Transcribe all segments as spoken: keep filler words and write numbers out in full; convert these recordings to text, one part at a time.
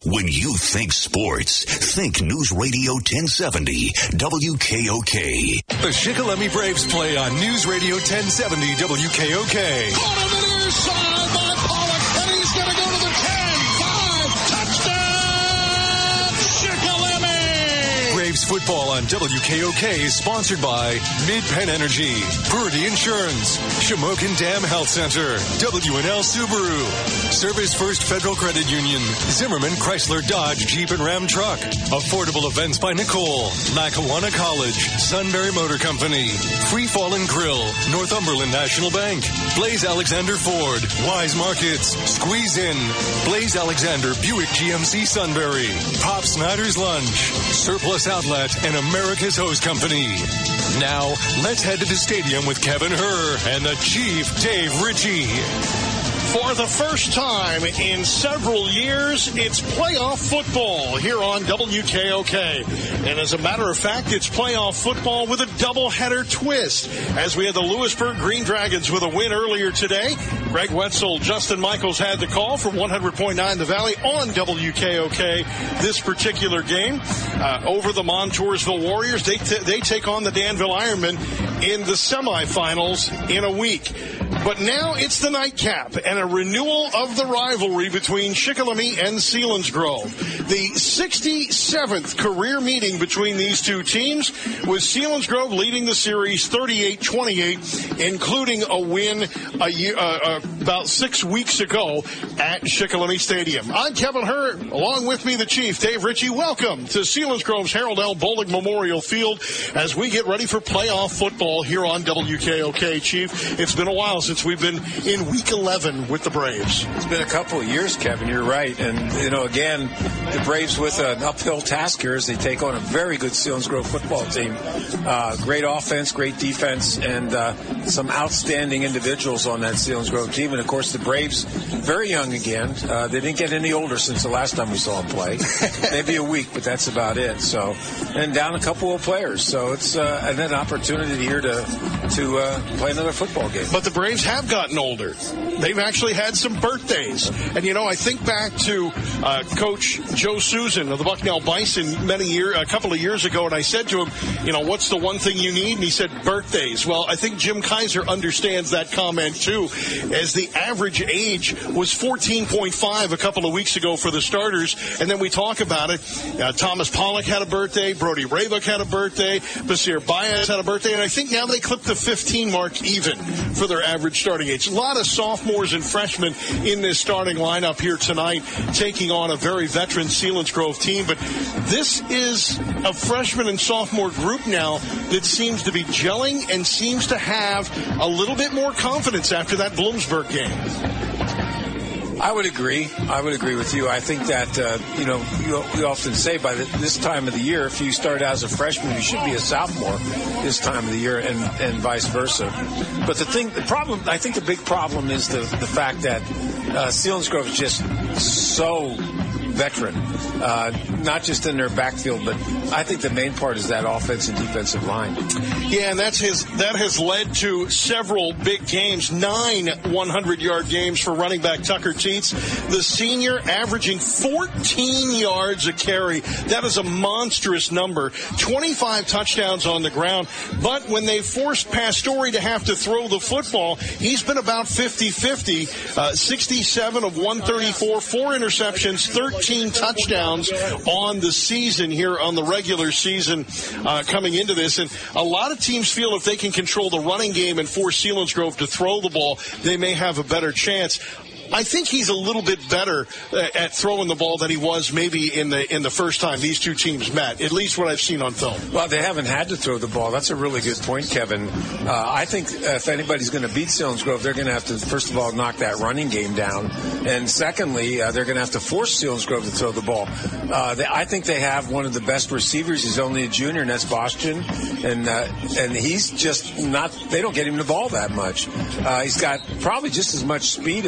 When you think sports, think News Radio ten seventy W K O K. The Shikellamy Braves play on News Radio ten seventy W K O K. Caught on the near side by Pollock, and he's going to go to the ten, five, touchdown, Shikellamy! Braves football on W K O K is sponsored by Mid-Penn Energy, Purdy Insurance, Shamokin Dam Health Center, W and L Subaru, Service First Federal Credit Union, Zimmerman Chrysler Dodge Jeep and Ram Truck, Affordable Events by Nicole, Lackawanna College, Sunbury Motor Company, Free Fallen Grill, Northumberland National Bank, Blaze Alexander Ford, Wise Markets, Squeeze In, Blaze Alexander Buick G M C Sunbury, Pop Snyder's Lunch, Surplus Outlet, and America's Hose Company. Now, let's head to the stadium with Kevin Herr and the Chief, Dave Ritchie. For the first time in several years, it's playoff football here on W K O K. And as a matter of fact, it's playoff football with a doubleheader twist, as we had the Lewisburg Green Dragons with a win earlier today. Greg Wetzel, Justin Michaels had the call from one hundred point nine The Valley on W K O K this particular game. Uh, over the Montoursville Warriors, they, t- they take on the Danville Ironmen in the semifinals in a week. But now it's the nightcap and a renewal of the rivalry between Shikellamy and Selinsgrove. The sixty-seventh career meeting between these two teams, with Selinsgrove leading the series thirty-eight twenty-eight, including a win a year, uh, uh, about six weeks ago at Shikellamy Stadium. I'm Kevin Herr, along with me the Chief, Dave Ritchie. Welcome to Selinsgrove's Harold L. Bowling Memorial Field as we get ready for playoff football here on W K O K, Chief. It's been a while since we've been in week eleven with the Braves. It's been a couple of years, Kevin. You're right. And, you know, again, the Braves with an uphill task here as they take on a very good Selinsgrove football team. Uh, great offense, great defense, and uh, some outstanding individuals on that Selinsgrove team. And, of course, the Braves, very young again. Uh, they didn't get any older since the last time we saw them play. Maybe a week, but that's about it. So, and down a couple of players. So it's uh, an opportunity here to, to uh, play another football game. But the Braves have gotten older. They've actually had some birthdays. And, you know, I think back to uh, Coach Joe Susan of the Bucknell Bison many year, a couple of years ago, and I said to him, you know, what's the one thing you need? And he said, birthdays. Well, I think Jim Kaiser understands that comment, too, as the average age was fourteen point five a couple of weeks ago for the starters. And then we talk about it. Uh, Thomas Pollock had a birthday. Brody Raybuck had a birthday. Basir Baez had a birthday. And I think now they clipped the fifteen mark even for their average starting age. A lot of sophomores and freshmen in this starting lineup here tonight, taking on a very veteran Selinsgrove team. But this is a freshman and sophomore group now that seems to be gelling and seems to have a little bit more confidence after that Bloomsburg game. I would agree. I would agree with you. I think that, uh, you know, you, we often say by the, this time of the year, if you start out as a freshman, you should be a sophomore this time of the year, and, and vice versa. But the thing, the problem, I think the big problem is the, the fact that uh, Selinsgrove is just so veteran, uh, not just in their backfield, but I think the main part is that offensive and defensive line. Yeah, and that's his, that has led to several big games, nine hundred-yard games for running back Tucker Teets, the senior, averaging fourteen yards a carry. That is a monstrous number. twenty-five touchdowns on the ground. But when they forced Pastore to have to throw the football, he's been about fifty-fifty, uh, sixty-seven of one thirty-four, four interceptions, thirteen touchdowns on the season here on the regular season uh, coming into this. And a lot of teams feel if they can control the running game and force Selinsgrove to throw the ball, they may have a better chance. I think he's a little bit better at throwing the ball than he was maybe in the in the first time these two teams met, at least what I've seen on film. Well, they haven't had to throw the ball. That's a really good point, Kevin. Uh, I think if anybody's going to beat Selinsgrove, they're going to have to, first of all, knock that running game down. And secondly, uh, they're going to have to force Selinsgrove to throw the ball. Uh, they, I think they have one of the best receivers. He's only a junior, and that's Boston. And, uh, and he's just not – they don't get him the ball that much. Uh, he's got probably just as much speed as Tucker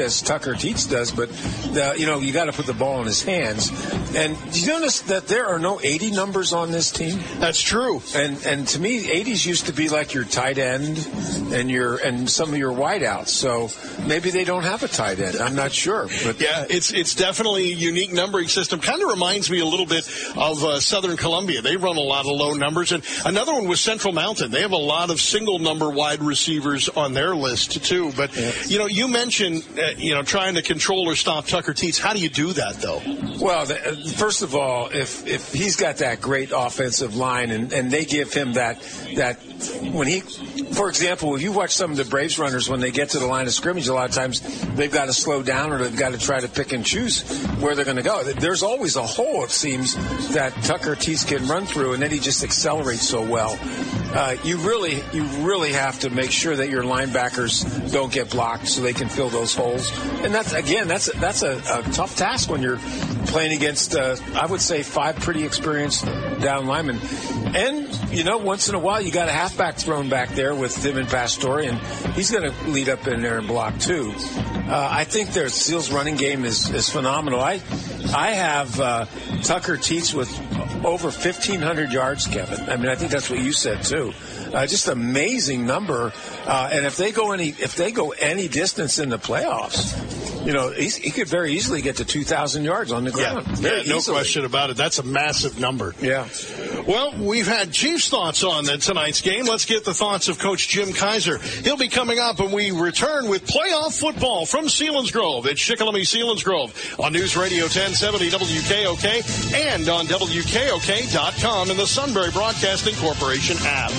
Tucker Teets does, but, the, you know, you got to put the ball in his hands. And do you notice that there are no eighty numbers on this team? That's true. And and to me, eighties used to be like your tight end and your and some of your wideouts. So maybe they don't have a tight end. I'm not sure. But yeah, it's it's definitely a unique numbering system. Kind of reminds me a little bit of uh, Southern Columbia. They run a lot of low numbers. And another one was Central Mountain. They have a lot of single number wide receivers on their list too. But yeah. you know, you mentioned uh, you know trying to control or stop Tucker Teets. How do you do that though? Well, the, first of all, if if he's got that great offensive line and, and they give him that that when he, for example, if you watch some of the Braves runners when they get to the line of scrimmage, a lot of times they've got to slow down or they've got to try to pick and choose where they're going to go. There's always a hole, it seems, that Tucker Teets can run through, and then he just accelerates so well. Uh, you really, you really have to make sure that your linebackers don't get blocked so they can fill those holes. And that's again, that's a, that's a, a tough task when you're playing against, uh, I would say, five pretty experienced down linemen. And you know, once in a while, you got a halfback thrown back there with Tim and Pastore, and he's going to lead up in there and block too. Uh, I think their Seals running game is, is phenomenal. I I have uh, Tucker Teets with over fifteen hundred yards, Kevin. I mean, I think that's what you said too. Uh, just amazing number. Uh, and if they go any if they go any distance in the playoffs, you know, he's, he could very easily get to two thousand yards on the ground. Yeah, yeah no easily. question about it. That's a massive number. Yeah. Well, we've had Chiefs thoughts on tonight's game. Let's get the thoughts of Coach Jim Kaiser. He'll be coming up when we return with playoff football from Selinsgrove. It's Shikellamy Selinsgrove on News Radio ten seventy W K O K and on W K O K dot com and the Sunbury Broadcasting Corporation app.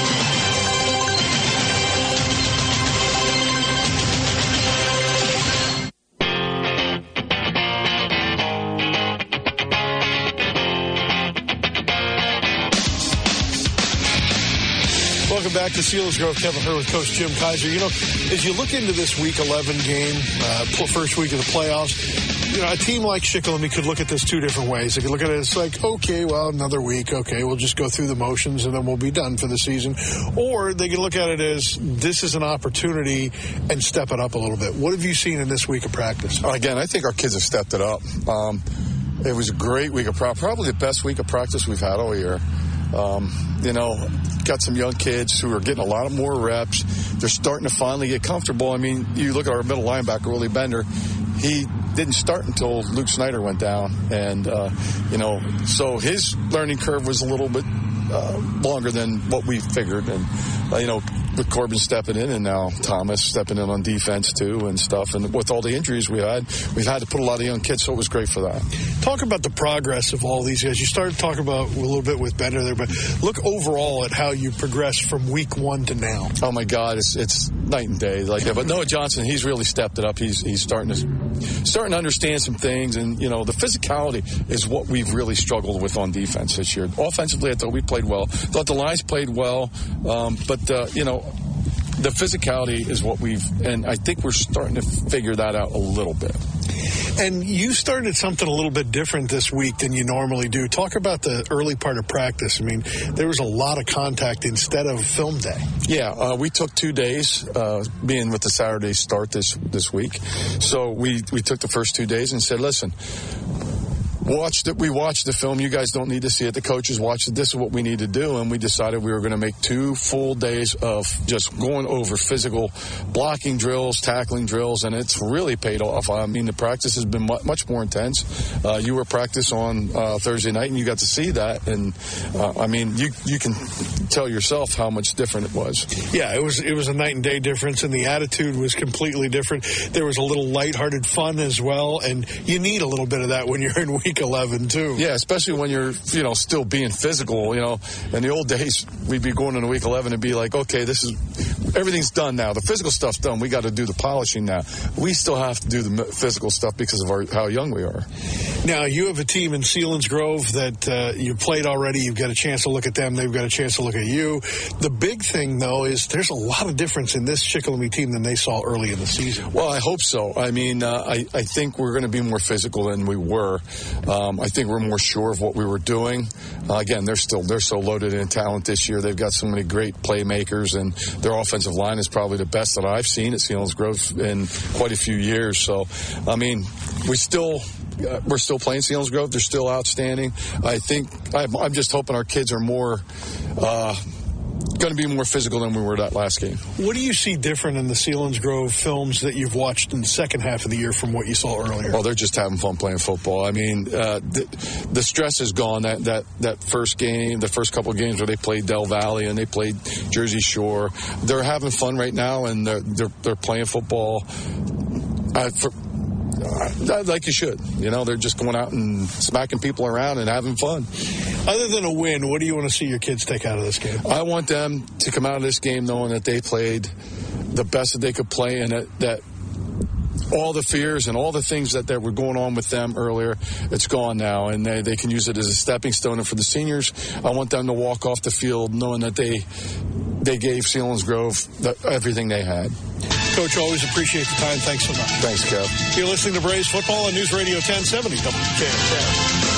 Welcome back to Selinsgrove. Kevin Hur with Coach Jim Kaiser. You know, as you look into this Week eleven game, uh, first week of the playoffs, you know, a team like Shikellamy could look at this two different ways. They could look at it as like, okay, well, another week. Okay, we'll just go through the motions and then we'll be done for the season. Or they could look at it as this is an opportunity and step it up a little bit. What have you seen in this week of practice? Again, I think our kids have stepped it up. Um, it was a great week of practice, probably the best week of practice we've had all year. Um, you know, got some young kids who are getting a lot of more reps. They're starting to finally get comfortable. I mean, you look at our middle linebacker, Willie Bender. He didn't start until Luke Snyder went down. And, uh, you know, so his learning curve was a little bit uh, longer than what we figured. And, uh, you know, with Corbin stepping in and now Thomas stepping in on defense too and stuff. And with all the injuries we had, we've had to put a lot of young kids, so it was great for that. Talk about the progress of all these guys. You started talking about a little bit with Bender there, but look overall at how you progressed from week one to now. Oh my God, it's it's night and day like that. But Noah Johnson, he's really stepped it up. He's he's starting to starting to understand some things, and you know the physicality is what we've really struggled with on defense this year. Offensively, I thought we played well. Thought the lines played well, um, but uh, you know. The physicality is what we've, and I think we're starting to figure that out a little bit. And you started something a little bit different this week than you normally do. Talk about the early part of practice. I mean, there was a lot of contact instead of film day. Yeah, uh, we took two days, uh, being with the Saturday start this this week. So we, we took the first two days and said, listen, Watched it. We watched the film. You guys don't need to see it. The coaches watched it. This is what we need to do. And we decided we were going to make two full days of just going over physical blocking drills, tackling drills, and it's really paid off. I mean, the practice has been much more intense. Uh, you were practice on uh, Thursday night, and you got to see that. And uh, I mean, you you can tell yourself how much different it was. Yeah, it was it was a night and day difference, and the attitude was completely different. There was a little lighthearted fun as well, and you need a little bit of that when you're in week eleven too. Yeah, especially when you're, you know, still being physical. You know, in the old days, we'd be going into week eleven and be like, okay, this is everything's done now. The physical stuff's done. We got to do the polishing now. We still have to do the physical stuff because of our, how young we are. Now, you have a team in Selinsgrove that uh, you've played already. You've got a chance to look at them. They've got a chance to look at you. The big thing, though, is there's a lot of difference in this Shikellamy team than they saw early in the season. Well, I hope so. I mean, uh, I, I think we're going to be more physical than we were. Um, I think we're more sure of what we were doing. Uh, again, they're still they're so loaded in talent this year. They've got so many great playmakers, and their offense offensive line is probably the best that I've seen at Selinsgrove in quite a few years. So, I mean, we still... Uh, we're still playing Selinsgrove. They're still outstanding. I think I'm, I'm just hoping our kids are more uh, going to be more physical than we were that last game. What do you see different in the Selinsgrove films that you've watched in the second half of the year from what you saw earlier? Well, they're just having fun playing football. I mean, uh, the, the stress is gone. That, that that first game, the first couple of games where they played Del Valle and they played Jersey Shore, they're having fun right now, and they're they're, they're playing football. Uh, for, Uh, like you should. You know, they're just going out and smacking people around and having fun. Other than a win, what do you want to see your kids take out of this game? I want them to come out of this game knowing that they played the best that they could play, and that, that all the fears and all the things that, that were going on with them earlier, it's gone now, and they, they can use it as a stepping stone. And for the seniors, I want them to walk off the field knowing that they they gave Selinsgrove the, everything they had. Coach, always appreciate the time. Thanks so much. Thanks, Kev. You're listening to Braves Football on News Radio ten seventy W K O K.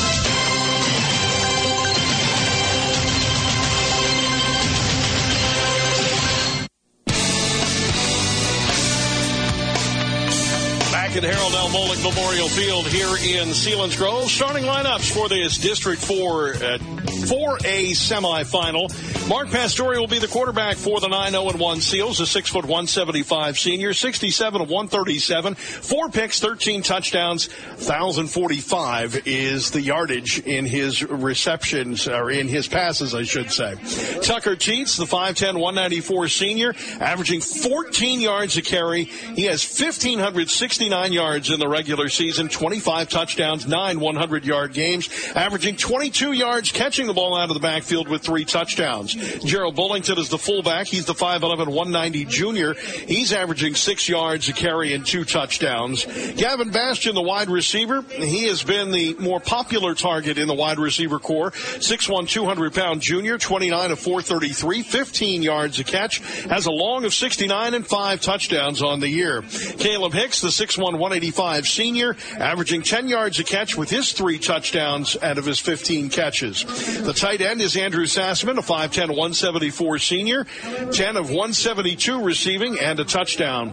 At Harold L. Moelich Memorial Field here in Selinsgrove. Starting lineups for this District four uh, four A semifinal. Mark Pastore will be the quarterback for the nine oh one Seals, a six foot one seventy-five senior, sixty-seven of one thirty-seven, four picks, thirteen touchdowns, one thousand forty-five is the yardage in his receptions, or in his passes, I should say. Tucker Teets, the five ten, one ninety-four senior, averaging fourteen yards a carry. He has one thousand five hundred sixty-nine yards in the regular season, twenty-five touchdowns, nine hundred-yard games, averaging twenty-two yards, catching the ball out of the backfield with three touchdowns. Gerald Bullington is the fullback. He's the five eleven, one ninety junior. He's averaging six yards a carry and two touchdowns. Gavin Bastian, the wide receiver, he has been the more popular target in the wide receiver corps. six one, two hundred pound junior, twenty-nine of four thirty-three, fifteen yards a catch, has a long of sixty-nine and five touchdowns on the year. Caleb Hicks, the six one, one eighty-five senior, averaging ten yards a catch with his three touchdowns out of his fifteen catches. The tight end is Andrew Sassman, a five ten, one seventy-four senior, ten of one seventy-two receiving and a touchdown.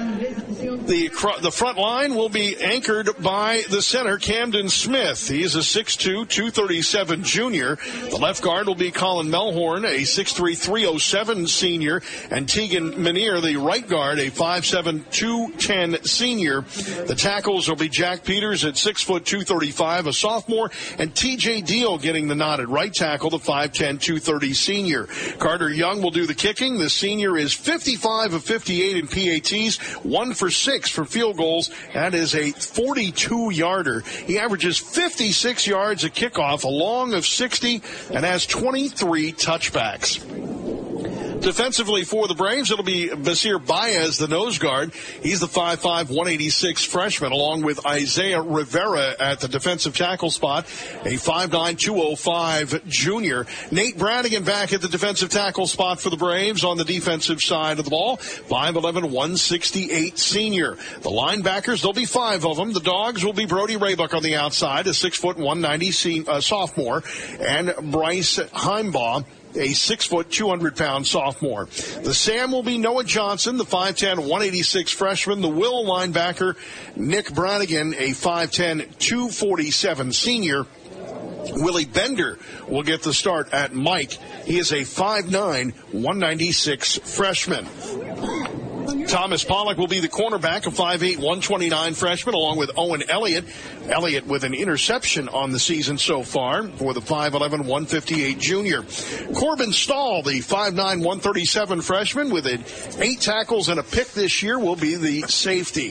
The, the front line will be anchored by the center, Camden Smith. He is a six two, two thirty-seven junior. The left guard will be Colin Melhorn, a six three, three oh seven senior, and Tegan Menier, the right guard, a five seven, two ten senior. The tackles will be Jack Peters at six foot, two thirty-five, a sophomore, and T J Deal getting the nod at right tackle, the five ten, two thirty senior. Carter Young will do the kicking. The senior is fifty-five of fifty-eight in P A Ts, one for six for field goals. That is a forty-two yarder. He averages fifty-six yards a kickoff, a long of sixty, and has twenty-three touchbacks. Defensively for the Braves, it'll be Basir Baez, the nose guard. He's the five five, one eighty-six freshman, along with Isaiah Rivera at the defensive tackle spot, a five nine, two oh five junior. Nate Brannigan back at the defensive tackle spot for the Braves on the defensive side of the ball, five eleven, one sixty-eight senior. The linebackers, there'll be five of them. The Dogs will be Brody Raybuck on the outside, a six foot, one ninety uh, sophomore, and Bryce Heimbaugh, a six foot, two hundred pound sophomore. The Sam will be Noah Johnson, the five ten, one eighty-six freshman. The Will linebacker, Nick Brannigan, a five ten, two forty-seven senior. Willie Bender will get the start at Mike. He is a five nine, one ninety-six freshman. Thomas Pollock will be the cornerback, a five eight, one twenty-nine freshman, along with Owen Elliott. Elliott with an interception on the season so far for the five eleven, one fifty-eight junior. Corbin Stahl, the five nine, one thirty-seven freshman, with eight tackles and a pick this year, will be the safety.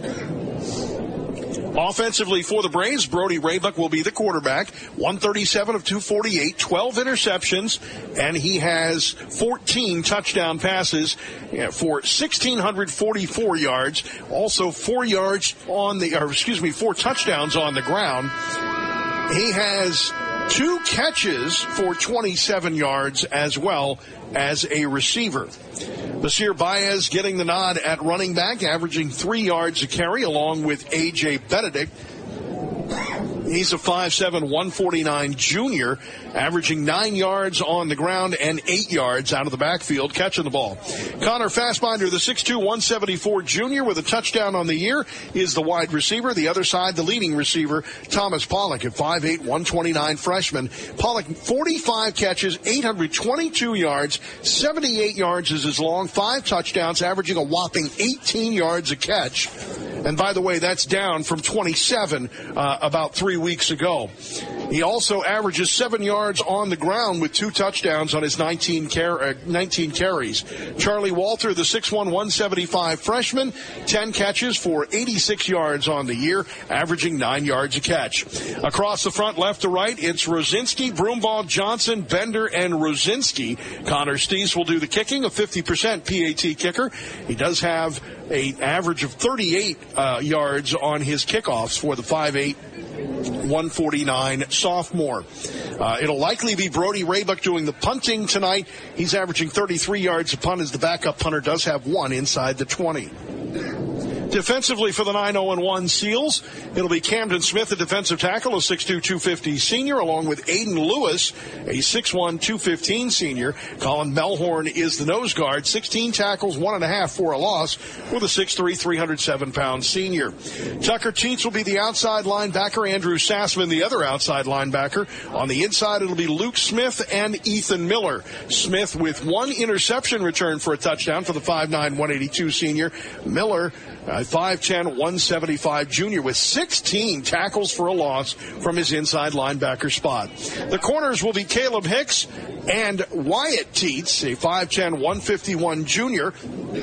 Offensively for the Braves, Brody Raybuck will be the quarterback, one thirty-seven of two forty-eight, twelve interceptions, and he has fourteen touchdown passes for one thousand six hundred forty-four yards, also four yards on the, or excuse me, four touchdowns on the ground. He has two catches for twenty-seven yards as well as a receiver. Basir Baez getting the nod at running back, averaging three yards a carry, along with A J Benedict. He's a five seven, one forty-nine junior, averaging nine yards on the ground and eight yards out of the backfield catching the ball. Connor Fassbinder, the six two, one seventy-four junior with a touchdown on the year, is the wide receiver. The other side, the leading receiver, Thomas Pollock, at five eight, one twenty-nine freshman. Pollock, forty-five catches, eight hundred twenty-two yards, seventy-eight yards is his long, five touchdowns, averaging a whopping eighteen yards a catch. And by the way, that's down from twenty-seven uh, about three weeks ago. He also averages seven yards on the ground with two touchdowns on his nineteen, car- uh, nineteen carries. Charlie Walter, the six one, one seventy-five freshman, ten catches for eighty-six yards on the year, averaging nine yards a catch. Across the front, left to right, it's Rosinski, Broomball, Johnson, Bender, and Rosinski. Connor Steese will do the kicking, a fifty percent P A T kicker. He does have an average of thirty-eight uh, yards on his kickoffs for the five eight, one forty-nine sophomore. Uh, it'll likely be Brody Raybuck doing the punting tonight. He's averaging thirty-three yards a punt as the backup punter does have one inside the twenty. Defensively for the nine oh one Seals, it'll be Camden Smith, a defensive tackle, a six two, two fifty senior, along with Aiden Lewis, a six one, two fifteen senior. Colin Melhorn is the nose guard, sixteen tackles, one and a half for a loss, with a six three, three hundred seven pound senior. Tucker Tietz will be the outside linebacker, Andrew Sassman, the other outside linebacker. On the inside, it'll be Luke Smith and Ethan Miller. Smith with one interception return for a touchdown for the five nine, one eighty-two senior. Miller, Uh, five ten, one seventy-five junior with sixteen tackles for a loss from his inside linebacker spot. The corners will be Caleb Hicks and Wyatt Tietz, a five ten, one fifty-one junior.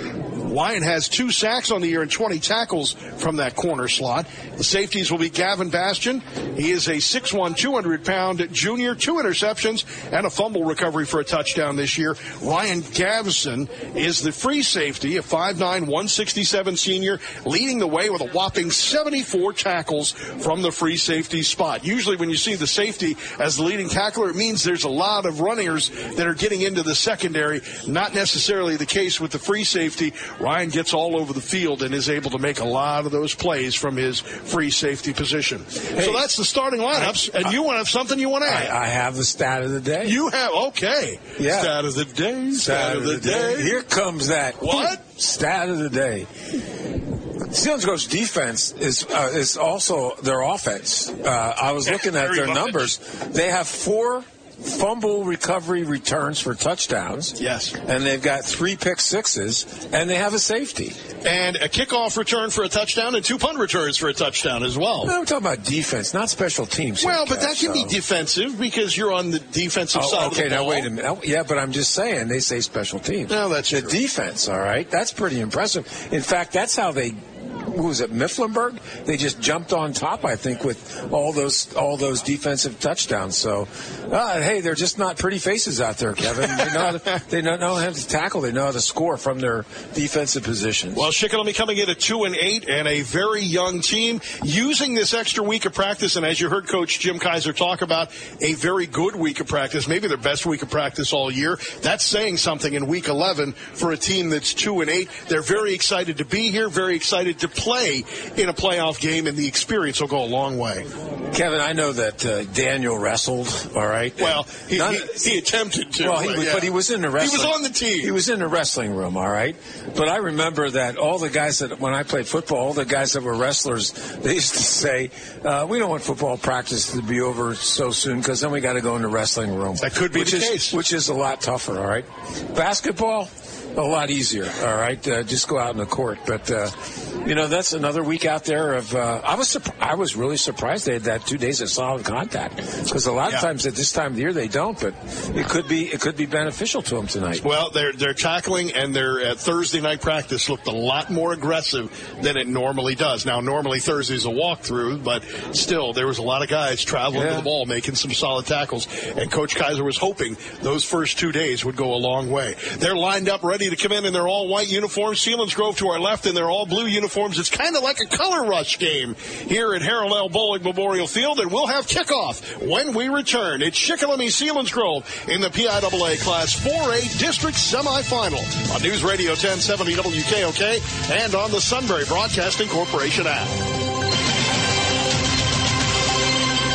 Wyatt has two sacks on the year and twenty tackles from that corner slot. The safeties will be Gavin Bastian. He is a six one, two hundred pound junior, two interceptions and a fumble recovery for a touchdown this year. Ryan Gavson is the free safety, a five nine, one sixty-seven senior, leading the way with a whopping seventy-four tackles from the free safety spot. Usually when you see the safety as the leading tackler, it means there's a lot of runners that are getting into the secondary. Not necessarily the case with the free safety. Ryan gets all over the field and is able to make a lot of those plays from his free safety position. Hey, so that's the starting lineups, I, and you want to have something you want to add. I, I have the stat of the day. You have, okay. Yeah. Stat of the day, stat, stat of the, the day. day. Here comes that. What? Stat of the day. Selinsgrove's defense is uh, is also their offense. Uh, I was looking at their numbers. They have four fumble recovery returns for touchdowns. Yes. And they've got three pick sixes, and they have a safety. And a kickoff return for a touchdown and two punt returns for a touchdown as well. No, I'm talking about defense, not special teams. Well, but Kev, that can so. be defensive because you're on the defensive oh, side okay, of the ball. now wait a minute. Oh, yeah, but I'm just saying, they say special teams. No, that's the true. defense, all right? That's pretty impressive. In fact, that's how they... Who was it, Mifflinburg? They just jumped on top, I think, with all those all those defensive touchdowns. So, uh, hey, they're just not pretty faces out there, Kevin. They know how to, they know how to tackle. They know how to score from their defensive positions. Well, Shikellamy coming in at two and eight, and a very young team using this extra week of practice. And as you heard Coach Jim Kaiser talk about, a very good week of practice, maybe their best week of practice all year. That's saying something in week eleven for a team that's two and eight. They're very excited to be here, very excited to play in a playoff game, and the experience will go a long way. Kevin, I know that uh, Daniel wrestled, all right? Well, he, None, he, he attempted to. Well, he was, yeah. but he was in the wrestling. He was on the team. He was in the wrestling room, all right? But I remember that all the guys that, when I played football, all the guys that were wrestlers, they used to say, uh, we don't want football practice to be over so soon because then we got to go in the wrestling room. That could be which the is, case. Which is a lot tougher, all right? Basketball, a lot easier, all right? Uh, just go out in the court. But, uh, you know, that's another week out there of, uh, I was surp- I was really surprised they had that two days of solid contact. Because a lot yeah. of times at this time of the year they don't, but it could be it could be beneficial to them tonight. Well, their their tackling and their uh, Thursday night practice looked a lot more aggressive than it normally does. Now, normally Thursday's a walkthrough, but still, there was a lot of guys traveling yeah. to the ball, making some solid tackles, and Coach Kaiser was hoping those first two days would go a long way. They're lined up, ready to come in in their all-white uniforms. Selinsgrove to our left in their all-blue uniforms. It's kind of like a color rush game here at Harold L. Bowling Memorial Field, and we'll have kickoff when we return. It's Shikellamy Selinsgrove in the P I A A Class four A District Semifinal on News Radio ten seventy W K O K and on the Sunbury Broadcasting Corporation app.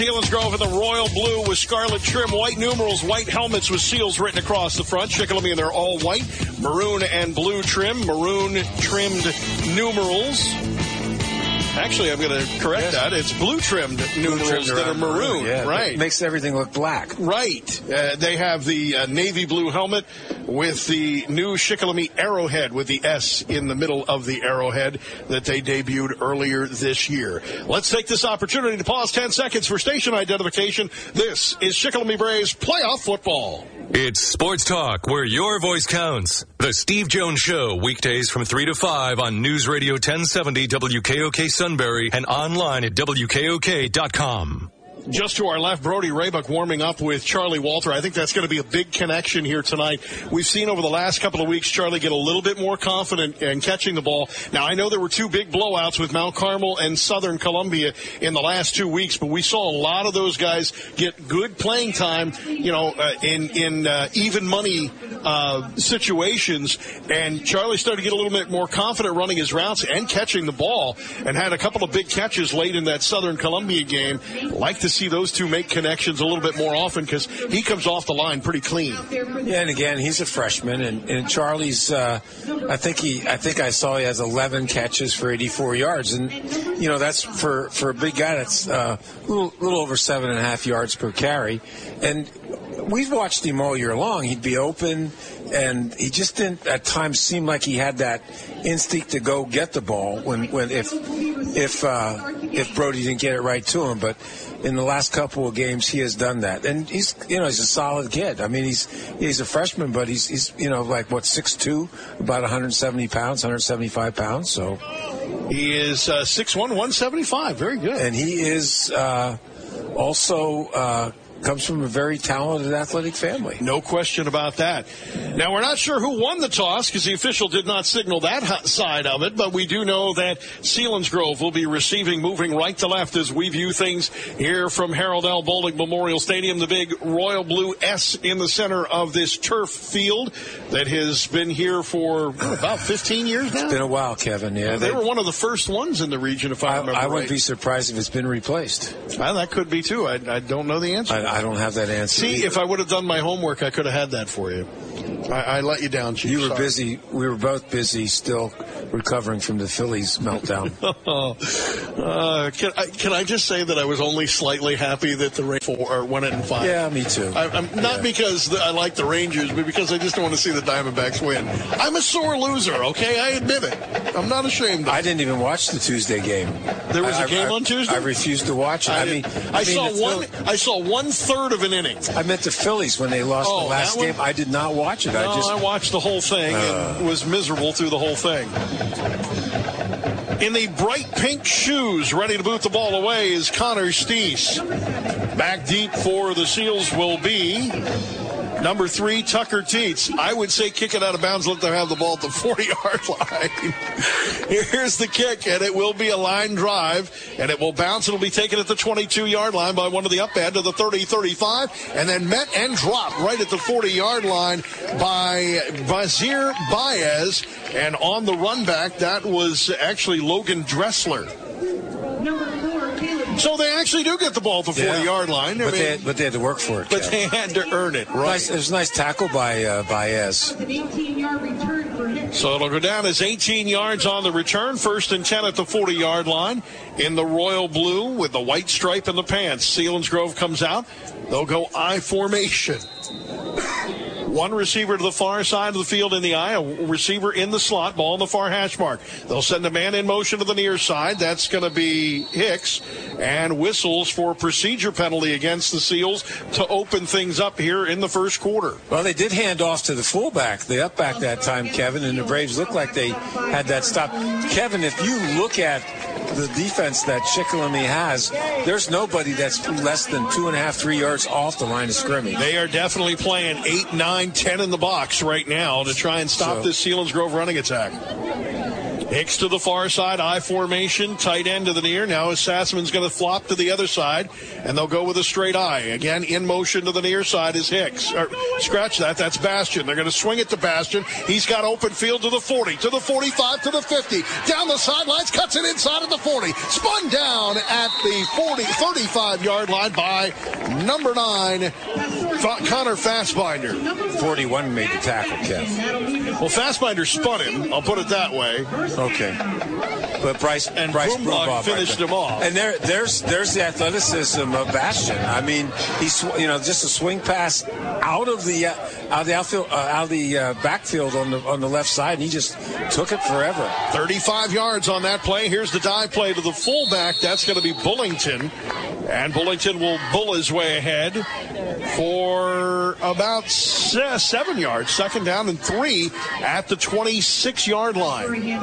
Selinsgrove in the royal blue with scarlet trim, white numerals, white helmets with seals written across the front. Shikellamy in their all white, maroon and blue trim, maroon trimmed numerals. Actually, I'm going to correct yes. that. It's blue-trimmed numerals that are maroon. Yeah, right. Makes everything look black. Right. Uh, they have the uh, navy blue helmet with the new Shikellamy arrowhead with the S in the middle of the arrowhead that they debuted earlier this year. Let's take this opportunity to pause ten seconds for station identification. This is Shikellamy Braves Playoff Football. It's Sports Talk, where your voice counts. The Steve Jones Show, weekdays from three to five on News Radio ten seventy W K O K Sunbury and online at W K O K dot com. Just to our left, Brody Raybuck warming up with Charlie Walter. I think that's going to be a big connection here tonight. We've seen over the last couple of weeks Charlie get a little bit more confident in catching the ball. Now, I know there were two big blowouts with Mount Carmel and Southern Columbia in the last two weeks, but we saw a lot of those guys get good playing time, you know, uh, in, in uh, even money uh, situations. And Charlie started to get a little bit more confident running his routes and catching the ball, and had a couple of big catches late in that Southern Columbia game. Like to see those two make connections a little bit more often because he comes off the line pretty clean. Yeah, and again, he's a freshman, and, and Charlie's. Uh, I think he. I think I saw he has eleven catches for eighty-four yards, and you know that's for, for a big guy. That's uh, a little, little over seven and a half yards per carry, and we've watched him all year long. He'd be open, and he just didn't at times seem like he had that instinct to go get the ball when, when if if uh, if Brody didn't get it right to him, but. In the last couple of games, he has done that, and he's, you know, he's a solid kid. I mean, he's he's a freshman, but he's he's you know like what six two, about one hundred seventy pounds, one hundred seventy-five pounds. So he is uh, six one, one seventy-five. Very good, and he is uh, also. Uh, comes from a very talented athletic family. No question about that. Now, we're not sure who won the toss because the official did not signal that side of it, but we do know that Selinsgrove will be receiving, moving right to left as we view things here from Harold L. Bowling Memorial Stadium, the big royal blue S in the center of this turf field that has been here for what, about fifteen years now? It's been a while, Kevin. Yeah, they, they were one of the first ones in the region, if I, I remember I right. wouldn't be surprised if it's been replaced. Well, that could be, too. I, I don't know the answer. I, I don't have that answer. See, either. If I would have done my homework, I could have had that for you. I, I let you down, Chief. You were Sorry. busy. We were both busy still recovering from the Phillies meltdown. uh, can, I, can I just say that I was only slightly happy that the Rangers went in five? Yeah, me too. I, I'm not yeah. because the, I like the Rangers, but because I just don't want to see the Diamondbacks win. I'm a sore loser, okay? I admit it. I'm not ashamed of it. I didn't even watch the Tuesday game. There was I, a game I, on Tuesday? I refused to watch it. I, I mean, I, I saw mean, one. Philly, I saw one third of an inning. I meant the Phillies when they lost oh, the last game. I did not watch it. No, I just I watched the whole thing uh, and was miserable through the whole thing. In the bright pink shoes, ready to boot the ball away, is Connor Steese. Back deep for the Seals will be number three, Tucker Teets. I would say kick it out of bounds, let them have the ball at the forty-yard line. Here's the kick, and it will be a line drive, and it will bounce. It'll be taken at the twenty-two-yard line by one of the up end to the thirty thirty-five, and then met and dropped right at the forty-yard line by Vazir Baez. And on the run back, that was actually Logan Dressler. So they actually do get the ball at the forty-yard yeah. line. I but, mean, they had, but they had to work for it. But Kev. they had to earn it, right? Nice, it was a nice tackle by uh, Baez. So it'll go down as eighteen yards on the return. First and ten at the forty-yard line in the royal blue with the white stripe in the pants. Selinsgrove comes out. They'll go I formation. One receiver to the far side of the field in the eye, a receiver in the slot, ball in the far hash mark. They'll send a man in motion to the near side. That's going to be Hicks, and whistles for a procedure penalty against the Seals to open things up here in the first quarter. Well, they did hand off to the fullback, the up back that time, Kevin, and the Braves looked like they had that stop. Kevin, if you look at the defense that Shikellamy has, there's nobody that's less than two and a half, three yards off the line of scrimmage. They are definitely playing eight, nine, ten in the box right now to try and stop so, this Selinsgrove running attack. Hicks to the far side, I formation, tight end to the near. Now Sassman's going to flop to the other side, and they'll go with a straight I. Again, in motion to the near side is Hicks. Or, scratch that, that's Bastian. They're going to swing it to Bastian. He's got open field to the forty, to the forty-five, to the fifty. Down the sidelines, cuts it inside of the forty. Spun down at the forty, thirty-five-yard line by number nine, Connor Fassbinder. forty-one made the tackle, Kev. Well, Fassbinder spun him, I'll put it that way. Okay. But Bryce and Bryce Brumbaugh finished right him off. And there, there's there's the athleticism of Bastian. I mean, he's you know just a swing pass out of the uh, out of the outfield uh, out of the uh, backfield on the on the left side, and he just took it forever. thirty-five yards on that play. Here's the dive play to the fullback. That's going to be Bullington, and Bullington will bull his way ahead for about seven yards. Second down and three at the twenty-six-yard line.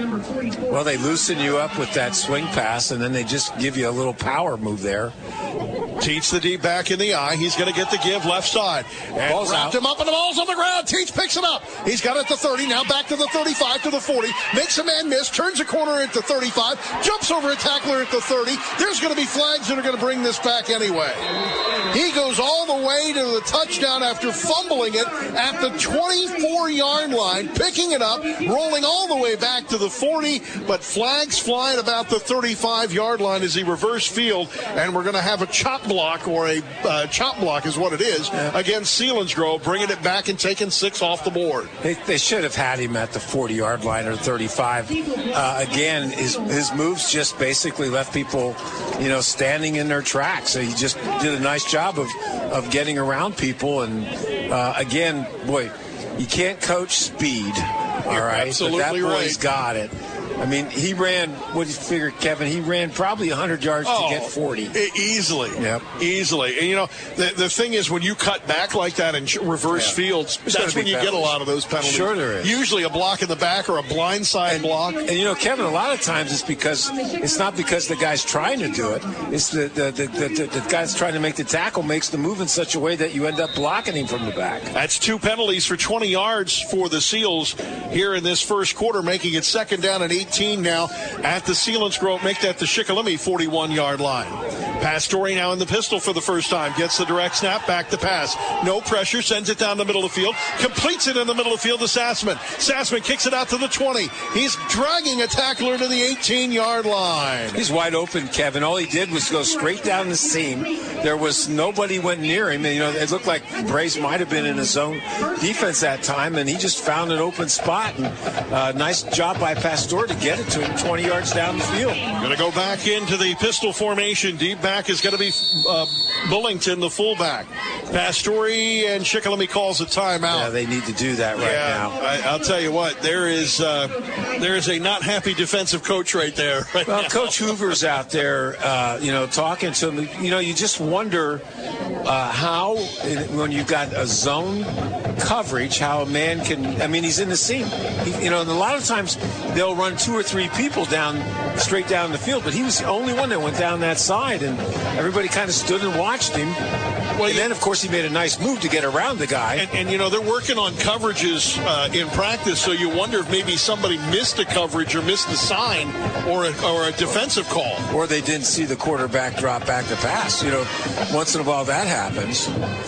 Well, they loosen you up with that swing pass, and then they just give you a little power move there. Teach the deep back in the eye. He's going to get the give left side. And ball's wrapped out. him up, and the ball's on the ground. Teach picks it up. He's got it at the thirty. Now back to the thirty-five, to the forty. Makes a man miss. Turns a corner at the thirty-five. Jumps over a tackler at the thirty. There's going to be flags that are going to bring this back anyway. He goes all the way to the touchdown after fumbling it at the twenty-four-yard line, picking it up, rolling all the way back to the forty, but flags fly at about the thirty-five-yard line as he reverse field, and we're going to have a chop block, or a uh, chop block is what it is, yeah, against Selinsgrove, bringing it back and taking six off the board. They, they should have had him at the forty-yard line or thirty-five. Uh, again, his his moves just basically left people, you know, standing in their tracks. So he just did a nice job of, of getting around people. And, uh, again, boy, you can't coach speed, all You're right? absolutely but that boy's right. got it. I mean, he ran, what do you figure, Kevin? He ran probably one hundred yards oh, to get forty. E- easily. Yep. Easily. And, you know, the, the thing is, when you cut back like that in reverse yeah. fields, There's that's when you penalties. get a lot of those penalties. Sure there is. Usually a block in the back or a blindside and, block. And, you know, Kevin, a lot of times it's because it's not because the guy's trying to do it. It's the the, the, the, the, the guy's trying to make the tackle makes the move in such a way that you end up blocking him from the back. That's two penalties for twenty yards for the Seals here in this first quarter, making it second down and eighteen now at the Selinsgrove. Make that the Shikellamy forty-one-yard line. Pastore now in the pistol for the first time. Gets the direct snap, back to pass. No pressure, sends it down the middle of the field. Completes it in the middle of the field to Sassman. Sassman kicks it out to the twenty. He's dragging a tackler to the eighteen-yard line. He's wide open, Kevin. All he did was go straight down the seam. There was nobody went near him. And, you know, it looked like Braves might have been in his zone defense that time, and he just found an open spot. And uh, nice job by Pastore to get it to him twenty yards down the field. Going to go back into the pistol formation. Deep back is going to be uh, Bullington, the fullback. Pastore and Shikellamy calls a timeout. Yeah, they need to do that right yeah, now. I, I'll tell you what, there is uh, there is a not happy defensive coach right there. Right well, now. Coach Hoover's out there, uh, you know, talking to him. You know, you just wonder uh, how, when you've got a zone coverage, how a man can, I mean, he's in the seam. He, you know, and a lot of times they'll run two or three people down, straight down the field, but he was the only one that went down that side, and everybody kind of stood and watched him. Well, and then, of course, he made a nice move to get around the guy. And, and you know, they're working on coverages uh, in practice, so you wonder if maybe somebody missed a coverage or missed a sign or a, or a defensive call. Or they didn't see the quarterback drop back to pass. You know, once in a while that happens.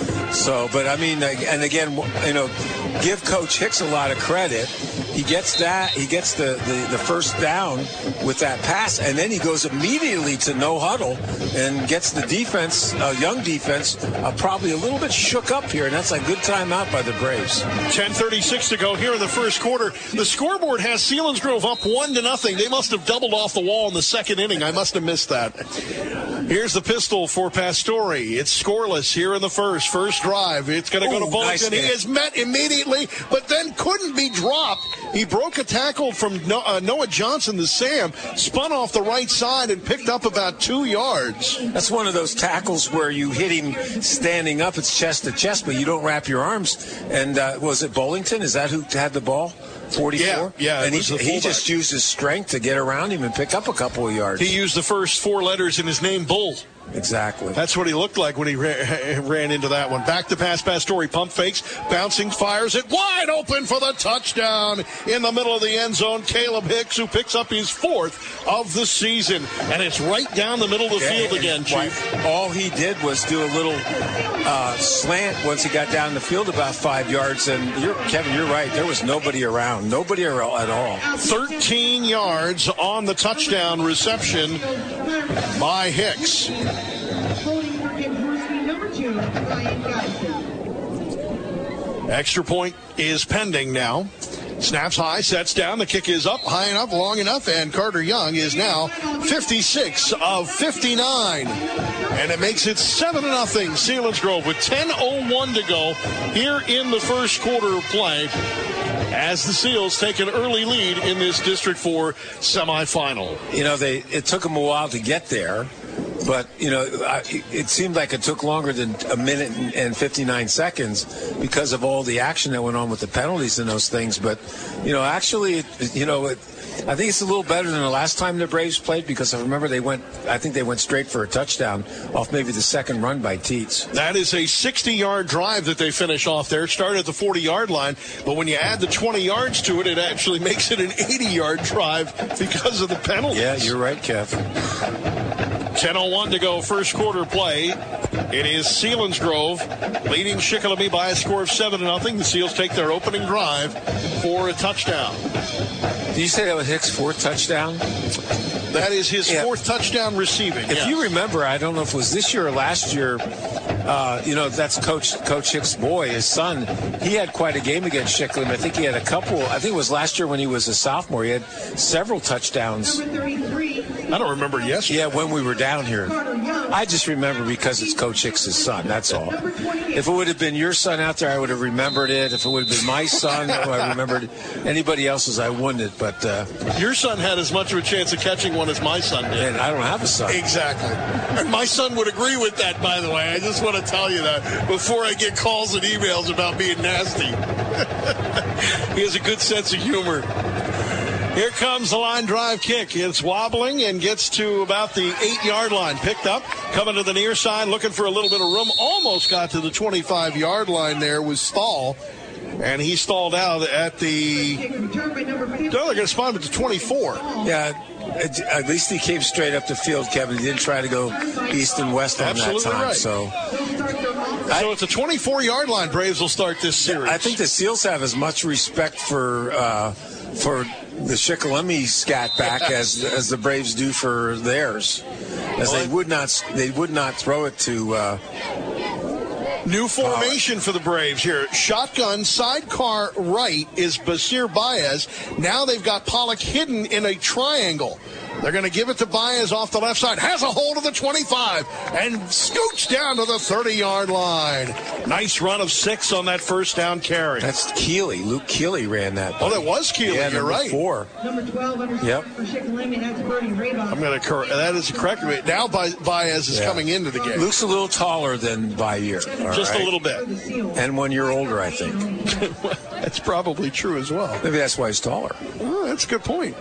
So, but I mean, and again, you know, give Coach Hicks a lot of credit. He gets that, he gets the, the, the first down with that pass, and then he goes immediately to no huddle and gets the defense, uh, young defense, uh, probably a little bit shook up here, and that's a good timeout by the Braves. ten thirty-six to go here in the first quarter. The scoreboard has Selinsgrove up one to nothing. They must have doubled off the wall in the second inning. I must have missed that. Here's the pistol for Pastore. It's scoreless here in the first. First drive. It's going to go to Bullington. Nice he is met immediately, but then couldn't be dropped. He broke a tackle from Noah Johnson, the Sam, spun off the right side and picked up about two yards. That's one of those tackles where you hit him standing up. It's chest to chest, but you don't wrap your arms. And uh, was it Bullington? Is that who had the ball? forty-four? Yeah, yeah. And he, he just used his strength to get around him and pick up a couple of yards. He used the first four letters in his name, Bull. exactly. That's what he looked like when he ran, ran into that one. Back to pass, Pastore. Pump fakes, bouncing, fires it wide open for the touchdown in the middle of the end zone. Caleb Hicks, who picks up his fourth of the season. And it's right down the middle of the yeah, field again, Chief. All he did was do a little uh, slant once he got down the field about five yards. And you're, Kevin, you're right. There was nobody around. Nobody at all. thirteen yards on the touchdown reception by Hicks. Extra point is pending now. Snaps high, sets down. The kick is up, high enough, long enough, and Carter Young is now fifty-six of fifty-nine. And it makes it seven to nothing. Selinsgrove with ten oh one to go here in the first quarter of play, as the Seals take an early lead in this District four semifinal. You know, they it took them a while to get there, but, you know, it seemed like it took longer than a minute and fifty-nine seconds because of all the action that went on with the penalties and those things. But, you know, actually, you know, it, I think it's a little better than the last time the Braves played, because I remember they went, I think they went straight for a touchdown off maybe the second run by Teets. That is a sixty-yard drive that they finish off there. Started at the forty-yard line, but when you add the twenty yards to it, it actually makes it an eighty-yard drive because of the penalties. Yeah, you're right, Kev. ten oh one to go, first quarter play. It is Selinsgrove leading Shikellamy by a score of seven to nothing. The Seals take their opening drive for a touchdown. Did you say that was Hicks' fourth touchdown? That is his yeah. fourth touchdown receiving. If yes. you remember, I don't know if it was this year or last year, uh, you know, that's Coach Coach Hicks' boy, his son. He had quite a game against Shikellamy. I think he had a couple. I think it was last year when he was a sophomore. He had several touchdowns. I don't remember yesterday. Yeah, when we were down here. I just remember because it's Coach Hicks' son, that's all. If it would have been your son out there, I would have remembered it. If it would have been my son, I remembered it. Anybody else's, I wouldn't. But uh, your son had as much of a chance of catching one as my son did. And I don't have a son. Exactly. And my son would agree with that, by the way. I just want to tell you that before I get calls and emails about being nasty. He has a good sense of humor. Here comes the line drive kick. It's wobbling and gets to about the eight-yard line. Picked up, coming to the near side, looking for a little bit of room. Almost got to the twenty-five-yard line there with Stahl. And he stalled out at the... They're going to spot him at the twenty-four. Yeah, at least he came straight up the field, Kevin. He didn't try to go east and west on Absolutely that time. Right. So... So it's a twenty-four-yard line. Braves will start this series. I think the Seals have as much respect for uh, for the Shikellamy scat back as as the Braves do for theirs, as they would not they would not throw it to. Uh, New formation for the Braves here. Shotgun, sidecar right is Basir Baez. Now they've got Pollock hidden in a triangle. They're going to give it to Baez off the left side. Has a hold of the twenty-five and scoots down to the thirty-yard line. Nice run of six on that first down carry. That's Keeley. Luke Keeley ran that. Oh, that was Keeley. Yeah, You're right. Four. Number twelve under yep. for Shikellamy, that's Bernie Raybock. I'm going to correct. That is correct. Now Baez is yeah. coming into the game. Luke's a little taller than Bayer. Just right? a little bit. And one year older, I think. That's probably true as well. Maybe that's why he's taller. Oh, that's a good point.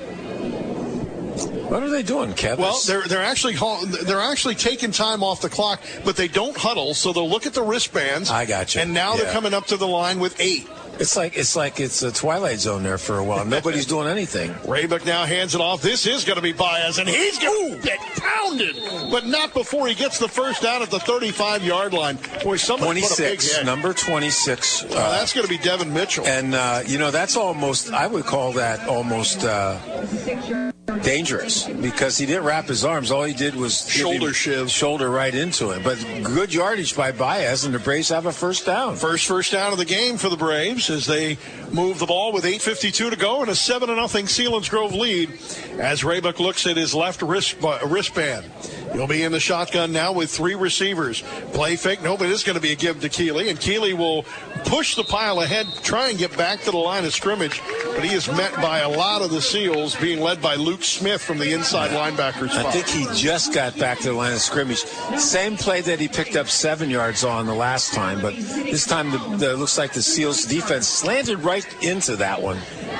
What are they doing, Kevin? Well, they're they're actually they're actually taking time off the clock, but they don't huddle, so they'll look at the wristbands. I got you. And now yeah. they're coming up to the line with eight. It's like it's like it's a Twilight Zone there for a while. Nobody's doing anything. Raybook now hands it off. This is going to be Baez, and he's going to get pounded, but not before he gets the first down at the thirty-five-yard line. Boy, somebody put a big hit. Number twenty-six. Uh, oh, that's going to be Devin Mitchell. And uh, you know that's almost I would call that almost uh, dangerous because he didn't wrap his arms. All he did was shoulder shiv, shoulder right into it. But good yardage by Baez, and the Braves have a first down. First first down of the game for the Braves as they move the ball with eight fifty-two to go and a seven to nothing Selinsgrove lead as Raybook looks at his left wrist, uh, wristband. He'll be in the shotgun now with three receivers. Play fake. No, but it is going to be a give to Keeley, and Keeley will push the pile ahead, try and get back to the line of scrimmage, but he is met by a lot of the Seals being led by Luke Smith from the inside linebacker spot. I think he just got back to the line of scrimmage. Same play that he picked up seven yards on the last time, but this time the, the looks like the Seals defense slanted right into that one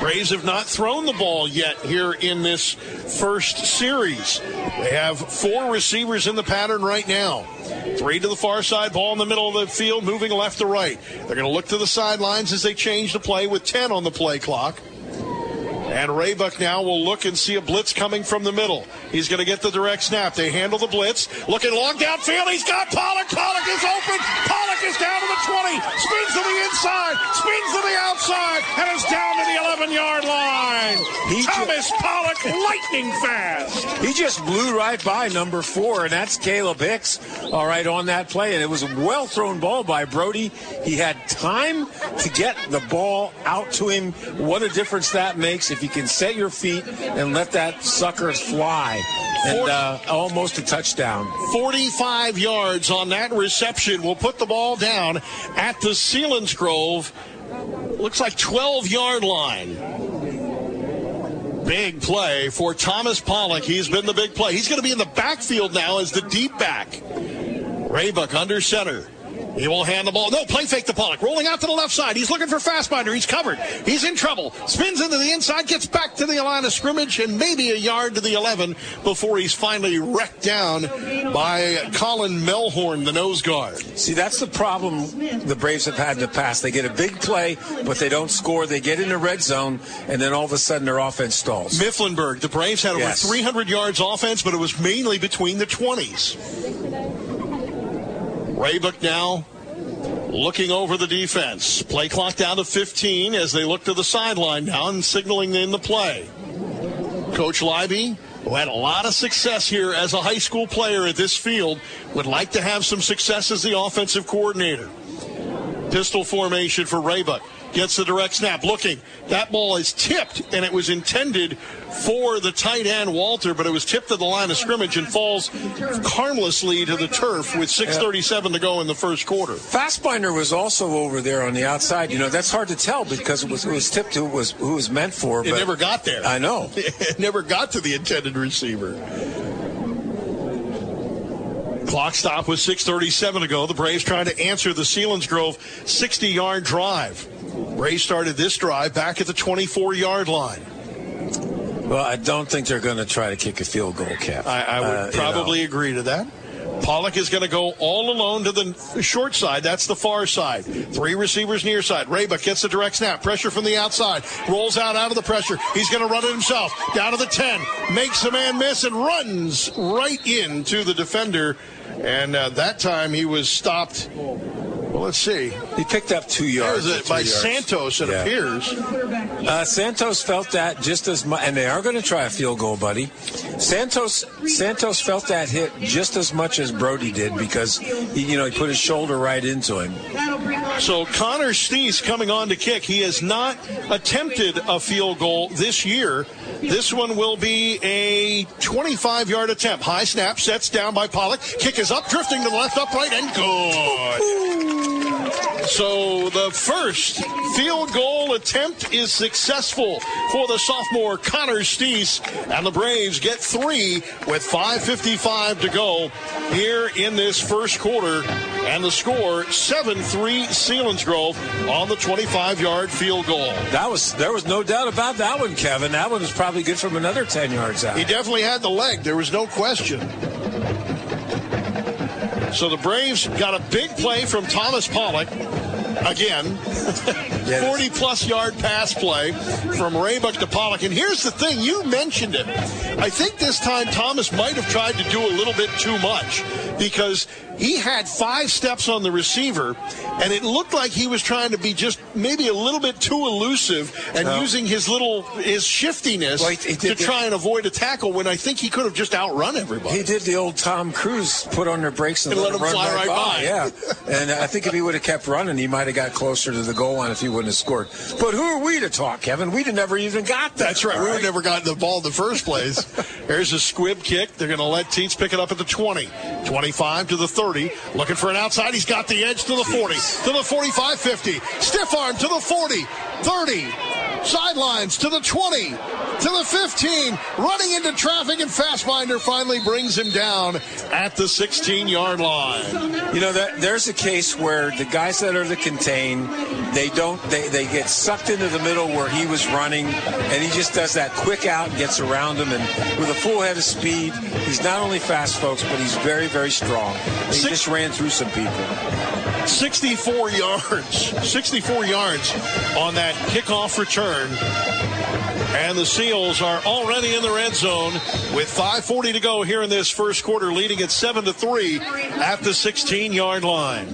Braves have not thrown the ball yet here in this first series. They have four receivers in the pattern right now. Three to the far side, ball in the middle of the field, moving left to right. They're going to look to the sidelines as they change the play with ten on the play clock. And Raybuck now will look and see a blitz coming from the middle. He's going to get the direct snap. They handle the blitz. Looking long downfield. He's got Pollock. Pollock is open. Pollock is down to the twenty. Spins to the inside. Spins to the outside. And is down to the eleven-yard line. He Thomas ju- Pollock, lightning fast. He just blew right by number four, and that's Caleb Hicks, all right, on that play. And it was a well-thrown ball by Brody. He had time to get the ball out to him. What a difference that makes if you can set your feet and let that sucker fly. And uh, almost a touchdown. forty-five yards on that reception will put the ball down at the Selinsgrove. Looks like twelve-yard line. Big play for Thomas Pollock. He's been the big play. He's going to be in the backfield now as the deep back. Raybuck under center. He will hand the ball. No, play fake to Pollock. Rolling out to the left side. He's looking for Fastbinder. He's covered. He's in trouble. Spins into the inside. Gets back to the line of scrimmage and maybe a yard to the eleven before he's finally wrecked down by Colin Melhorn, the nose guard. See, that's the problem the Braves have had in the past. They get a big play, but they don't score. They get in the red zone, and then all of a sudden their offense stalls. Mifflinburg, the Braves had over yes. three hundred yards offense, but it was mainly between the twenties. Raybuck now looking over the defense. Play clock down to fifteen as they look to the sideline now and signaling in the play. Coach Leiby, who had a lot of success here as a high school player at this field, would like to have some success as the offensive coordinator. Pistol formation for Raybuck. Gets the direct snap. Looking. That ball is tipped, and it was intended for the tight end, Walter, but it was tipped to the line of scrimmage and falls harmlessly to the turf with six thirty-seven to go in the first quarter. Fastbinder was also over there on the outside. You know, that's hard to tell because it was, it was tipped to who it was, who it was meant for. It but never got there. I know. It never got to the intended receiver. Clock stop with six thirty-seven to go. The Braves trying to answer the Selinsgrove sixty-yard drive. Braves started this drive back at the twenty-four-yard line. Well, I don't think they're going to try to kick a field goal, Kev. I, I would uh, probably you know. agree to that. Pollock is going to go all alone to the short side. That's the far side. Three receivers near side. Raybuck gets the direct snap. Pressure from the outside. Rolls out out of the pressure. He's going to run it himself. Down to the ten. Makes a man miss and runs right into the defender. And uh, that time he was stopped. Well, let's see. He picked up two yards. It by yards. Santos, it yeah. appears. Uh, Santos felt that just as much, and they are going to try a field goal, buddy. Santos Santos felt that hit just as much as Brody did because he, you know, he put his shoulder right into him. So Connor Steese coming on to kick. He has not attempted a field goal this year. This one will be a twenty-five-yard attempt. High snap, sets down by Pollock. Kick is up, drifting to the left, upright, and good. So the first field goal attempt is successful for the sophomore Connor Steese, and the Braves get three with five fifty-five to go here in this first quarter, and the score seven three Selinsgrove on the twenty-five-yard field goal. That was there was no doubt about that one, Kevin. That one was probably good from another ten yards out. He definitely had the leg. There was no question. So the Braves got a big play from Thomas Pollock. Again, forty-plus yard pass play from Raybuck to Pollock. And here's the thing. You mentioned it. I think this time Thomas might have tried to do a little bit too much because he had five steps on the receiver, and it looked like he was trying to be just maybe a little bit too elusive and no. using his little his shiftiness well, he, he did, to try and avoid a tackle when I think he could have just outrun everybody. He did the old Tom Cruise, put on their brakes and, and let, let him run fly right by. by. Yeah, and I think if he would have kept running, he might have got closer to the goal line if he wouldn't have scored. But who are we to talk, Kevin? We never even got that. That's right. right. We never got the ball in the first place. There's a squib kick. They're going to let Teets pick it up at the twenty. twenty-five to the thirty. Looking for an outside. He's got the edge to the forty. To the forty-five fifty. Stiff arm to the forty. thirty. Sidelines to the twenty. to the fifteen, running into traffic, and Fastbinder finally brings him down at the sixteen-yard line. You know, that, there's a case where the guys that are the contain, they don't, they, they get sucked into the middle where he was running, and he just does that quick out and gets around him, and with a full head of speed, he's not only fast, folks, but he's very, very strong. He Six, just ran through some people. sixty-four yards. sixty-four yards on that kickoff return. And the Seals are already in the red zone with five forty to go here in this first quarter, leading at seven to three at the sixteen-yard line.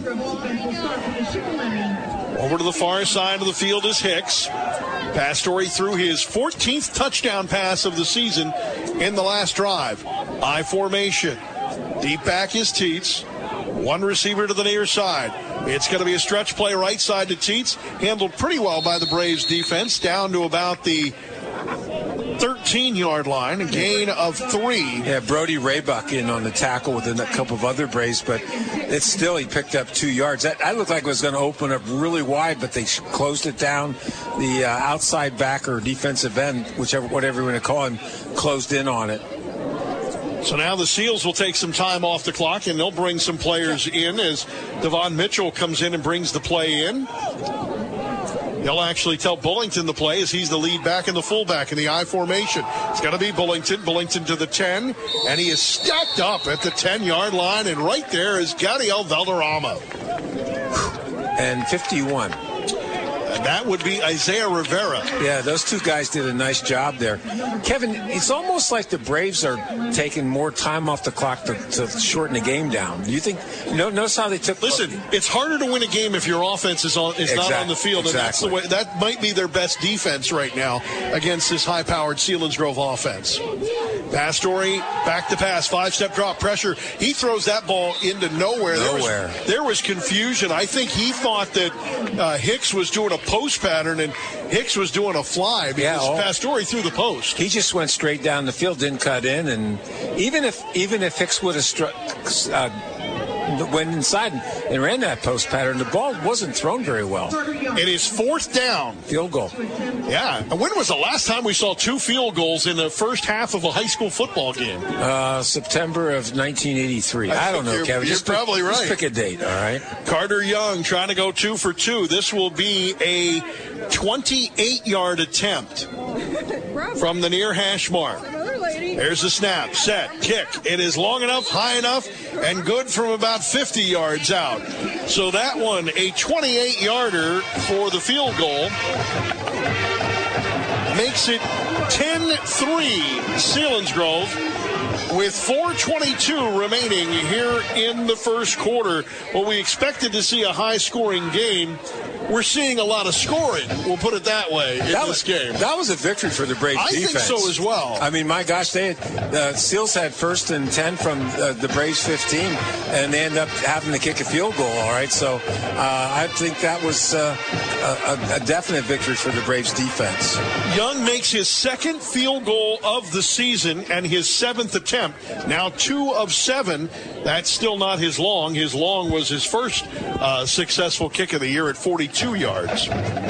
Over to the far side of the field is Hicks. Pastore threw his fourteenth touchdown pass of the season in the last drive. I formation. Deep back is Teets. One receiver to the near side. It's going to be a stretch play right side to Teets. Handled pretty well by the Braves defense, down to about the thirteen-yard line, a gain of three. Yeah, Brody Raybuck in on the tackle with a couple of other Braves, but it's still, he picked up two yards. That, that looked like it was going to open up really wide, but they closed it down. The uh, outside back or defensive end, whichever, whatever you want to call him, closed in on it. So now the Seals will take some time off the clock, and they'll bring some players in as Devon Mitchell comes in and brings the play in. He'll actually tell Bullington the play as he's the lead back and the fullback in the I formation. It's going to be Bullington. Bullington to the ten, and he is stacked up at the ten-yard line, and right there is Gadiel Valderrama. And fifty-one. And that would be Isaiah Rivera. Yeah, those two guys did a nice job there. Kevin, it's almost like the Braves are taking more time off the clock to, to shorten the game down. Do you think, you know, notice how they took... Listen, it's harder to win a game if your offense is, on, is exactly, not on the field. And exactly. that's the way, that might be their best defense right now against this high-powered Selinsgrove offense. Pastore, back to pass, five-step drop, pressure. He throws that ball into nowhere. Nowhere. There was, there was confusion. I think he thought that uh, Hicks was doing a post pattern and Hicks was doing a fly because yeah, oh, Pastore threw the post. He just went straight down the field, didn't cut in, and even if even if Hicks would have struck, uh, went inside and ran that post pattern, the ball wasn't thrown very well. It is fourth down. Field goal. Yeah. And when was the last time we saw two field goals in the first half of a high school football game? Uh, September of nineteen eighty-three. I, I don't know, you're, Kevin. You're just probably pick, right. Just pick a date, all right? Carter Young trying to go two for two. This will be a twenty-eight-yard attempt from the near hash mark. There's the snap, set, kick. It is long enough, high enough, and good from about fifty yards out. So that one, a twenty-eight-yarder for the field goal. Makes it ten three Selinsgrove with four twenty-two remaining here in the first quarter. Well, we expected to see a high-scoring game. We're seeing a lot of scoring, we'll put it that way, in that this was, game. That was a victory for the Braves I defense. I think so as well. I mean, my gosh, they had, uh, Seals had first and ten from uh, the Braves fifteen, and they ended up having to kick a field goal, all right? So uh, I think that was uh, a, a definite victory for the Braves defense. Young makes his second field goal of the season and his seventh attempt. Now two of seven. That's still not his long. His long was his first uh, successful kick of the year at forty-two yards.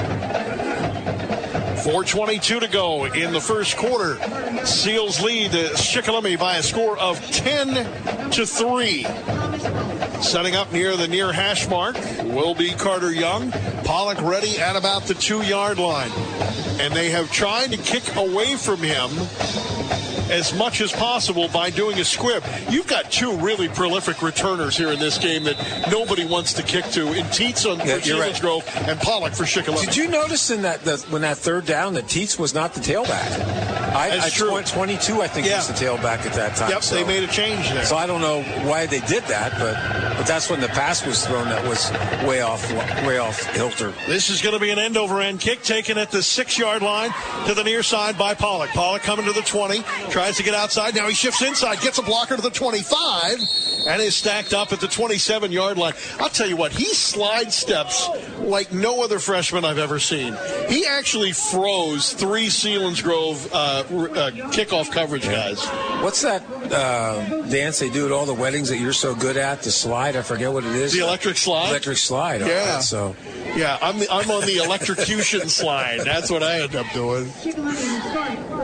four twenty-two to go in the first quarter. Seals lead Shikellamy by a score of ten to three. Setting up near the near hash mark will be Carter Young. Pollock ready at about the two-yard line. And they have tried to kick away from him as much as possible by doing a squib. You've got two really prolific returners here in this game that nobody wants to kick to. In Teets on yeah, for Selinsgrove right. and Pollock for Shikellamy. Did you notice in that the, when that third down that Teets was not the tailback? I, That's I, true. twenty-two, I think, yeah. was the tailback at that time. Yep, so. They made a change there. So I don't know why they did that, but but that's when the pass was thrown that was way off way off kilter. This is going to be an end-over-end kick taken at the six-yard line to the near side by Pollock. Pollock coming to the twenty, tries to get outside. Now he shifts inside, gets a blocker to the twenty-five, and is stacked up at the twenty-seven-yard line. I'll tell you what, he slide steps like no other freshman I've ever seen. He actually froze three Selinsgrove uh, uh, kickoff coverage guys. What's that uh, dance they do at all the weddings that you're so good at? The slide? I forget what it is. The electric slide? Electric slide. Yeah. Right, so. Yeah, I'm, the, I'm on the electrocution slide. That's what I end up doing.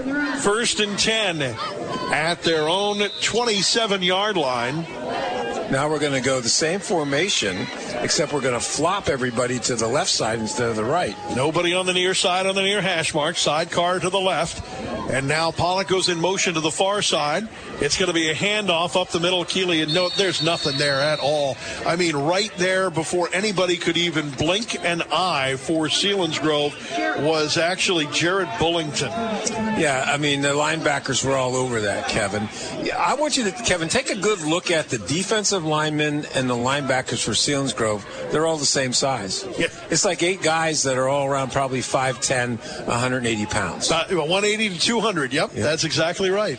First and ten at their own twenty-seven-yard line. Now we're going to go the same formation, except we're going to flop everybody to the left side instead of the right. Nobody on the near side on the near hash mark. Sidecar to the left. And now Pollock goes in motion to the far side. It's going to be a handoff up the middle. Keeley, and no, there's nothing there at all. I mean, right there before anybody could even blink an eye for Selinsgrove was actually Jared Bullington. Yeah, I mean, the linebackers were all over that, Kevin. Yeah, I want you to, Kevin, take a good look at the defensive linemen and the linebackers for Selinsgrove. They're all the same size. Yeah. It's like eight guys that are all around probably five ten, one hundred eighty pounds. Uh, one eighty to two hundred, yep, yep, that's exactly right.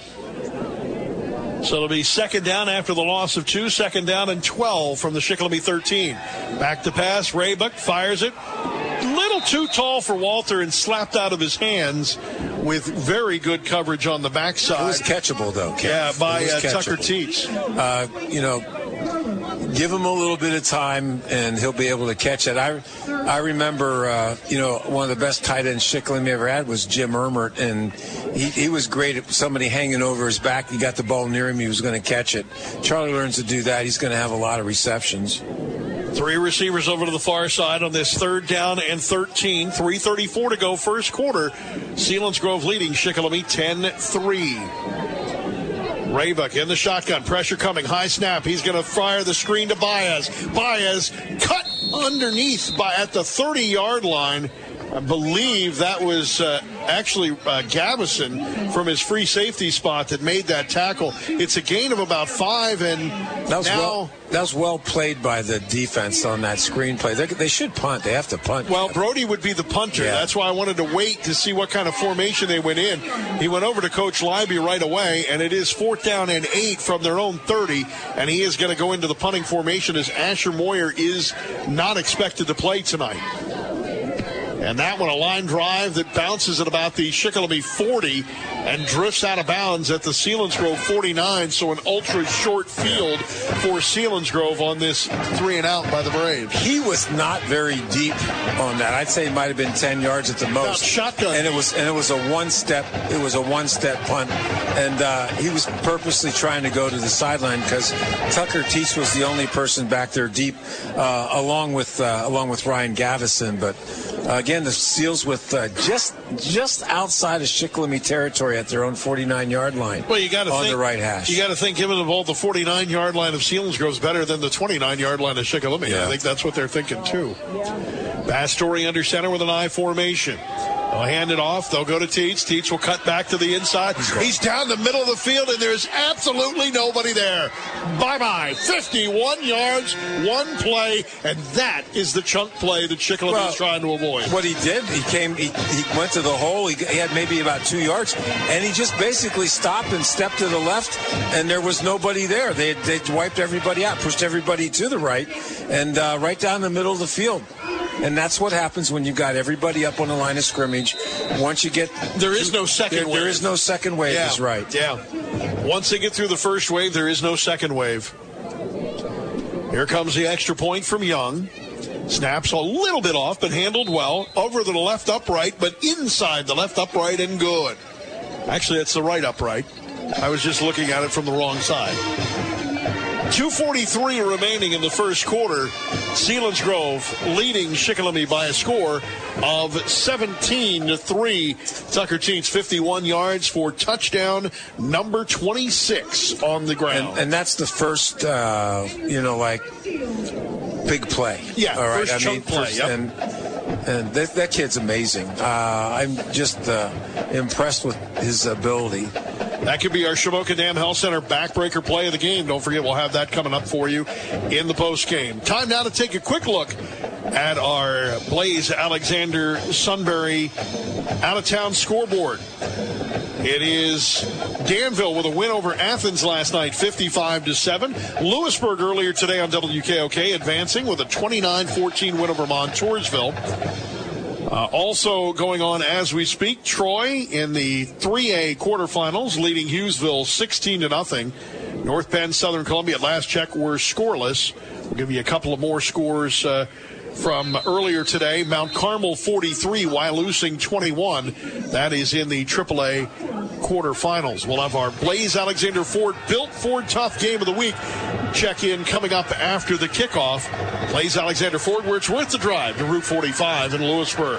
So it'll be second down after the loss of two, second down and twelve from the Shikellamy thirteen. Back to pass, Raybuck fires it. Little too tall for Walter and slapped out of his hands with very good coverage on the backside. It was catchable, though, Kev. Yeah, by uh, catchable. Tucker Teets. Uh, you know, give him a little bit of time, and he'll be able to catch it. I I remember, uh, you know, one of the best tight ends Shikellamy ever had was Jim Ermert, and he, he was great at somebody hanging over his back. He got the ball near him, he was going to catch it. Charlie learns to do that. He's going to have a lot of receptions. Three receivers over to the far side on this third down and thirteen. three thirty-four to go first quarter. Selinsgrove leading Shikellamy ten three. Raybuck in the shotgun. Pressure coming. High snap. He's going to fire the screen to Baez. Baez cut underneath by at the thirty-yard line. I believe that was uh, actually uh, Gavison from his free safety spot that made that tackle. It's a gain of about five, and that was now... Well, that was well played by the defense on that screenplay. They, they should punt. They have to punt. Well, Brody would be the punter. Yeah. That's why I wanted to wait to see what kind of formation they went in. He went over to Coach Libby right away, and it is fourth down and eight from their own thirty, and he is going to go into the punting formation as Asher Moyer is not expected to play tonight. And that one, a line drive that bounces at about the Shikellamy forty and drifts out of bounds at the Selinsgrove forty-nine. So an ultra short field for Selinsgrove on this three and out by the Braves. He was not very deep on that. I'd say it might have been ten yards at the most. About shotgun. And it was and it was a one step. It was a one step punt, and uh, he was purposely trying to go to the sideline because Tucker Teets was the only person back there deep, uh, along with uh, along with Ryan Gavison, but. Uh, again, the Seals with uh, just just outside of Shikellamy territory at their own forty-nine-yard line. Well, you got to on think, the right hash. You got to think, given the ball, the forty-nine-yard line of Selinsgrove is better than the twenty-nine-yard line of Shikellamy. Yeah. I think that's what they're thinking too. Yeah. Bastory under center with an I formation. They'll hand it off. They'll go to Teets. Teets will cut back to the inside. He's down the middle of the field, and there's absolutely nobody there. Bye-bye. fifty-one yards, one play, and that is the chunk play that Shikellamy well, is trying to avoid. What he did, he came, he, he went to the hole. He, he had maybe about two yards, and he just basically stopped and stepped to the left, and there was nobody there. They they wiped everybody out, pushed everybody to the right, and uh, right down the middle of the field. And that's what happens when you've got everybody up on the line of scrimmage. Once you get... There is no second there, wave. There is no second wave, yeah. is right. Yeah. Once they get through the first wave, there is no second wave. Here comes the extra point from Young. Snaps a little bit off, but handled well. Over to the left upright, but inside the left upright and good. Actually, it's the right upright. I was just looking at it from the wrong side. two forty-three remaining in the first quarter. Selinsgrove leading Shikellamy by a score of seventeen to three. Tucker Teets fifty-one yards for touchdown number twenty-six on the ground. And, and that's the first, uh, you know, like big play. Yeah, all right. first I chunk mean, play. first, Yep. And, and that, that kid's amazing. Uh, I'm just uh, impressed with his ability. That could be our Shamokin Dam Health Center backbreaker play of the game. Don't forget, we'll have that coming up for you in the post game. Time now to take a quick look at our Blaze Alexander Sunbury out-of-town scoreboard. It is Danville with a win over Athens last night, fifty-five to seven. Lewisburg earlier today on W K O K advancing with a twenty-nine fourteen win over Montoursville. Uh, also going on as we speak, Troy in the three A quarterfinals, leading Hughesville sixteen to nothing. North Penn, Southern Columbia at last check were scoreless. We'll give you a couple of more scores uh, from earlier today. Mount Carmel forty-three, Wyalusing twenty-one. That is in the triple A quarterfinals. We'll have our Blaze Alexander Ford Built Ford Tough Game of the Week check-in coming up after the kickoff. Blaze Alexander Ford, where it's worth the drive to Route forty-five in Lewisburg.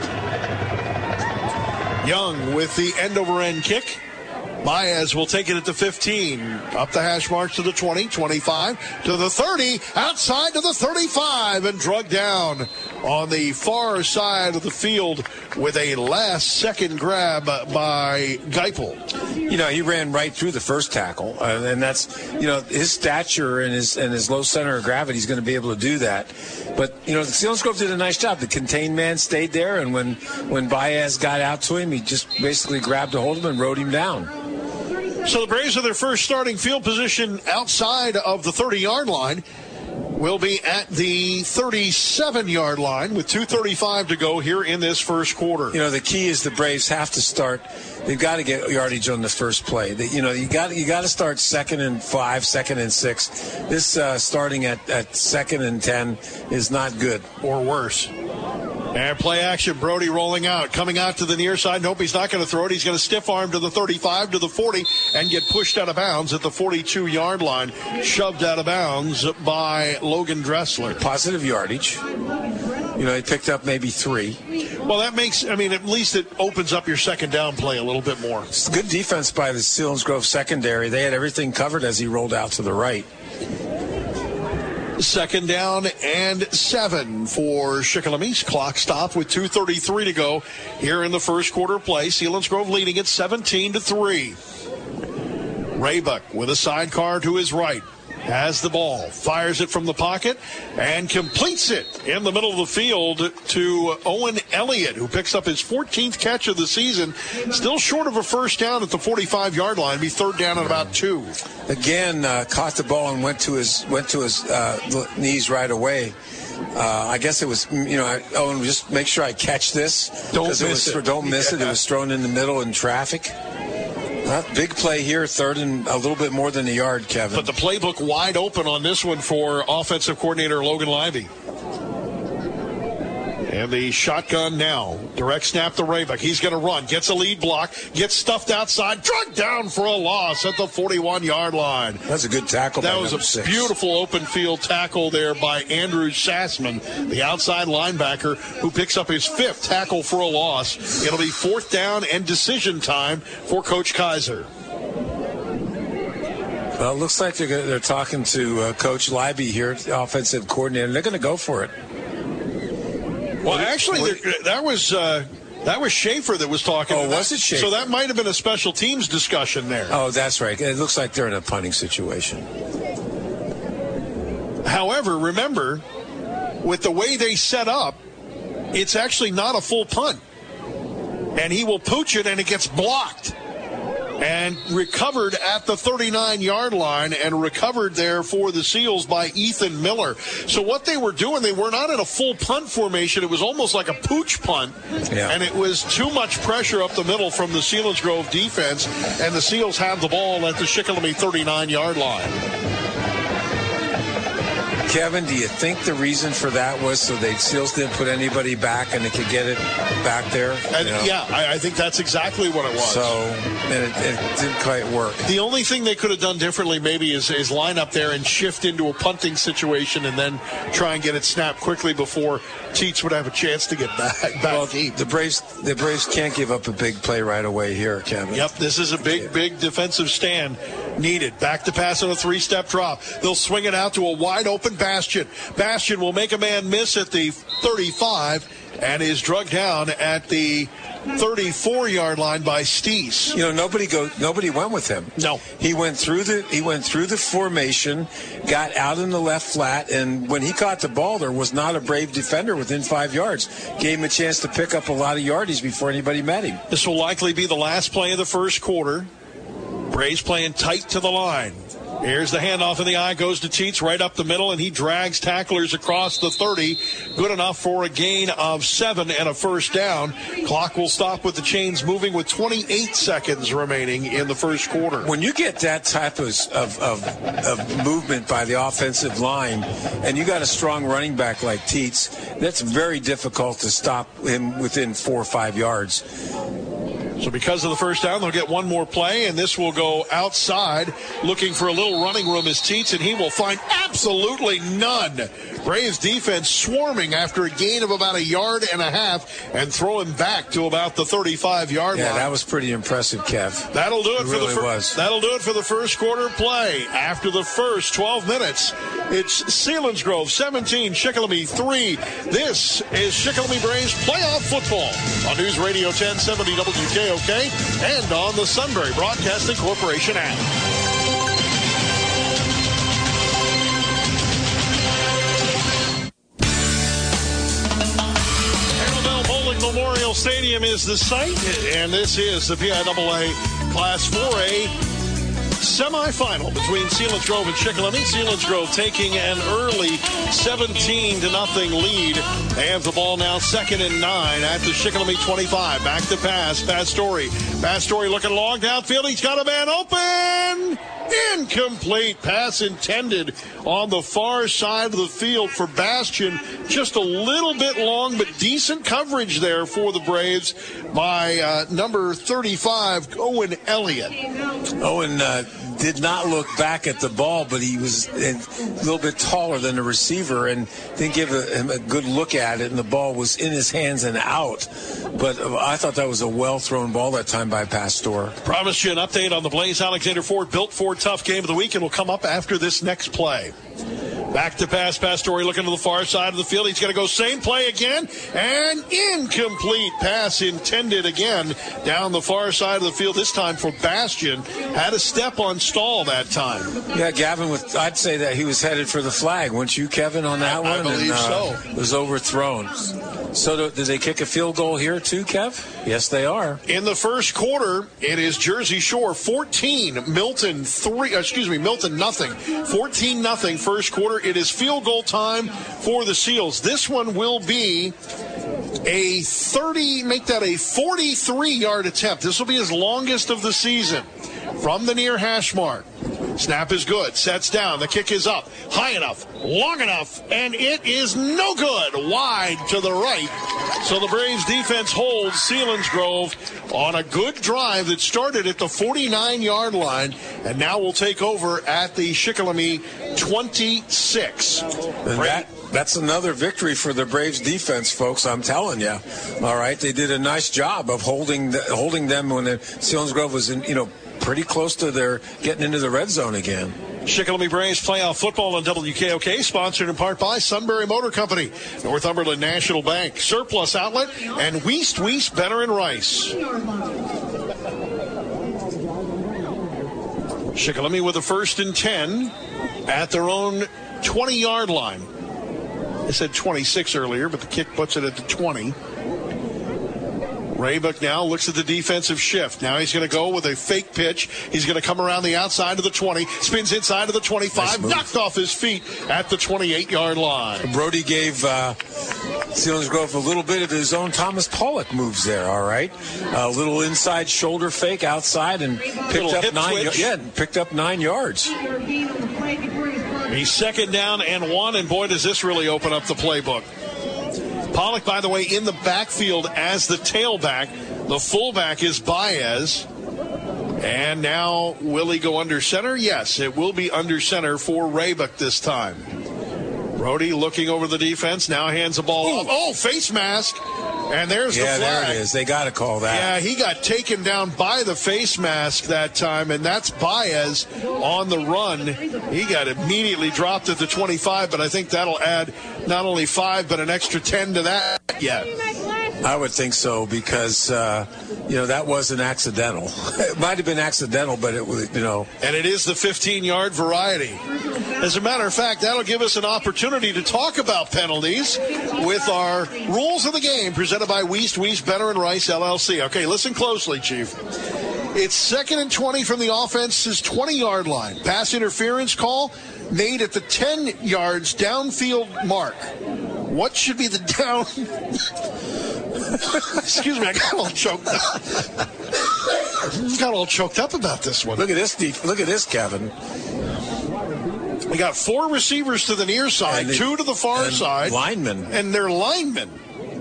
Young with the end-over-end kick. Baez will take it at the fifteen. Up the hash marks to the twenty, twenty-five, to the thirty, outside to the thirty-five, and drugged down on the far side of the field with a last-second grab by Geipel. You know, he ran right through the first tackle, uh, and that's, you know, his stature and his and his low center of gravity, he's going to be able to do that. But, you know, the Selinsgrove did a nice job. The contained man stayed there, and when, when Baez got out to him, he just basically grabbed a hold of him and rode him down. So the Braves, of their first starting field position outside of the thirty-yard line, will be at the thirty-seven-yard line with two thirty-five to go here in this first quarter. You know, the key is the Braves have to start. They've got to get yardage on the first play. They, you know, you got you got to start second and five, second and six. This uh, starting at, at second and ten is not good. Or worse. And play action, Brody rolling out, coming out to the near side. Nope, he's not going to throw it. He's going to stiff arm to the thirty-five, to the forty, and get pushed out of bounds at the forty-two-yard line. Shoved out of bounds by Logan Dressler. Positive yardage. You know, he picked up maybe three. Well, that makes, I mean, at least it opens up your second down play a little bit more. It's good defense by the Selinsgrove secondary. They had everything covered as he rolled out to the right. Second down and seven for Shikellamy. Clock stop with two thirty-three to go here in the first quarter play. Selinsgrove leading it seventeen to three. Raybuck with a sidecar to his right. Has the ball, fires it from the pocket, and completes it in the middle of the field to Owen Elliott, who picks up his fourteenth catch of the season. Still short of a first down at the forty-five-yard line. Be third down at about two. Again, uh, caught the ball and went to his went to his uh, knees right away. Uh, I guess it was, you know, I, Owen, just make sure I catch this. Don't miss it. Was, it. Don't miss yeah. it. It was thrown in the middle in traffic. Uh, big play here, third and a little bit more than a yard, Kevin. But the playbook wide open on this one for offensive coordinator Logan Lively. And the shotgun now. Direct snap to Raybuck. He's going to run. Gets a lead block. Gets stuffed outside. Drugged down for a loss at the forty-one-yard line. That's a good tackle by That was a six. beautiful open field tackle there by Andrew Sassman, the outside linebacker, who picks up his fifth tackle for a loss. It'll be fourth down and decision time for Coach Kaiser. Well, it looks like they're, gonna, they're talking to uh, Coach Libby here, the offensive coordinator. They're going to go for it. Well, actually, there, that was uh, that was Schaefer that was talking. Oh, was it Schaefer? So that might have been a special teams discussion there. Oh, that's right. It looks like they're in a punting situation. However, remember, with the way they set up, it's actually not a full punt. And he will pooch it, and it gets blocked. And recovered at the thirty-nine-yard line, and recovered there for the Seals by Ethan Miller. So what they were doing, they were not in a full punt formation. It was almost like a pooch punt. Yeah. And it was too much pressure up the middle from the Selinsgrove defense, and the Seals have the ball at the Shikellamy thirty-nine-yard line. Kevin, do you think the reason for that was so they Seals didn't put anybody back and they could get it back there? And, yeah, I, I think that's exactly what it was. So, and it, it didn't quite work. The only thing they could have done differently maybe is, is line up there and shift into a punting situation and then try and get it snapped quickly before Teets would have a chance to get back, back well, deep. The Braves, the Braves can't give up a big play right away here, Kevin. Yep, this is a big, big defensive stand needed. Back to pass on a three-step drop. They'll swing it out to a wide-open Bastion. Bastion will make a man miss at the thirty-five and is drugged down at the thirty-four-yard line by Steese. You know, nobody go, nobody went with him. No, he went through the he went through the formation, got out in the left flat, and when he caught the ball, there was not a Brave defender within five yards. Gave him a chance to pick up a lot of yardage before anybody met him. This will likely be the last play of the first quarter. Braves playing tight to the line. Here's the handoff in the eye, goes to Teets right up the middle, and he drags tacklers across the thirty. Good enough for a gain of seven and a first down. Clock will stop with the chains moving with twenty-eight seconds remaining in the first quarter. When you get that type of, of, of, of movement by the offensive line, and you got a strong running back like Teets, that's very difficult to stop him within four or five yards. So because of the first down, they'll get one more play, and this will go outside, looking for a little running room is Teets, and he will find absolutely none. Braves defense swarming after a gain of about a yard and a half and throw him back to about the thirty-five-yard yeah, line. Yeah, that was pretty impressive, Kev. That'll do it, it for really the fir- was. That'll do it for the first quarter play. After the first twelve minutes, it's Selinsgrove seventeen, Shikellamy three. This is Shikellamy Braves playoff football on News Radio ten seventy W K O K and on the Sunbury Broadcasting Corporation app. Memorial Stadium is the site, and this is the P I A A Class four A semifinal between Selinsgrove and Shikellamy. Selinsgrove taking an early seventeen to nothing lead. They have the ball now second and nine at the Shikellamy twenty-five. Back to pass. Pastore. Pastore looking long downfield. He's got a man open. Incomplete pass intended on the far side of the field for Bastion. Just a little bit long, but decent coverage there for the Braves by uh, number thirty-five, Owen Elliott. Owen uh, did not look back at the ball, but he was a little bit taller than the receiver and didn't give a, him a good look at it, and the ball was in his hands and out. But I thought that was a well-thrown ball that time by Pastore. Promised you an update on the Blaze Alexander Ford Built Ford Tough Game of the Week, and will come up after this next play. Back to pass. Pastore looking to the far side of the field. He's going to go same play again. And incomplete pass intended again down the far side of the field. This time for Bastion. Had a step on Stahl that time. Yeah, Gavin, with, I'd say that he was headed for the flag. Weren't you, Kevin, on that I, one? I believe and, uh, so. It was overthrown. So do, did they kick a field goal here too, Kev? Yes, they are. In the first quarter, it is Jersey Shore fourteen, Milton three. Excuse me, Milton nothing. fourteen nothing first quarter. It is field goal time for the Seals. This one will be a thirty, make that a forty-three-yard attempt. This will be his longest of the season from the near hash mark. Snap is good. Sets down. The kick is up. High enough. Long enough. And it is no good. Wide to the right. So the Braves defense holds Selinsgrove on a good drive that started at the forty-nine-yard line and now will take over at the Shikellamy twenty-six. And that, that's another victory for the Braves defense, folks. I'm telling you. All right. They did a nice job of holding the, holding them when the Selinsgrove was in, you know, pretty close to their getting into the red zone again. Shikellamy Braves playoff football on W K O K, sponsored in part by Sunbury Motor Company, Northumberland National Bank, Surplus Outlet, and Wiest Wiest Benner and Rice. Shikellamy with a first and ten at their own twenty-yard line. I said twenty-six earlier, but the kick puts it at the twenty. Raybuck now looks at the defensive shift. Now he's going to go with a fake pitch. He's going to come around the outside of the twenty, spins inside of the twenty-five, nice knocked off his feet at the twenty-eight-yard line. Brody gave uh, Selinsgrove a little bit of his own Thomas Pollock moves there, all right? A little inside shoulder fake outside and picked up nine, y- yeah, picked up nine yards. He's second down and one, and boy, does this really open up the playbook. Pollock, by the way, in the backfield as the tailback. The fullback is Baez. And now, will he go under center? Yes, it will be under center for Raybuck this time. Brody looking over the defense, now hands the ball off. Oh, face mask. And there's yeah, the flag. there it is. They got to call that. Yeah, he got taken down by the face mask that time, and that's Baez on the run. He got immediately dropped at the twenty-five, but I think that'll add not only five, but an extra ten to that yet. I would think so because, uh, you know, that wasn't accidental. It might have been accidental, but it was, you know. And it is the fifteen-yard variety. As a matter of fact, that'll give us an opportunity to talk about penalties with our rules of the game presented by Wiest Wiest Benner and Rice, L L C. Okay, listen closely, Chief. It's second and twenty from the offense's twenty-yard line. Pass interference call made at the ten yards downfield mark. What should be the down... Excuse me, I got all choked up. got all choked up about this one. Look at this, Steve. Look at this, Kevin. We got four receivers to the near side, the, two to the far side. Linemen. And they're linemen.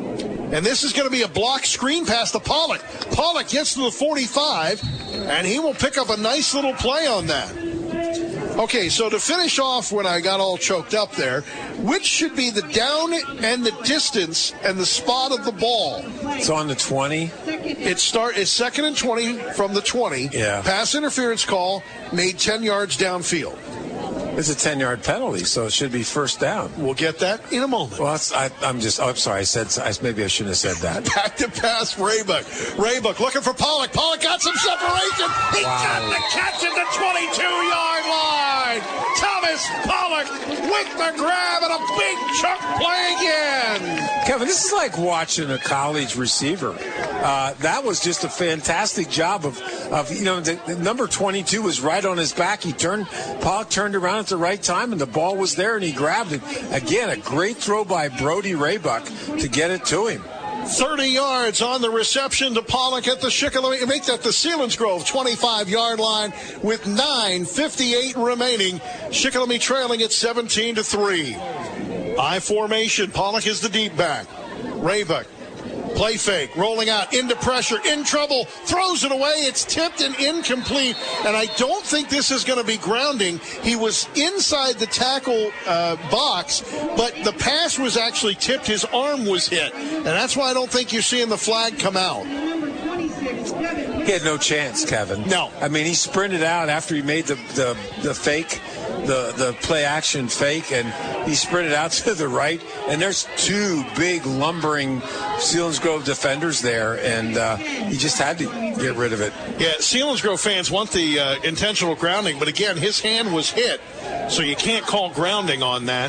And this is going to be a block screen pass to Pollock. Pollock gets to the forty-five, and he will pick up a nice little play on that. Okay, so to finish off when I got all choked up there, which should be the down and the distance and the spot of the ball? It's on the twenty. It start it's second and twenty from the twenty. Yeah. Pass interference call made ten yards downfield. It's a ten-yard penalty, so it should be first down. We'll get that in a moment. Well, that's, I, I'm just, oh, I'm sorry, I said, I, maybe I shouldn't have said that. Back to pass, Raybuck. Raybuck looking for Pollock. Pollock got some separation. He Wow. got the catch at the twenty-two-yard line. Thomas Pollock with the grab and a big chunk play again. Kevin, this is like watching a college receiver. Uh, that was just a fantastic job of, of you know, the, the number twenty-two was right on his back. He turned, Pollock turned around at the right time, and the ball was there, and he grabbed it. Again, a great throw by Brody Raybuck to get it to him. thirty yards on the reception to Pollock at the Shikellamy. Make that the Selinsgrove twenty-five-yard line with nine fifty-eight remaining. Shikellamy trailing at seventeen to three. I formation. Pollock is the deep back. Raybuck. Play fake, rolling out, into pressure, in trouble, throws it away. It's tipped and incomplete. And I don't think this is going to be grounding. He was inside the tackle uh, box, but the pass was actually tipped. His arm was hit. And that's why I don't think you're seeing the flag come out. He had no chance, Kevin. No. I mean, he sprinted out after he made the, the, the fake, the, the play-action fake, and he sprinted out to the right. And there's two big, lumbering Selinsgrove defenders there, and uh, he just had to get rid of it. Yeah, Selinsgrove fans want the uh, intentional grounding, but again, his hand was hit, so you can't call grounding on that.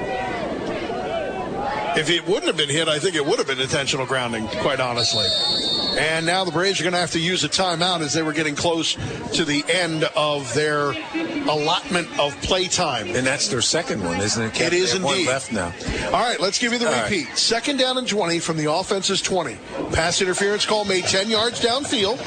If it wouldn't have been hit, I think it would have been intentional grounding, quite honestly. And now the Braves are going to have to use a timeout as they were getting close to the end of their allotment of play time. And that's their second one, isn't it, Kevin? It is They have indeed. one left now. All right, let's give you the All repeat. Right. Second down and twenty from the offense's twenty. Pass interference call made ten yards downfield.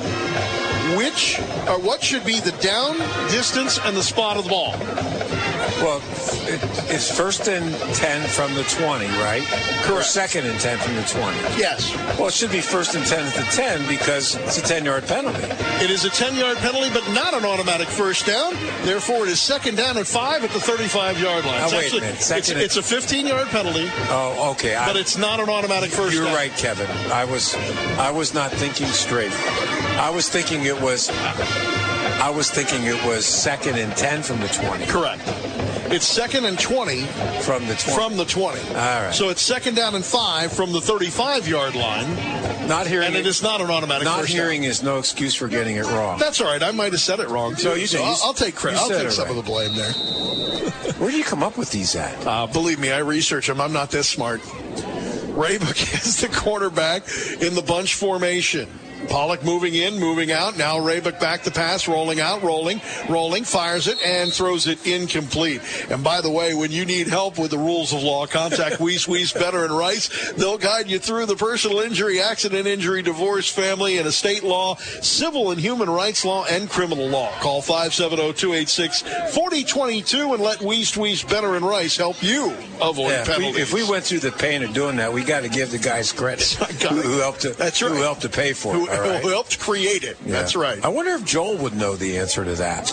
Which, or what should be the down, distance, and the spot of the ball? Well, it, it's first and ten from the twenty, right? Correct. Or second and ten from the twenty. Yes. Well, it should be first and ten at the ten because it's a ten-yard penalty. It is a ten-yard penalty, but not an automatic first down. Therefore, it is second down and five at the thirty-five-yard line. Now, It's wait actually, a minute. It's, Second it's a fifteen-yard penalty, Oh, okay. but I, it's not an automatic first You're down. right, Kevin. I was, I was not thinking straight. I was thinking it was, I was thinking it was second and ten from the twenty. Correct. It's second and twenty From the twenty. from the twenty. All right. So it's second down and five from the thirty-five-yard line, Not hearing and it is not an automatic Not first hearing down. is no excuse for getting it wrong. That's all right. I might have said it wrong, too. No, you so did. I'll, I'll take credit. You I'll said take it some right. of the blame there. Where do you come up with these at? Uh, believe me, I research them. I'm not this smart. Raybuck is the quarterback in the bunch formation. Pollock moving in, moving out. Now Raybuck back to pass, rolling out, rolling, rolling, fires it, and throws it incomplete. And by the way, when you need help with the rules of law, contact Weiss, Weiss, Better, and Rice. They'll guide you through the personal injury, accident injury, divorce, family, and estate law, civil and human rights law, and criminal law. Call five seven zero, two eight six, four zero two two and let Weiss, Weiss, Better, and Rice help you avoid Yeah, if, we, penalties. if we went through the pain of doing that, we got to give the guys credit who, who helped to That's right. who helped to pay for it. Who, all right? who helped create it. Yeah. That's right. I wonder if Joel would know the answer to that.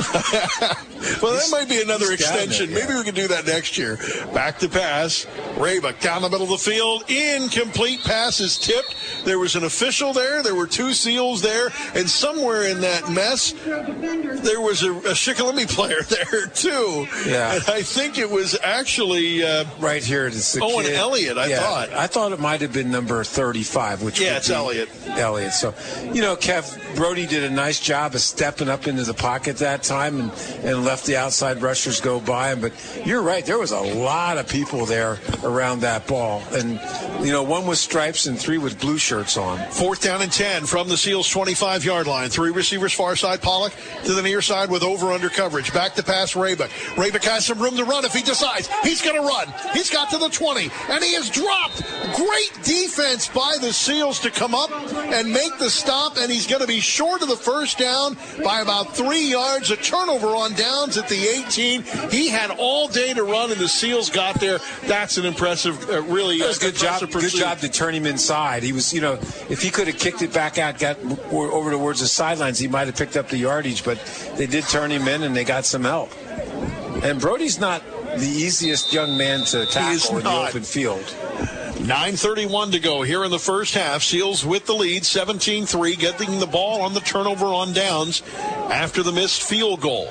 Well, that might be another he's down extension. there, yeah. Maybe we can do that next year. Back to pass. Raybuck down the middle of the field. Incomplete pass is tipped. There was an official there. There were two SEALs there. And somewhere in that mess, there was a, a Shikellamy player there, too. Yeah. And I think it was actually uh, Right here, it's the Owen kid. Elliott, I Yeah, thought. I thought it might have been number thirty-five, which Yeah, would it's be Elliott. Elliott. So, you know, Kev, Brody did a nice job of stepping up into the pocket that time and, and left the outside rushers go by him. But you're right, there was a lot of people there around that ball. And, you know, one with stripes and three with blue shirts. shirts on. Fourth down and ten from the Seals twenty-five-yard line. Three receivers far side. Pollock to the near side with over-under coverage. Back to pass Raybuck. Raybuck has some room to run if he decides. He's going to run. He's got to the twenty, and he is dropped. Great defense by the Seals to come up and make the stop, and he's going to be short of the first down by about three yards. A turnover on downs at the eighteen. He had all day to run, and the Seals got there. That's an impressive, uh, really It was uh, good job. pursuit. Good job to turn him inside. He was, you know, if he could have kicked it back out, got over towards the sidelines, he might have picked up the yardage. But they did turn him in, and they got some help. And Brody's not the easiest young man to tackle in the open field. nine thirty-one to go here in the first half. Seals with the lead, seventeen three, getting the ball on the turnover on downs after the missed field goal.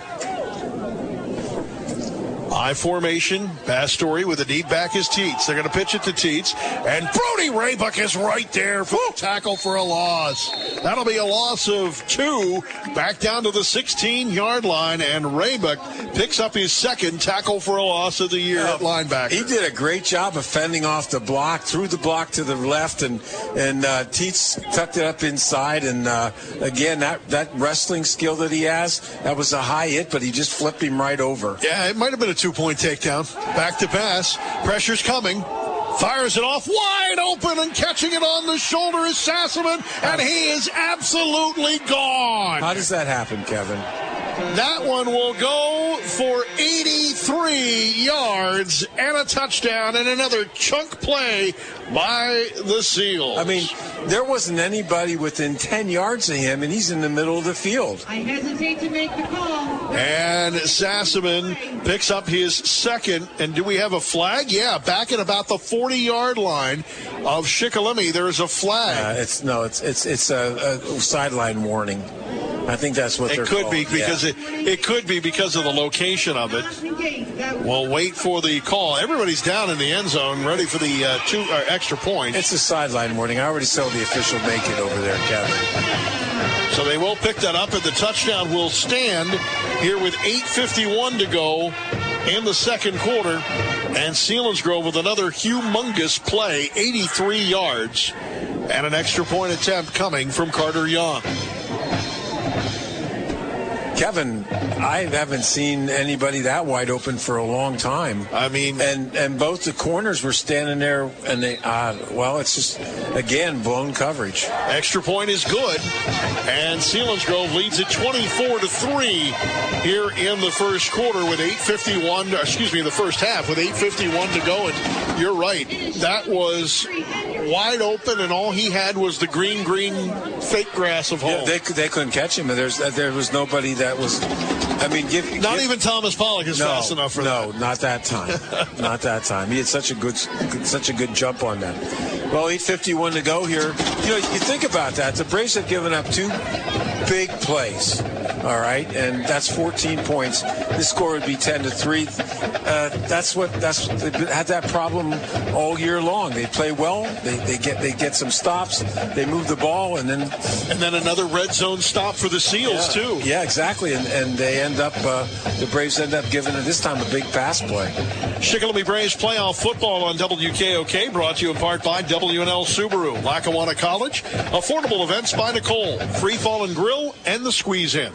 I formation, Pastore with a deep back is Teets. They're going to pitch it to Teets, and Brody Raybuck is right there for the tackle for a loss. That'll be a loss of two, back down to the sixteen-yard line, and Raybuck picks up his second tackle for a loss of the year Yeah, at linebacker. He did a great job of fending off the block, threw the block to the left, and and uh, Teets tucked it up inside. And uh, again, that, that wrestling skill that he has, that was a high hit, but he just flipped him right over. Yeah, it might have been a two-point takedown. Back to pass. Pressure's coming. Fires it off wide open, and catching it on the shoulder is Sassaman, and he is absolutely gone. How does that happen, Kevin? That one will go for eighty-three yards and a touchdown, and another chunk play by the Seals. I mean, there wasn't anybody within ten yards of him, and he's in the middle of the field. I hesitate to make the call. And Sassaman picks up his second. And do we have a flag? Yeah, back at about the forty-yard line of Shikellamy, there is a flag. Uh, it's no, it's it's it's a, a sideline warning. I think that's what It they're could called. be because yeah. it, it could be because of the location of it. We'll wait for the call. Everybody's down in the end zone, ready for the uh, two uh, extra point. It's a sideline warning. I already saw the official make it over there, Kevin. So they will pick that up, and the touchdown will stand here with eight fifty-one to go in the second quarter. And Selinsgrove with another humongous play, eighty-three yards, and an extra point attempt coming from Carter Young. Kevin, I haven't seen anybody that wide open for a long time. I mean, and and both the corners were standing there, and they, uh, well, it's just again blown coverage. Extra point is good, and Selinsgrove leads it twenty-four to three here in the first quarter with eight fifty-one. Excuse me, the first half with eight fifty-one to go. And you're right, that was wide open, and all he had was the green, green fake grass of home. Yeah, they they couldn't catch him, and there's there was nobody that was. I mean, give not give, even Thomas Pollock is no, fast enough for no, that. No, not that time. Not that time. He had such a good, such a good jump on that. Well, eight fifty-one to go here. You know, you think about that. The Braves have given up two big plays. All right, and that's fourteen points. This score would be ten to three. Uh, that's what that's they've had that problem all year long. They play well. They, they get they get some stops. They move the ball, and then and then another red zone stop for the Seals yeah, too. Yeah, exactly. And and they end up uh, the Braves end up giving it this time a big pass play. Shikellamy Braves playoff football on W K O K, brought to you in part by W and L Subaru, Lackawanna College, affordable events by Nicole, Free Fall and Grill, and the Squeeze In.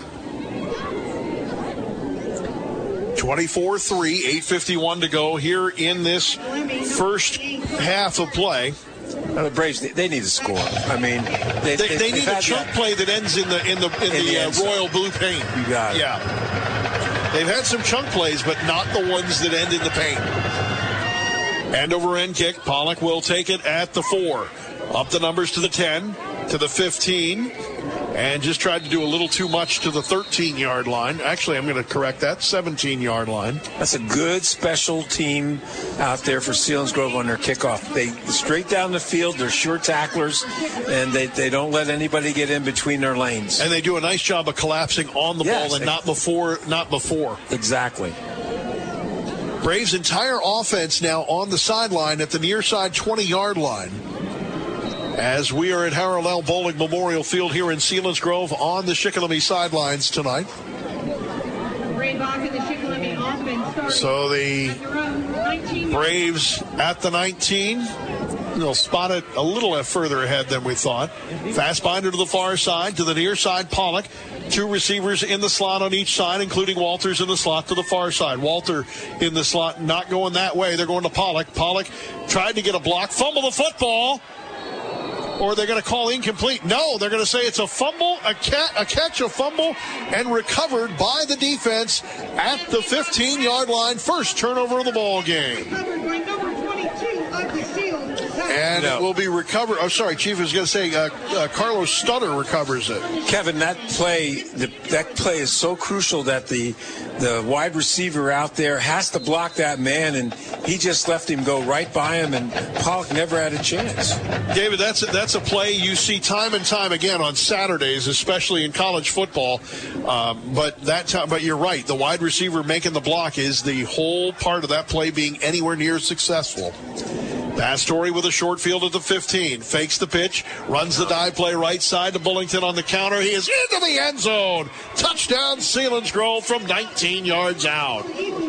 twenty-four three, eight fifty-one to go here in this first half of play. Now the Braves, they, they need to score. I mean, they, They, they, they need a chunk that. play that ends in the in the in, In the, the uh, end zone. royal blue paint. You got it. Yeah, they've had some chunk plays, but not the ones that end in the paint. End over end kick. Pollock will take it at the four. Up the numbers to the ten, to the fifteen. And just tried to do a little too much to the thirteen-yard line. Actually, I'm going to correct that, seventeen-yard line. That's a good special team out there for Selinsgrove on their kickoff. They straight down the field. They're sure tacklers, and they, they don't let anybody get in between their lanes. And they do a nice job of collapsing on the Yes, ball and not before. Not before. Exactly. Braves' entire offense now on the sideline at the near side twenty-yard line. As we are at Harold L. Bowling Memorial Field here in Selinsgrove on the Shikellamy sidelines tonight. So the Braves at the nineteen. They'll spot it a little further ahead than we thought. Fast binder to the far side, to the near side, Pollock. Two receivers in the slot on each side, including Walters in the slot to the far side. Walter in the slot, not going that way. They're going to Pollock. Pollock tried to get a block, fumble the football. Or they're going to call incomplete. No, they're going to say it's a fumble, a, cat, a catch, a fumble, and recovered by the defense at the fifteen-yard line. First turnover of the ball game. And no. It will be recovered. Oh, sorry, Chief was going to say uh, uh, Carlos Stutter recovers it. Kevin, that play, the, that play is so crucial that the the wide receiver out there has to block that man, and he just left him go right by him, and Pollock never had a chance. David, that's a, that's a play you see time and time again on Saturdays, especially in college football. Um, but that time, but you're right. The wide receiver making the block is the whole part of that play being anywhere near successful. Pastore with a short field at the fifteen. Fakes the pitch. Runs the dive play right side to Bullington on the counter. He is into the end zone. Touchdown, Selinsgrove from nineteen yards out.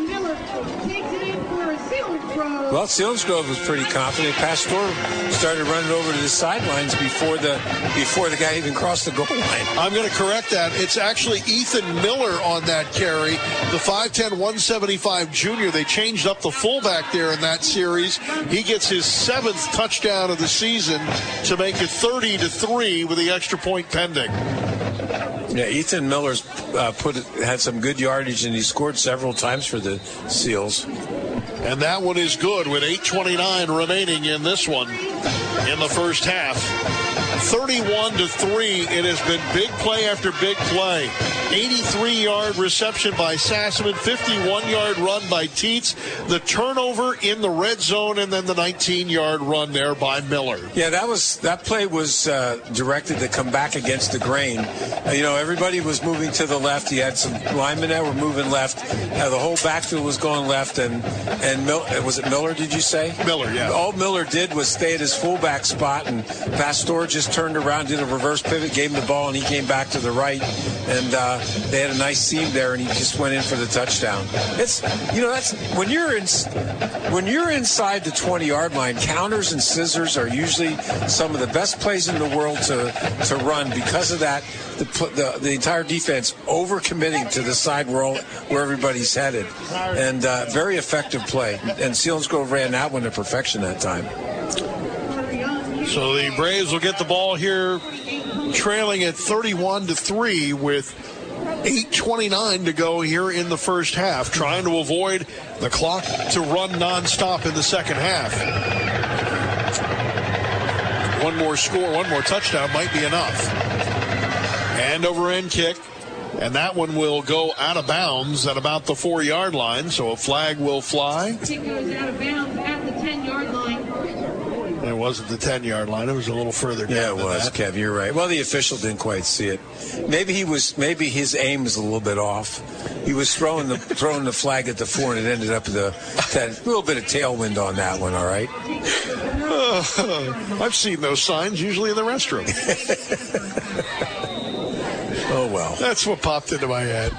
Well, Selinsgrove was pretty confident. Pastore started running over to the sidelines before the before the guy even crossed the goal line. I'm going to correct that. It's actually Ethan Miller on that carry, the five ten, one seventy-five junior. They changed up the fullback there in that series. He gets his seventh touchdown of the season to make it thirty to three with the extra point pending. Yeah, Ethan Miller's uh, put had some good yardage, and he scored several times for the Seals. And that one is good with eight twenty-nine remaining in this one in the first half. thirty-one to three. It has been big play after big play. eighty-three-yard reception by Sassaman, fifty-one-yard run by Teets, the turnover in the red zone, and then the nineteen-yard run there by Miller. Yeah, that was that play was uh, directed to come back against the grain. Uh, you know, everybody was moving to the left. You had some linemen that were moving left. Uh, the whole backfield was going left, and and Mil- was it Miller? Did you say Miller? Yeah. All Miller did was stay at his fullback spot, and Pastore just turned around, did a reverse pivot, gave him the ball, and he came back to the right, and uh, they had a nice seam there, and he just went in for the touchdown. It's you know that's when you're in when you're inside the twenty-yard line, counters and scissors are usually some of the best plays in the world to to run. Because of that, the the, the entire defense overcommitting to the side where all, where everybody's headed, and uh, very effective play. And Selinsgrove ran that one to perfection that time. So the Braves will get the ball here, trailing at thirty-one to three with eight twenty-nine to go here in the first half, trying to avoid the clock to run nonstop in the second half. One more score, one more touchdown might be enough. End over end kick, and that one will go out of bounds at about the four-yard line, so a flag will fly. It goes out of bounds at the ten-yard line. It wasn't the ten-yard line. It was a little further down. Yeah, it was, that. Kev. You're right. Well, the official didn't quite see it. Maybe he was. Maybe his aim was a little bit off. He was throwing the throwing the flag at the four, and it ended up the that little bit of tailwind on that one. All right. Uh, I've seen those signs usually in the restroom. Oh well. That's what popped into my head.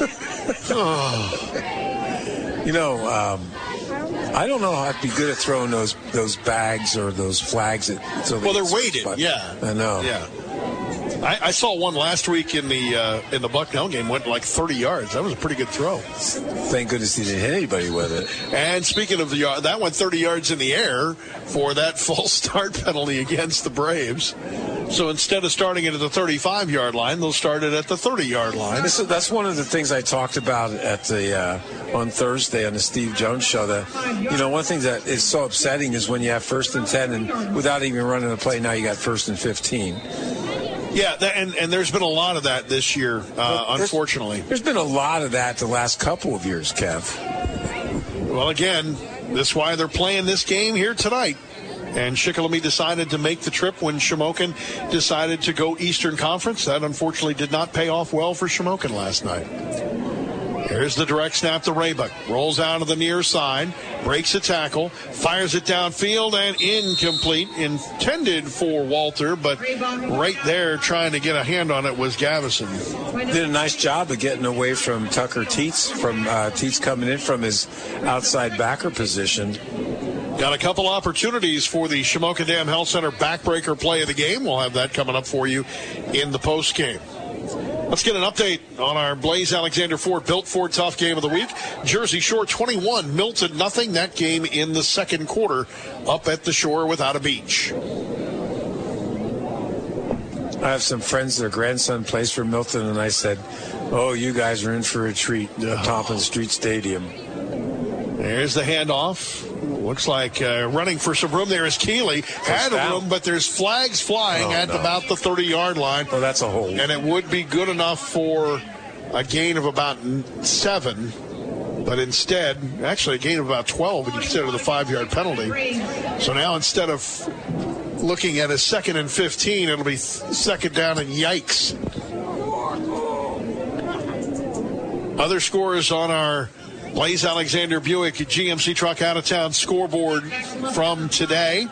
Oh. You know. Um, I don't know how I'd be good at throwing those those bags or those flags. At, so well, they're weighted, spot. yeah. I know. Yeah. I, I saw one last week in the uh, in the Bucknell game, went like thirty yards. That was a pretty good throw. Thank goodness he didn't hit anybody with it. And speaking of the yard, that went thirty yards in the air for that false start penalty against the Braves. So instead of starting it at the thirty-five-yard line, they'll start it at the thirty-yard line. This, that's one of the things I talked about at the uh, on Thursday on the Steve Jones show. That you know, one thing that is so upsetting is when you have first and ten, and without even running a play, now you got first and fifteen. Yeah, that, and, and there's been a lot of that this year, uh, there's, unfortunately. There's been a lot of that the last couple of years, Kev. Well, again, that's why they're playing this game here tonight. And Shikellamy decided to make the trip when Shamokin decided to go Eastern Conference. That unfortunately did not pay off well for Shamokin last night. Here's the direct snap to Raybuck. Rolls out to the near side, breaks a tackle, fires it downfield, and incomplete. Intended for Walter, but right there trying to get a hand on it was Gavison. Did a nice job of getting away from Tucker Teets, from uh, Teets coming in from his outside backer position. Got a couple opportunities for the Shamokin Dam Health Center backbreaker play of the game. We'll have that coming up for you in the post game. Let's get an update on our Blaze Alexander Ford Built Ford Tough Game of the Week. Jersey Shore twenty-one, Milton nothing. That game in the second quarter up at the Shore without a beach. I have some friends, their grandson plays for Milton, and I said, oh, you guys are in for a treat at Tompkins Street Stadium. There's the handoff. Looks like uh, running for some room there is Keeley. Had a room, but there's flags flying oh, at no. about the thirty-yard line. Well, that's a hole. And it would be good enough for a gain of about seven. But instead, actually a gain of about twelve when you consider the five-yard penalty. So now instead of looking at a second and fifteen, it'll be second down and yikes. Other scores on our Blaze Alexander Buick G M C Truck out-of-town scoreboard from today.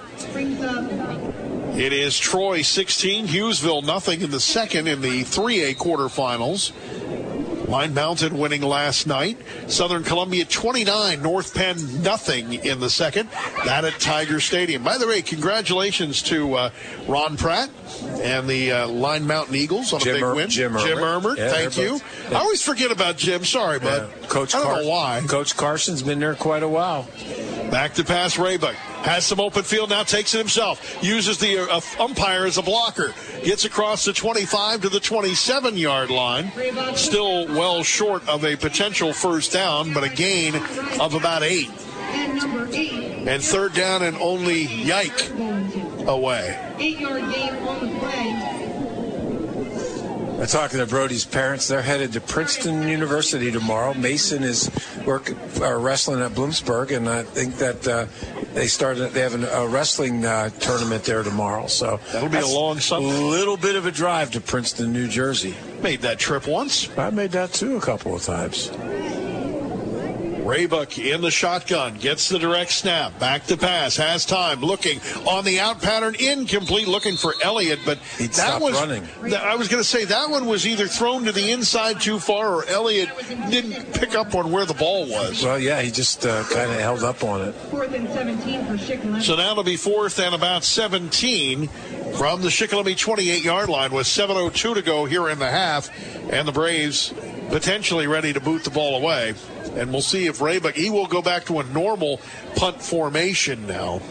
It is Troy sixteen, Hughesville nothing in the second in the three A quarterfinals. Line Mountain winning last night. Southern Columbia twenty-nine, North Penn nothing in the second. That at Tiger Stadium. By the way, congratulations to uh, Ron Pratt and the uh, Line Mountain Eagles on Jim a big er- win. Jim Ermert. Jim Ermert, yeah, thank you. Yeah. I always forget about Jim. Sorry, bud. Yeah. Coach I don't Car- know why. Coach Carson's been there quite a while. Back to pass, Raybuck. Has some open field, now takes it himself. Uses the uh, umpire as a blocker. Gets across the twenty-five to the twenty-seven-yard line. Still well short of a potential first down, but a gain of about eight. And third down and only yike away. Eight-yard gain on the play. I'm talking to Brody's parents. They're headed to Princeton University tomorrow. Mason is work uh, wrestling at Bloomsburg, and I think that uh, they started. They have an, a wrestling uh, tournament there tomorrow. So that'll be a long Sunday. A little bit of a drive to Princeton, New Jersey. Made that trip once. I made that too a couple of times. Raybuck in the shotgun, gets the direct snap, back to pass, has time, looking on the out pattern, incomplete, looking for Elliott, but He'd that was running. I was going to say that one was either thrown to the inside too far or Elliott didn't pick up on where the ball was. Well, yeah, he just uh, kind of held up on it. Fourth and seventeen for Shikellamy. So now it'll be fourth and about seventeen from the Shikellamy twenty-eight-yard line with seven oh two to go here in the half, and the Braves potentially ready to boot the ball away. And we'll see if Raybuck, he will go back to a normal punt formation now.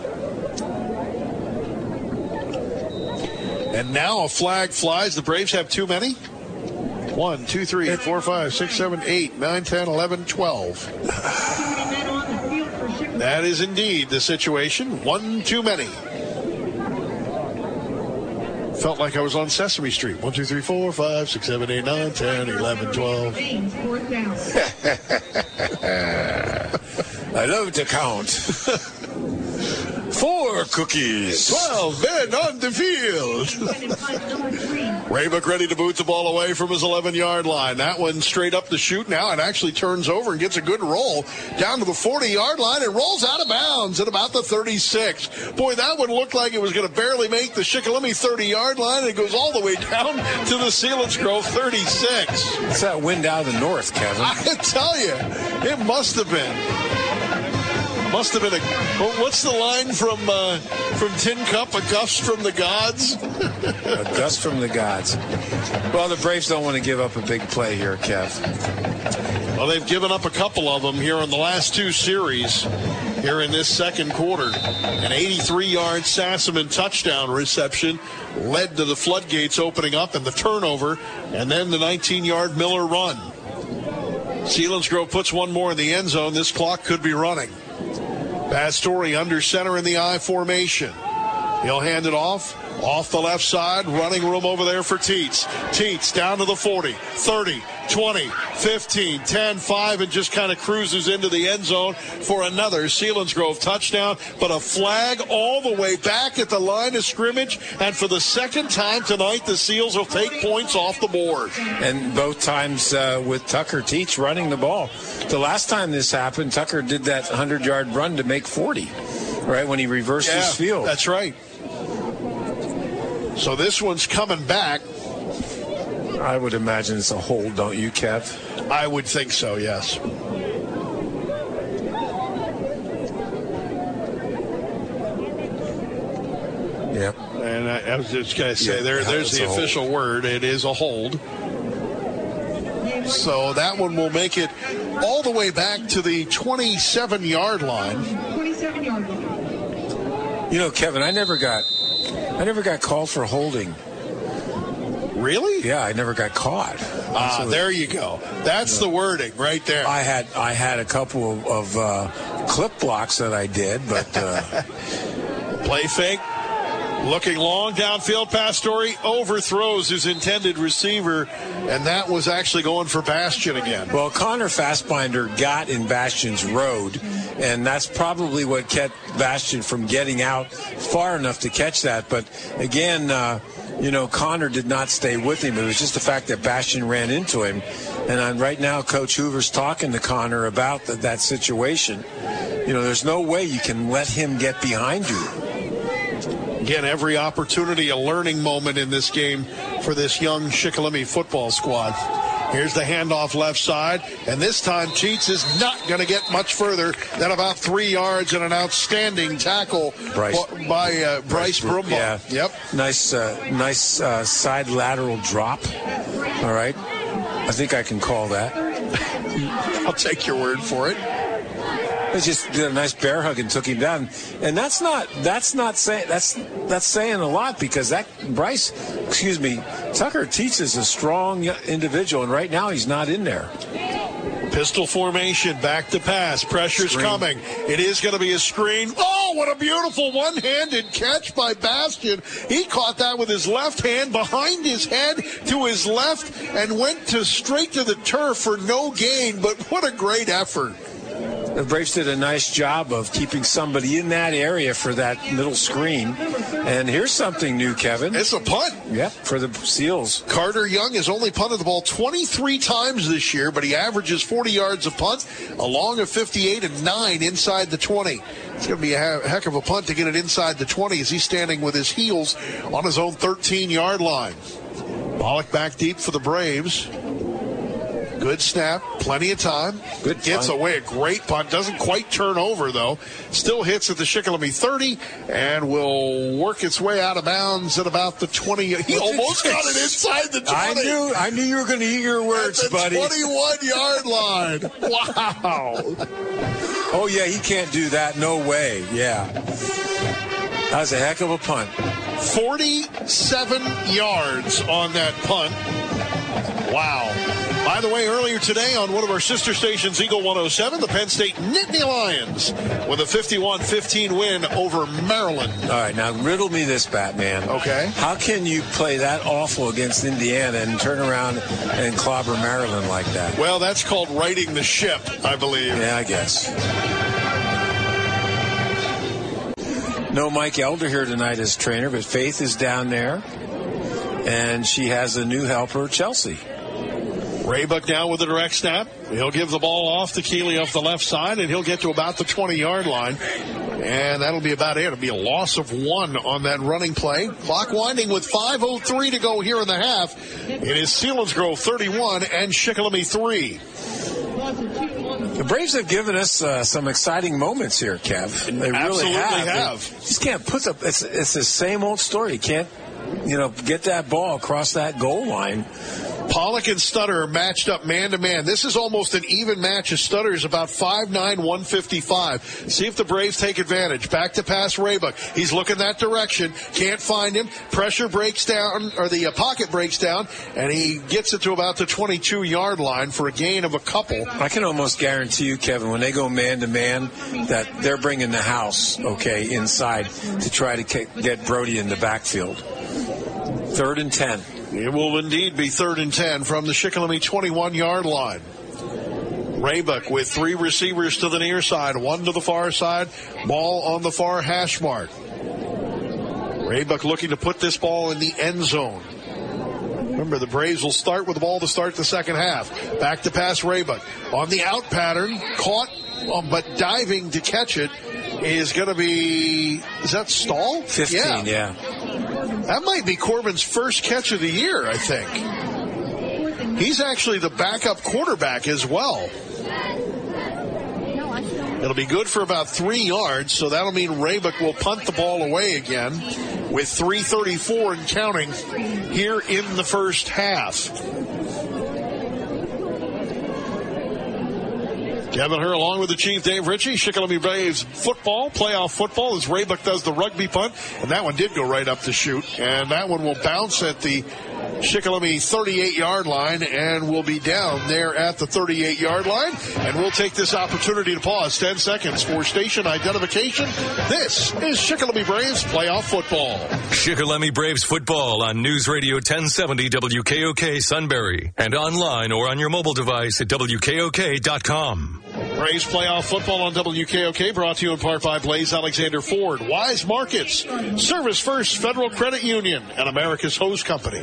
And now a flag flies. The Braves have too many. One, two, three, four, five, six, seven, eight, nine, ten, eleven, twelve. That is indeed the situation. One too many. Felt like I was on Sesame Street. One, two, three, four, five, six, seven, eight, nine, ten, eleven, twelve. I love to count. Four cookies. Twelve men on the field. Raybuck ready to boot the ball away from his eleven-yard line. That one straight up the chute now. It actually turns over and gets a good roll down to the forty-yard line. It rolls out of bounds at about the thirty-six. Boy, that one looked like it was going to barely make the Shikellamy thirty-yard line. And it goes all the way down to the Selinsgrove thirty-six. It's that wind out of the north, Kevin. I tell you, it must have been. Must have been a. What's the line from uh, from Tin Cup? A gust from the gods. A gust from the gods. Well, the Braves don't want to give up a big play here, Kev. Well, they've given up a couple of them here in the last two series. Here in this second quarter, an eighty-three-yard Sassaman touchdown reception led to the floodgates opening up and the turnover, and then the nineteen-yard Miller run. Selinsgrove puts one more in the end zone. This clock could be running. Pastore under center in the I formation. He'll hand it off. Off the left side, running room over there for Teets. Teets down to the forty, thirty, twenty, fifteen, ten, five, and just kind of cruises into the end zone for another Selinsgrove touchdown. But a flag all the way back at the line of scrimmage. And for the second time tonight, the Seals will take points off the board. And both times uh, with Tucker Teets running the ball. The last time this happened, Tucker did that hundred-yard run to make forty, right, when he reversed yeah, his field. That's right. So this one's coming back. I would imagine it's a hold, don't you, Kev? I would think so, yes. Yep. And I, I was just going to say, Yeah, there, there's the official hold. word. It is a hold. So that one will make it all the way back to the twenty-seven-yard line. twenty-seven-yard line. You know, Kevin, I never got, I never got called for holding. Really? Yeah, I never got caught. Ah, so there you go. That's you know, the wording right there. I had I had a couple of, of uh, clip blocks that I did, but uh... play fake. Looking long downfield pass. Story overthrows his intended receiver, and that was actually going for Bastian again. Well, Connor Fastbinder got in Bastian's road, and that's probably what kept Bastian from getting out far enough to catch that. But again, uh, you know, Connor did not stay with him. It was just the fact that Bastian ran into him. And I'm, right now, Coach Hoover's talking to Connor about the, that situation. You know, there's no way you can let him get behind you. Again, every opportunity, a learning moment in this game for this young Shikellamy football squad. Here's the handoff left side, and this time Cheats is not going to get much further than about three yards and an outstanding tackle Bryce. by uh, Bryce, Bryce Brumbaugh. Yeah. Yep. Nice, uh, nice uh, side lateral drop. All right. I think I can call that. I'll take your word for it. They just did a nice bear hug and took him down, and that's not that's not saying that's that's saying a lot because that Bryce, excuse me, Tucker Teets is a strong individual, and right now he's not in there. Pistol formation, back to pass, pressure's Screen. coming. It is going to be a screen. Oh, what a beautiful one-handed catch by Bastian. He caught that with his left hand behind his head to his left and went to straight to the turf for no gain. But what a great effort. The Braves did a nice job of keeping somebody in that area for that middle screen. And here's something new, Kevin. It's a punt. Yep, for the Seals. Carter Young has only punted the ball twenty-three times this year, but he averages forty yards a punt, along of fifty-eight and nine inside the twenty. It's going to be a heck of a punt to get it inside the twenty as he's standing with his heels on his own thirteen-yard line. Pollock back deep for the Braves. Good snap, plenty of time. Good Gets punt. away a great punt. Doesn't quite turn over, though. Still hits at the Shikellamy thirty and will work its way out of bounds at about the twenty. He almost got it inside the twenty. I knew I knew you were going to eat your words, at the buddy. twenty-one-yard line. Wow. Oh, yeah, he can't do that. No way. Yeah. That was a heck of a punt. forty-seven yards on that punt. Wow. By the way, earlier today on one of our sister stations, Eagle one oh seven, the Penn State Nittany Lions with a fifty-one fifteen win over Maryland. All right, now riddle me this, Batman. Okay. How can you play that awful against Indiana and turn around and clobber Maryland like that? Well, that's called righting the ship, I believe. Yeah, I guess. No Mike Elder here tonight as trainer, but Faith is down there, and she has a new helper, Chelsea. Raybuck now with the direct snap. He'll give the ball off to Keeley off the left side, and he'll get to about the twenty-yard line. And that'll be about it. It'll be a loss of one on that running play. Clock winding with five oh three to go here in the half. It is Selinsgrove thirty-one and Shikellamy three. The Braves have given us uh, some exciting moments here, Kev. They Absolutely really have. have. They just can't put up. It's, it's the same old story. You can't, you know, get that ball across that goal line. Pollock and Stutter are matched up man-to-man. This is almost an even match. Stutter is about five nine, one fifty-five. See if the Braves take advantage. Back to pass Raybuck. He's looking that direction. Can't find him. Pressure breaks down, or the uh, pocket breaks down, and he gets it to about the twenty-two-yard line for a gain of a couple. I can almost guarantee you, Kevin, when they go man-to-man, that they're bringing the house, okay, inside to try to get Brody in the backfield. Third and ten. It will indeed be third and ten from the Shikellamy twenty-one-yard line. Raybuck with three receivers to the near side, one to the far side, ball on the far hash mark. Raybuck looking to put this ball in the end zone. Remember, the Braves will start with the ball to start the second half. Back to pass Raybuck. On the out pattern, caught, um, but diving to catch it is going to be, is that Stahl? fifteen, yeah. yeah. That might be Corbin's first catch of the year, I think. He's actually the backup quarterback as well. It'll be good for about three yards, so that'll mean Raybuck will punt the ball away again with three thirty-four and counting here in the first half. Kevin Hur along with the Chief Dave Ritchie. Shikellamy Braves football, playoff football, as Raybuck does the rugby punt. And that one did go right up the chute. And that one will bounce at the Shikellamy thirty-eight-yard line and will be down there at the thirty-eight-yard line. And we'll take this opportunity to pause ten seconds for station identification. This is Shikellamy Braves playoff football. Shikellamy Braves football on News Radio ten seventy W K O K Sunbury and online or on your mobile device at W K O K dot com. Braves playoff football on W K O K, brought to you in part by Blaze Alexander Ford, Wise Markets, Service First Federal Credit Union, and America's Hose Company.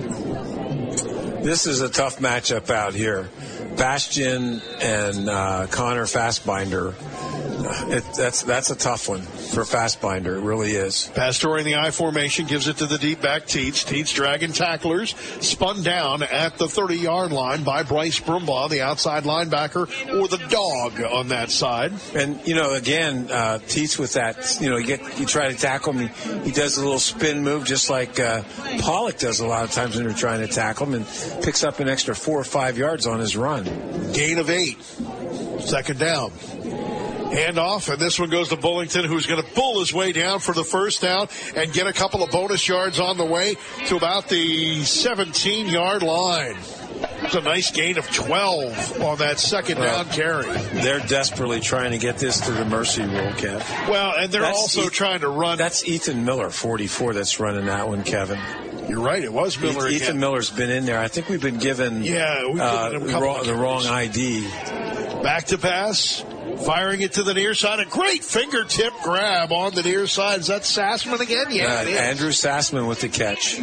This is a tough matchup out here. Bastion and uh, Connor Fastbinder. It, that's that's a tough one for Fastbinder. It really is. Pastore in the I formation gives it to the deep back Teets. Teets dragging tacklers. Spun down at the thirty-yard line by Bryce Brumbaugh, the outside linebacker, or the dog on that side. And, you know, again, uh, Teets with that, you know, you, get, you try to tackle him. He, he does a little spin move just like uh, Pollock does a lot of times when you're trying to tackle him, and picks up an extra four or five yards on his run. Gain of eight. Second down. Handoff, and this one goes to Bullington, who's going to pull his way down for the first down and get a couple of bonus yards on the way to about the seventeen-yard line. It's a nice gain of twelve on that second well, down carry. They're desperately trying to get this to the mercy rule, Kev. Well, and they're that's also e- trying to run. That's Ethan Miller, forty-four, that's running that one, Kevin. You're right, it was Miller Ethan again. Miller's been in there. I think we've been given yeah, we've uh, given him a wrong, the wrong I D. Back to pass. Firing it to the near side. A great fingertip grab on the near side. Is that Sassman again? Yeah, uh, it is. Andrew Sassman with the catch.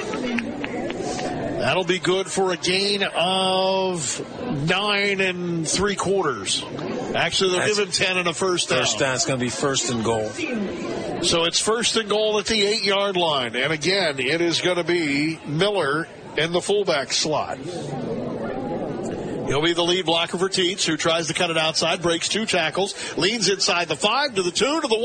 That'll be good for a gain of nine and three quarters. Actually, they're giving ten and a first down. First down. It's going to be first and goal. So it's first and goal at the eight-yard line. And again, it is going to be Miller in the fullback slot. He'll be the lead blocker for Teets, who tries to cut it outside, breaks two tackles, leans inside the five, to the two, to the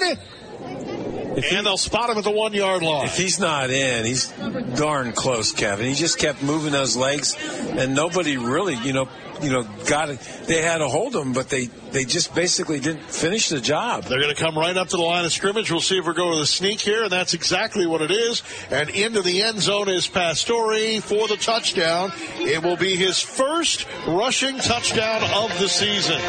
one, if and he, they'll spot him at the one-yard line. If he's not in, he's darn close, Kevin. He just kept moving those legs, and nobody really, you know, you know, got it. They had to hold him, but they, they just basically didn't finish the job. They're going to come right up to the line of scrimmage. We'll see if we're going to the sneak here, and that's exactly what it is. And into the end zone is Pastore for the touchdown. It will be his first rushing touchdown of the season.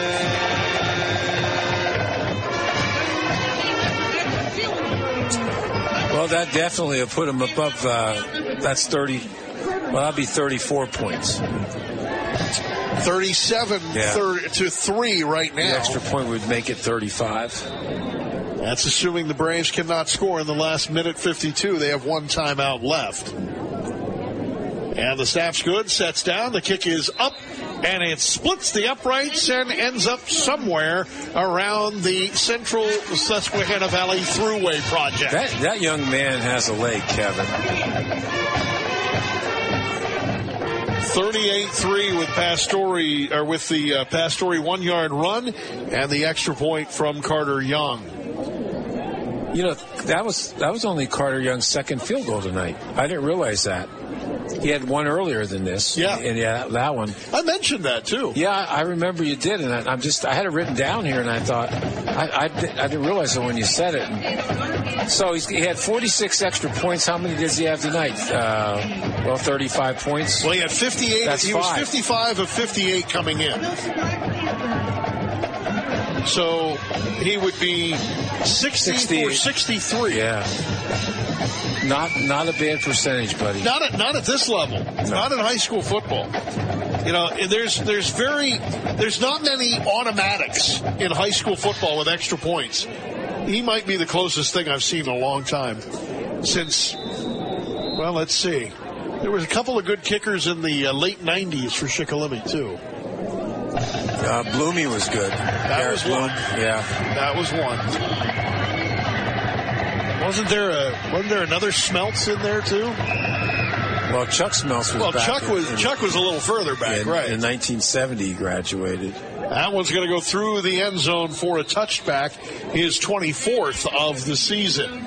Well, that definitely will put him above, uh, that's thirty, well, that'll be thirty-four points. thirty-seven yeah. thirty to three right now. The extra point would make it thirty-five. That's assuming the Braves cannot score in the last minute fifty-two. They have one timeout left. And the snap's good, sets down, the kick is up, and it splits the uprights and ends up somewhere around the Central Susquehanna Valley Thruway project. That, that young man has a leg, Kevin. thirty-eight three with Pastore, or with the uh, Pastore one-yard run and the extra point from Carter Young. You know, that was that was only Carter Young's second field goal tonight. I didn't realize that. He had one earlier than this. Yeah. And yeah, that one. I mentioned that, too. Yeah, I remember you did, and I, I'm just, I had it written down here, and I thought, I, I, I didn't realize it when you said it. And so he's, he had forty-six extra points. How many does he have tonight? Uh, well, thirty-five points. Well, he had fifty-eight. That's he five. was fifty-five of fifty-eight coming in. So he would be sixty for sixty-three. Yeah. Not not a bad percentage, buddy. Not at not at this level. No. Not in high school football. You know, there's there's very there's not many automatics in high school football with extra points. He might be the closest thing I've seen in a long time. Since, well, let's see. There was a couple of good kickers in the uh, late nineties for Shikellamy too. Uh, Bloomy was good. That Eric was Bloom. one. Yeah, that was one. Wasn't there a wasn't there another Smeltz in there too? Well, Chuck Smeltz was well, back Chuck in, was in, Chuck was a little further back, in, right? In nineteen seventy, he graduated. That one's going to go through the end zone for a touchback, his twenty-fourth of the season.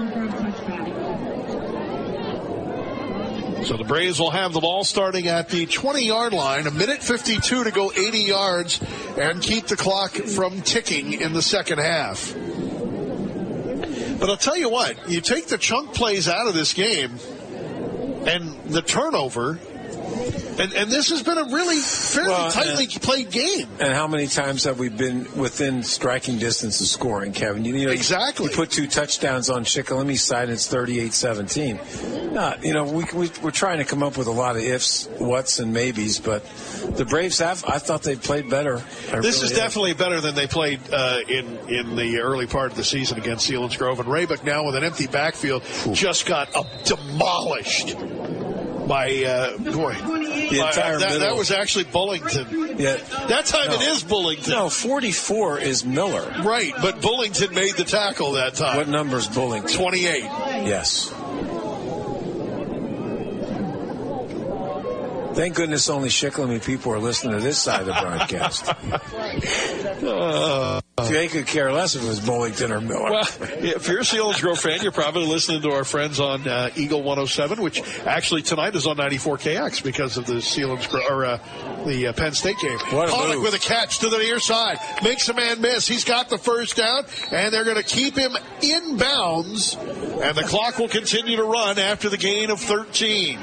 So the Braves will have the ball starting at the twenty-yard line, a minute fifty-two to go, eighty yards, and keep the clock from ticking in the second half. But I'll tell you what, you take the chunk plays out of this game and the turnover, and, and this has been a really fairly well, tightly and, played game. And how many times have we been within striking distance of scoring, Kevin? You, you know, exactly. You, you put two touchdowns on Shikellami's side, and it's thirty-eight seventeen. Uh, you know, we, we, we're trying to come up with a lot of ifs, whats, and maybes, but the Braves have, I thought they played better. I this really is definitely have. better than they played uh, in, in the early part of the season against Selinsgrove. And Raybuck now with an empty backfield Ooh. just got uh, demolished by, uh, boy, the by, entire uh, that, middle. that was actually Bullington. Yeah. That time no. it is Bullington. No, forty-four is Miller. Right, but Bullington made the tackle that time. What number is Bullington? twenty-eight. Yes. Thank goodness only Shikellamy people are listening to this side of the broadcast. uh, they could care less if it was Bullington or Miller. Well, if you're a Selinsgrove fan, you're probably listening to our friends on uh, Eagle one oh seven, which actually tonight is on ninety-four K X because of the Selinsgrove or uh, the uh, Penn State game. What a Pollock move. with a catch to the near side, makes a man miss. He's got the first down, and they're going to keep him in bounds, and the clock will continue to run after the gain of thirteen.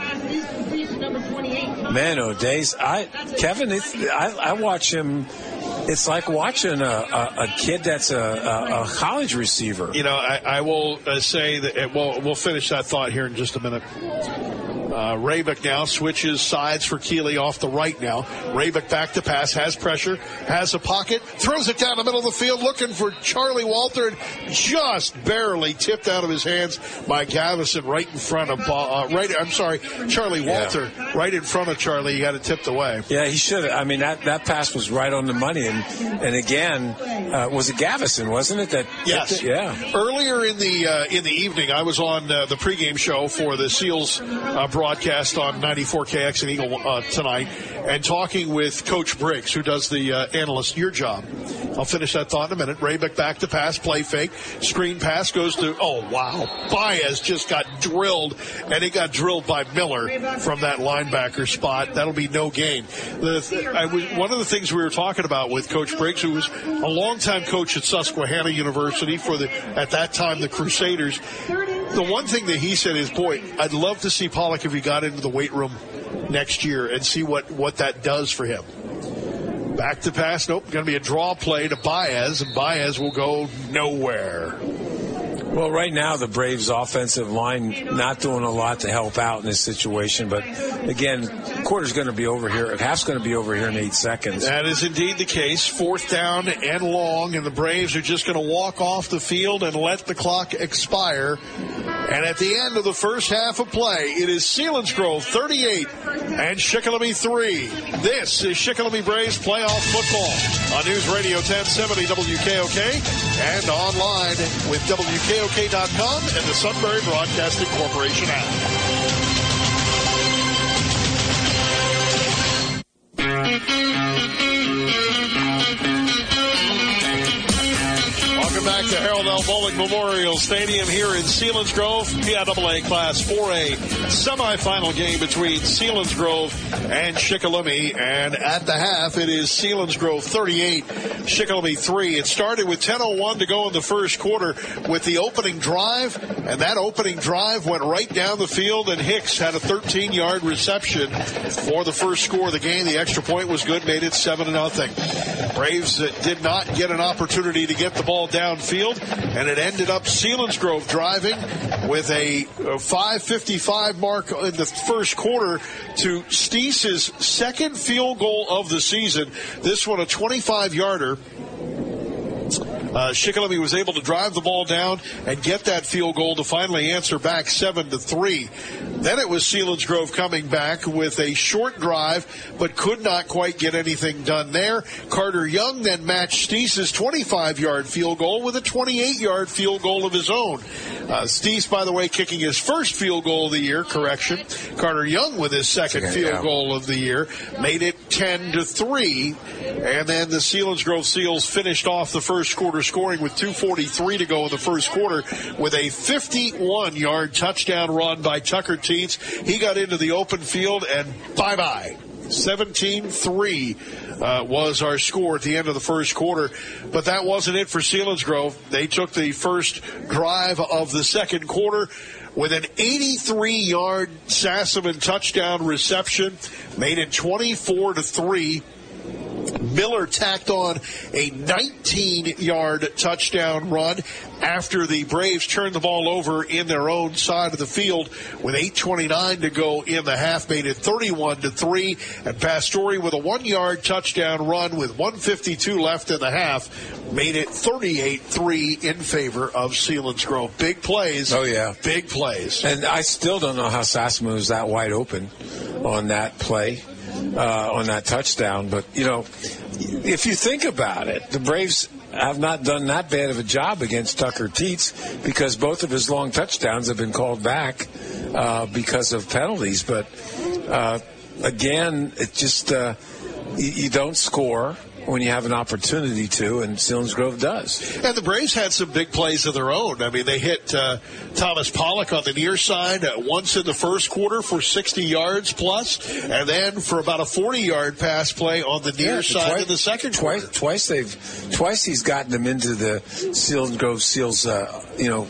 Man, oh days! I Kevin, it's, I, I watch him. It's like watching a, a, a kid that's a, a, a college receiver. You know, I, I will uh, say that it, we'll, we'll finish that thought here in just a minute. Uh, Raybuck now switches sides for Keeley off the right now. Raybuck back to pass, has pressure, has a pocket, throws it down the middle of the field looking for Charlie Walter, and just barely tipped out of his hands by Gavison right in front of, uh, right, I'm sorry, Charlie Walter, yeah. right in front of Charlie. He got it tipped away. Yeah, he should have. I mean, that, that pass was right on the money. And, and again, uh, was it Gavison, wasn't it? That Yes. It? Yeah. Earlier in the, uh, in the evening, I was on uh, the pregame show for the Seals uh, broadcast on ninety-four K X and Eagle uh, tonight, and talking with Coach Briggs, who does the uh, analyst, your job. I'll finish that thought in a minute. Raybuck back to pass, play fake, screen pass goes to, oh, wow. Baez just got drilled, and he got drilled by Miller from that linebacker spot. That'll be no gain. The, I was, one of the things we were talking about with Coach Briggs, who was a longtime coach at Susquehanna University for the, at that time, the Crusaders. The one thing that he said is, boy, I'd love to see Pollock if he got into the weight room next year and see what, what that does for him. Back to pass. Nope. Going to be a draw play to Baez, and Baez will go nowhere. Well, right now, the Braves' offensive line not doing a lot to help out in this situation. But, again, quarter's going to be over here. Half's going to be over here in eight seconds. That is indeed the case. Fourth down and long, and the Braves are just going to walk off the field and let the clock expire. And at the end of the first half of play, it is Selinsgrove thirty-eight and Shikellamy three. This is Shikellamy Braves playoff football on News Radio ten seventy W K O K and online with W K O K dot com and the Sunbury Broadcasting Corporation app. Welcome back to Harold L. Bowling Memorial Stadium here in Selinsgrove. P I A A Class four A semifinal game between Selinsgrove and Shikellamy. And at the half, it is Selinsgrove thirty-eight, Shikellamy three. It started with ten oh one to go in the first quarter with the opening drive. And that opening drive went right down the field, and Hicks had a thirteen-yard reception for the first score of the game. The extra point was good, made it seven to nothing. Braves did not get an opportunity to get the ball downfield, and it ended up Selinsgrove driving with a five fifty-five mark in the first quarter to Steese's second field goal of the season. This one a twenty-five-yarder. Uh, Shikellamy was able to drive the ball down and get that field goal to finally answer back seven to three. Then it was Selinsgrove coming back with a short drive, but could not quite get anything done there. Carter Young then matched Steese's twenty-five-yard field goal with a twenty-eight-yard field goal of his own. Uh, Steese, by the way, kicking his first field goal of the year, correction. Carter Young with his second okay, field yeah. goal of the year, made it ten to three. And then the Selinsgrove Seals finished off the first quarter scoring with two forty-three to go in the first quarter with a fifty-one-yard touchdown run by Tucker Tietz. He got into the open field and bye-bye. seventeen three uh, was our score at the end of the first quarter. But that wasn't it for Selinsgrove. They took the first drive of the second quarter with an eighty-three-yard Sassaman touchdown reception, made it twenty-four to three. Miller tacked on a nineteen-yard touchdown run after the Braves turned the ball over in their own side of the field with eight twenty-nine to go in the half, made it thirty-one to three. And Pastore with a one-yard touchdown run with one fifty-two left in the half made it thirty-eight three in favor of Selinsgrove. Big plays. Oh, yeah. Big plays. And I still don't know how Sassaman was that wide open on that play. Uh, on that touchdown. But, you know, if you think about it, the Braves have not done that bad of a job against Tucker Tietz because both of his long touchdowns have been called back uh, because of penalties. But, uh, again, it just uh, you, you don't score when you have an opportunity to, and Selinsgrove does. And the Braves had some big plays of their own. I mean, they hit uh, Thomas Pollock on the near side uh, once in the first quarter for sixty yards plus, and then for about a forty-yard pass play on the near yeah, side twice, in the second twice, quarter. Twice they've, twice he's gotten them into the Selinsgrove Seals, uh, you know,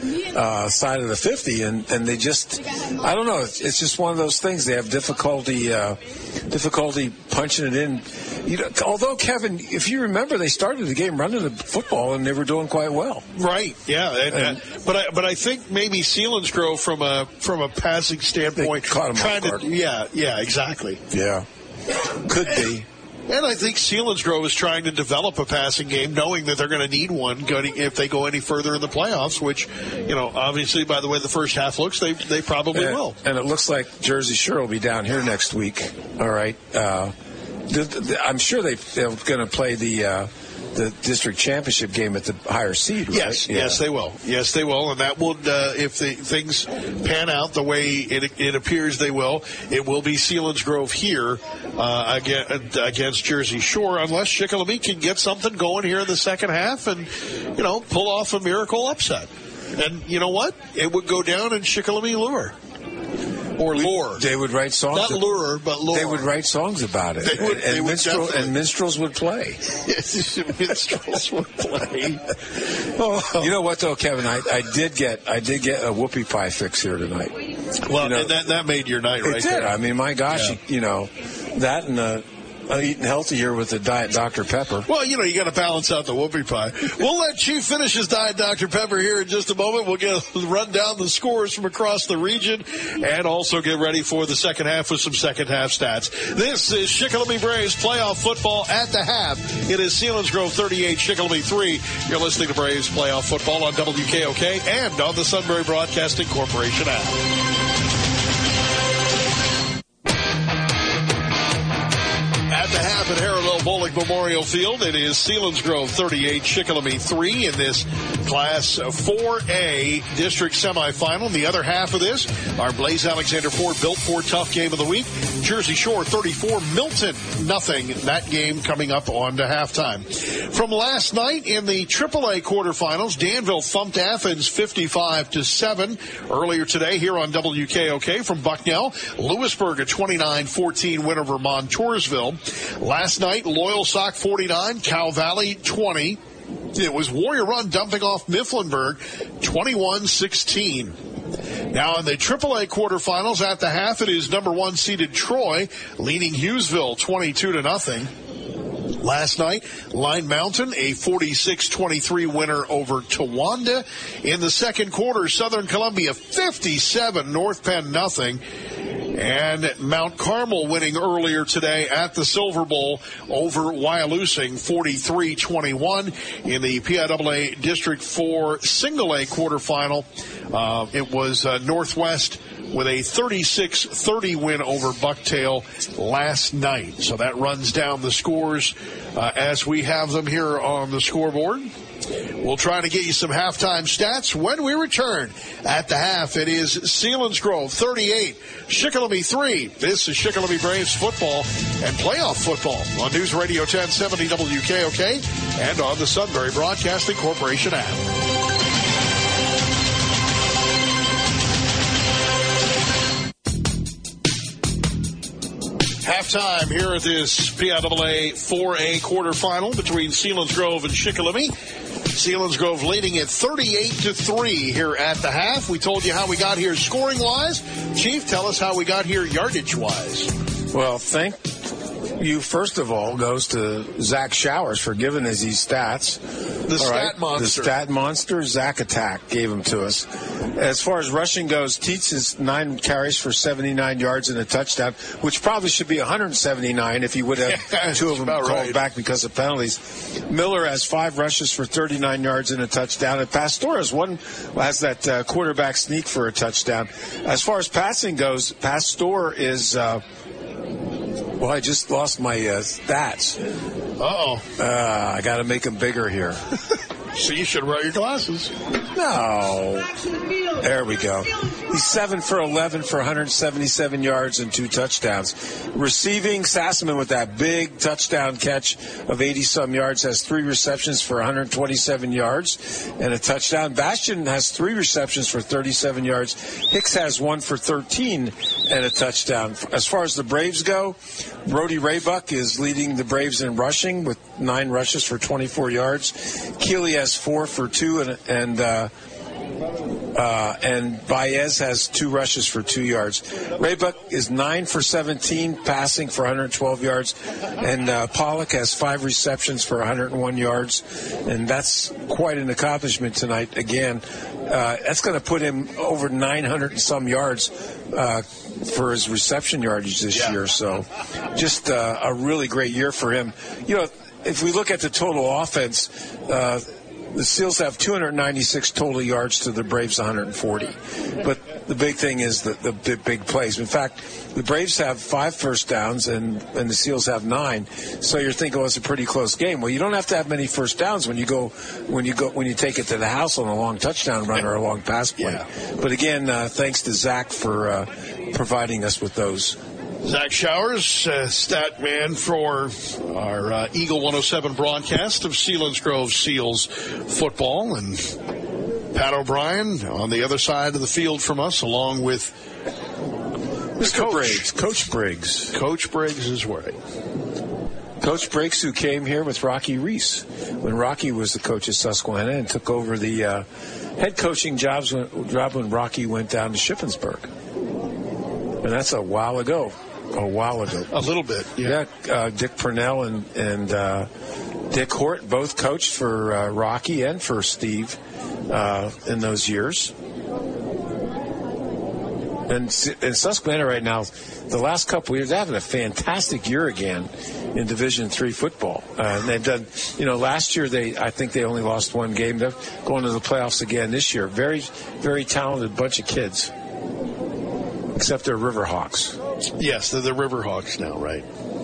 Uh, side of the fifty, and, and they just, I don't know, it's, it's just one of those things. They have difficulty uh, difficulty punching it in. You know, although, Kevin, if you remember, they started the game running the football, and they were doing quite well. Right, yeah. And, and, uh, but I but I think maybe Selinsgrove, from a from a passing standpoint, caught him trying off guard. to, yeah, yeah, exactly. Yeah, could be. And I think Selinsgrove is trying to develop a passing game, knowing that they're going to need one if they go any further in the playoffs, which, you know, obviously, by the way the first half looks, they they probably and, will. And it looks like Jersey Shore will be down here next week. All right. Uh, the, the, I'm sure they, they're going to play the uh, the district championship game at the higher seed, right? Yes, yeah. yes, they will. Yes, they will. And that would, uh, if the things pan out the way it, it appears they will, it will be Selinsgrove here uh, against, against Jersey Shore, unless Shikellamy can get something going here in the second half and, you know, pull off a miracle upset. And you know what? It would go down in Shikellamy lure. Or lure. They would write songs. Not lure, but lure. They would write songs about it. They would, and, they would minstrel, and minstrels would play. Minstrels would play. Oh. You know what, though, Kevin? I, I did get I did get a whoopie pie fix here tonight. Well, you know, and that, that made your night, right? It did. There. I mean, my gosh, yeah. you, you know, that and the Uh, eating healthier with the Diet Doctor Pepper. Well, you know, you got to balance out the whoopie pie. We'll let Chief finish his Diet Doctor Pepper here in just a moment. We'll get run down the scores from across the region and also get ready for the second half with some second half stats. This is Shikellamy Braves playoff football at the half. It is Selinsgrove thirty-eight, Shikellamy three. You're listening to Braves playoff football on W K O K and on the Sunbury Broadcasting Corporation app. At the half at Harrell Bowling Memorial Field, it is Selinsgrove thirty-eight, Shikellamy three in this Class four A district semifinal. The other half of this, our Blaze Alexander Ford Built Ford Tough Game of the Week. Jersey Shore thirty-four, Milton nothing. That game coming up on to halftime. From last night in the triple A quarterfinals, Danville thumped Athens fifty-five to seven. Earlier today here on W K O K from Bucknell, Lewisburg a twenty-nine fourteen win over Montoursville. Last night, Loyal Sock forty-nine, Cow Valley twenty. It was Warrior Run dumping off Mifflinburg twenty-one sixteen. Now in the triple A quarterfinals at the half, it is number one seeded Troy leading Hughesville twenty-two to nothing. Last night, Line Mountain, a forty-six twenty-three winner over Towanda. In the second quarter, Southern Columbia fifty-seven, North Penn nothing. And Mount Carmel winning earlier today at the Silver Bowl over Wyalusing, forty-three twenty-one. In the P I A A District four Single A quarterfinal, Uh, it was uh, Northwest with a thirty-six thirty win over Bucktail last night. So that runs down the scores uh, as we have them here on the scoreboard. We'll try to get you some halftime stats when we return. At the half, it is Selinsgrove thirty-eight, Shikellamy three. This is Shikellamy Braves football and playoff football on News Radio ten seventy W K O K and on the Sunbury Broadcasting Corporation app. Halftime here at this P I A A four A quarterfinal between Selinsgrove and Shikellamy. Selinsgrove leading at thirty-eight to three here at the half. We told you how we got here scoring-wise. Chief, tell us how we got here yardage-wise. Well, thank you, first of all, goes to Zach Showers for giving us these stats. The all stat right? monster. The stat monster, Zach Attack, gave them to us. As far as rushing goes, Teets is nine carries for seventy-nine yards and a touchdown, which probably should be one hundred seventy-nine if he would have yeah, two of them called right. back because of penalties. Miller has five rushes for thirty-nine yards and a touchdown, and Pastor has one has that uh, quarterback sneak for a touchdown. As far as passing goes, Pastor is. Uh, Well, I just lost my uh, stats. Uh-oh. Uh, I got to make them bigger here. So you should wear your glasses. No. There we go. He's seven for eleven for one hundred seventy-seven yards and two touchdowns. Receiving, Sassaman with that big touchdown catch of eighty-some yards has three receptions for one hundred twenty-seven yards and a touchdown. Bastion has three receptions for thirty-seven yards. Hicks has one for thirteen and a touchdown. As far as the Braves go, Brody Raybuck is leading the Braves in rushing with nine rushes for twenty-four yards. Keeley has four for two, and and uh, uh, and Baez has two rushes for two yards. Raybuck is nine for seventeen, passing for one hundred twelve yards, and uh, Pollock has five receptions for one hundred one yards, and that's quite an accomplishment tonight. Again, uh, that's going to put him over nine hundred and some yards uh, for his reception yardage this yeah. year. So, just uh, a really great year for him. You know, if we look at the total offense, uh, the Seals have two hundred ninety-six total yards to the Braves one hundred forty. But the big thing is the, the, the big plays. In fact, the Braves have five first downs and, and the Seals have nine. So you're thinking, well, it's a pretty close game. Well, you don't have to have many first downs when you go when you go when you take it to the house on a long touchdown run or a long pass play. Yeah. But again, uh, thanks to Zach for uh, providing us with those. Zach Showers, uh, stat man for our uh, Eagle one oh seven broadcast of Selinsgrove Seals football, and Pat O'Brien on the other side of the field from us, along with Mister Coach. Briggs. Coach Briggs. Coach Briggs is right. Coach Briggs, who came here with Rocky Reese when Rocky was the coach at Susquehanna and took over the uh, head coaching jobs when, job when Rocky went down to Shippensburg. And that's a while ago. A while ago. A little bit, yeah. Yeah, uh, Dick Purnell and, and uh, Dick Hort both coached for uh, Rocky and for Steve uh, in those years. And in Susquehanna right now, the last couple of years, they're having a fantastic year again in Division Three football. Uh, and they've done, you know, last year they, I think they only lost one game. They're going to the playoffs again this year. Very, very talented bunch of kids. Except they're Riverhawks. Yes, they're the Riverhawks now, right?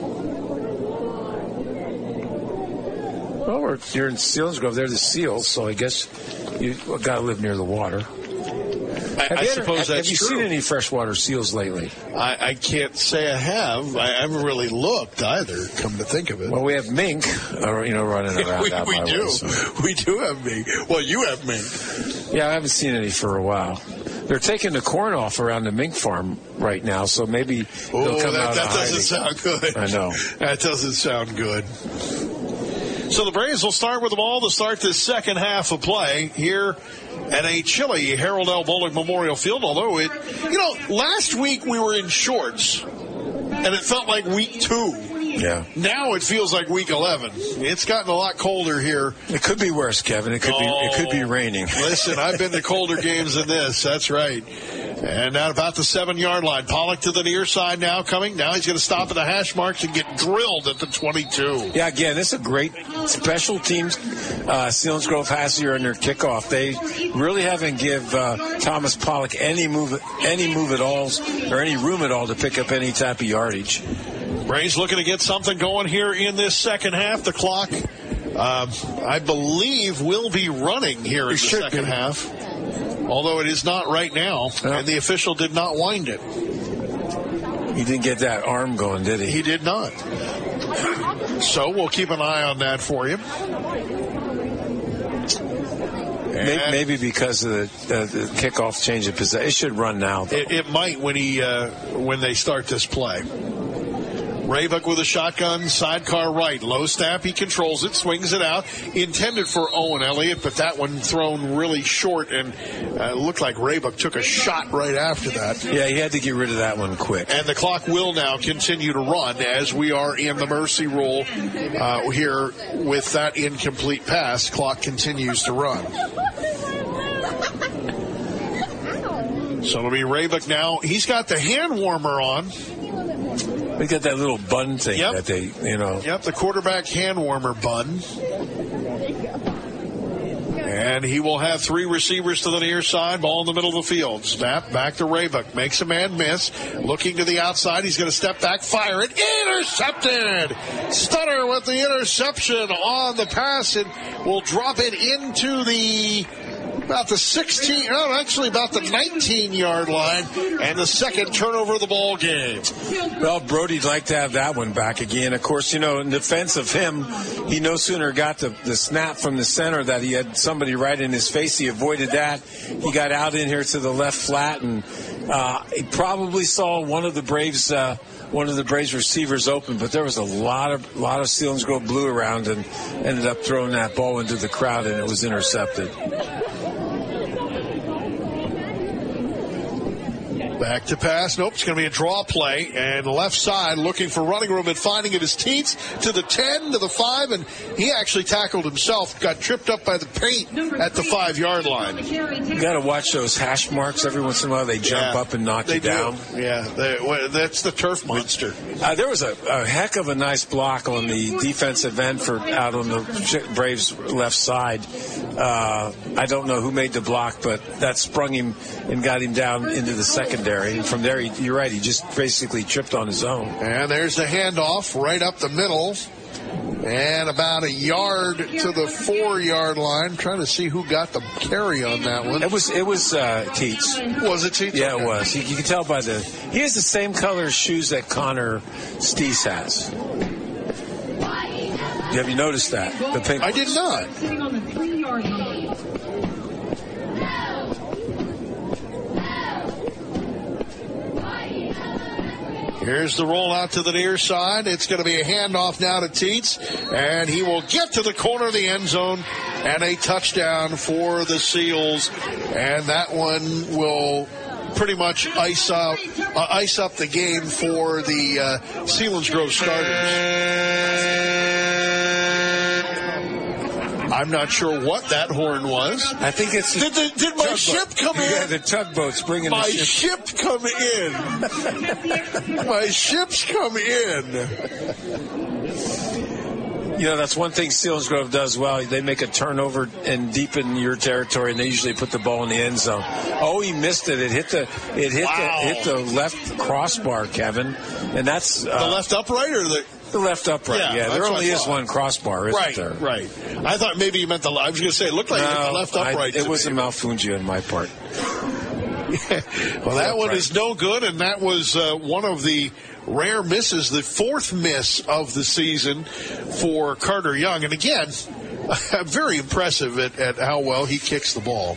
Well, we're, you're in Selinsgrove. They're the Seals, so I guess you got to live near the water. I, have I you suppose ever, that's Have you true. seen any freshwater seals lately? I, I can't say I have. I haven't really looked either, come to think of it. Well, we have mink, uh, you know, running around we out we my do. way. So. We do have mink. Well, you have mink. Yeah, I haven't seen any for a while. They're taking the corn off around the mink farm right now, so maybe oh, they'll come that, out that of doesn't hiding. sound good. I know. That doesn't sound good. So the Braves will start with the ball to start this second half of play here at a chilly Harold L. Bullock Memorial Field. Although it, you know, last week we were in shorts, and it felt like week two. Yeah. Now it feels like week eleven. It's gotten a lot colder here. It could be worse, Kevin. It could oh, be. It could be raining. Listen, I've been to colder games than this. That's right. And at about the seven-yard line, Pollock to the near side now coming. Now he's going to stop at the hash marks and get drilled at the twenty-two. Yeah, again, this is a great special teams uh, Selinsgrove has here in their kickoff. They really haven't give uh, Thomas Pollock any move, any move at all, or any room at all to pick up any type of yardage. Braves looking to get something going here in this second half. The clock, uh, I believe, will be running here in the second be. half. Although it is not right now, yeah. and the official did not wind it. He didn't get that arm going, did he? He did not. So we'll keep an eye on that for you. Maybe, maybe because of the, uh, the kickoff change of possession. It should run now. It, it might when he uh, when they start this play. Raybuck with a shotgun, sidecar right. Low snap, he controls it, swings it out. Intended for Owen Elliott, but that one thrown really short, and uh, looked like Raybuck took a shot right after that. Yeah, he had to get rid of that one quick. And the clock will now continue to run as we are in the mercy rule uh, here with that incomplete pass. Clock continues to run. So it'll be Raybuck now. He's got the hand warmer on. They got that little bun thing yep. that they, you know. Yep, the quarterback hand warmer bun. And he will have three receivers to the near side, ball in the middle of the field. Snap back to Raybuck. Makes a man miss. Looking to the outside. He's going to step back, fire it. Intercepted! Stunner with the interception on the pass, and will drop it into the... about the sixteen, oh, actually about the nineteen-yard line, and the second turnover of the ball game. Well, Brody'd like to have that one back again. Of course, you know, in defense of him, he no sooner got the, the snap from the center that he had somebody right in his face. He avoided that. He got out in here to the left flat, and uh, he probably saw one of the Braves uh, one of the Braves receivers open, but there was a lot of lot of Selinsgrove blue around, and ended up throwing that ball into the crowd, and it was intercepted. Back to pass. Nope, it's going to be a draw play. And left side looking for running room and finding it is Teets to the ten, to the five, and he actually tackled himself. Got tripped up by the paint at the five-yard line. You got to watch those hash marks. Every once in a while they jump yeah, up and knock they you do. down. Yeah, they, well, that's the turf monster. Uh, there was a, a heck of a nice block on the defensive end for out on the Braves left side. Uh, I don't know who made the block, but that sprung him and got him down into the secondary. And from there, he, you're right, he just basically tripped on his own. And there's the handoff right up the middle. And about a yard to the four-yard line. I'm trying to see who got the carry on that one. It was it was uh, Teets. Was it Teets? Yeah, okay. it was. You, you can tell by the... He has the same color shoes that Connor Steese has. Have you noticed that? The pink I did not. Sitting on the three-yard line. Here's the rollout to the near side. It's going to be a handoff now to Teets, and he will get to the corner of the end zone, and a touchdown for the Seals. And that one will pretty much ice out, uh, ice up the game for the uh, Selinsgrove starters. I'm not sure what that horn was. I think it's... Did, the, did my ship come in? Yeah, the tugboat's bringing my the ship. ship come in. My ship's come in. You know, that's one thing Selinsgrove does well. They make a turnover and deepen your territory, and they usually put the ball in the end zone. Oh, he missed it. It hit the it hit wow. the hit the left crossbar, Kevin, and that's uh, the left upright or the the left upright. Yeah, yeah there only is one crossbar, isn't right, there? Right. I thought maybe you meant the. I was going to say it looked like no, the left upright. I, it was me. a malfungia on my part. Well, that one is no good, and that was uh, one of the rare misses, the fourth miss of the season for Carter Young. And again, very impressive at, at how well he kicks the ball.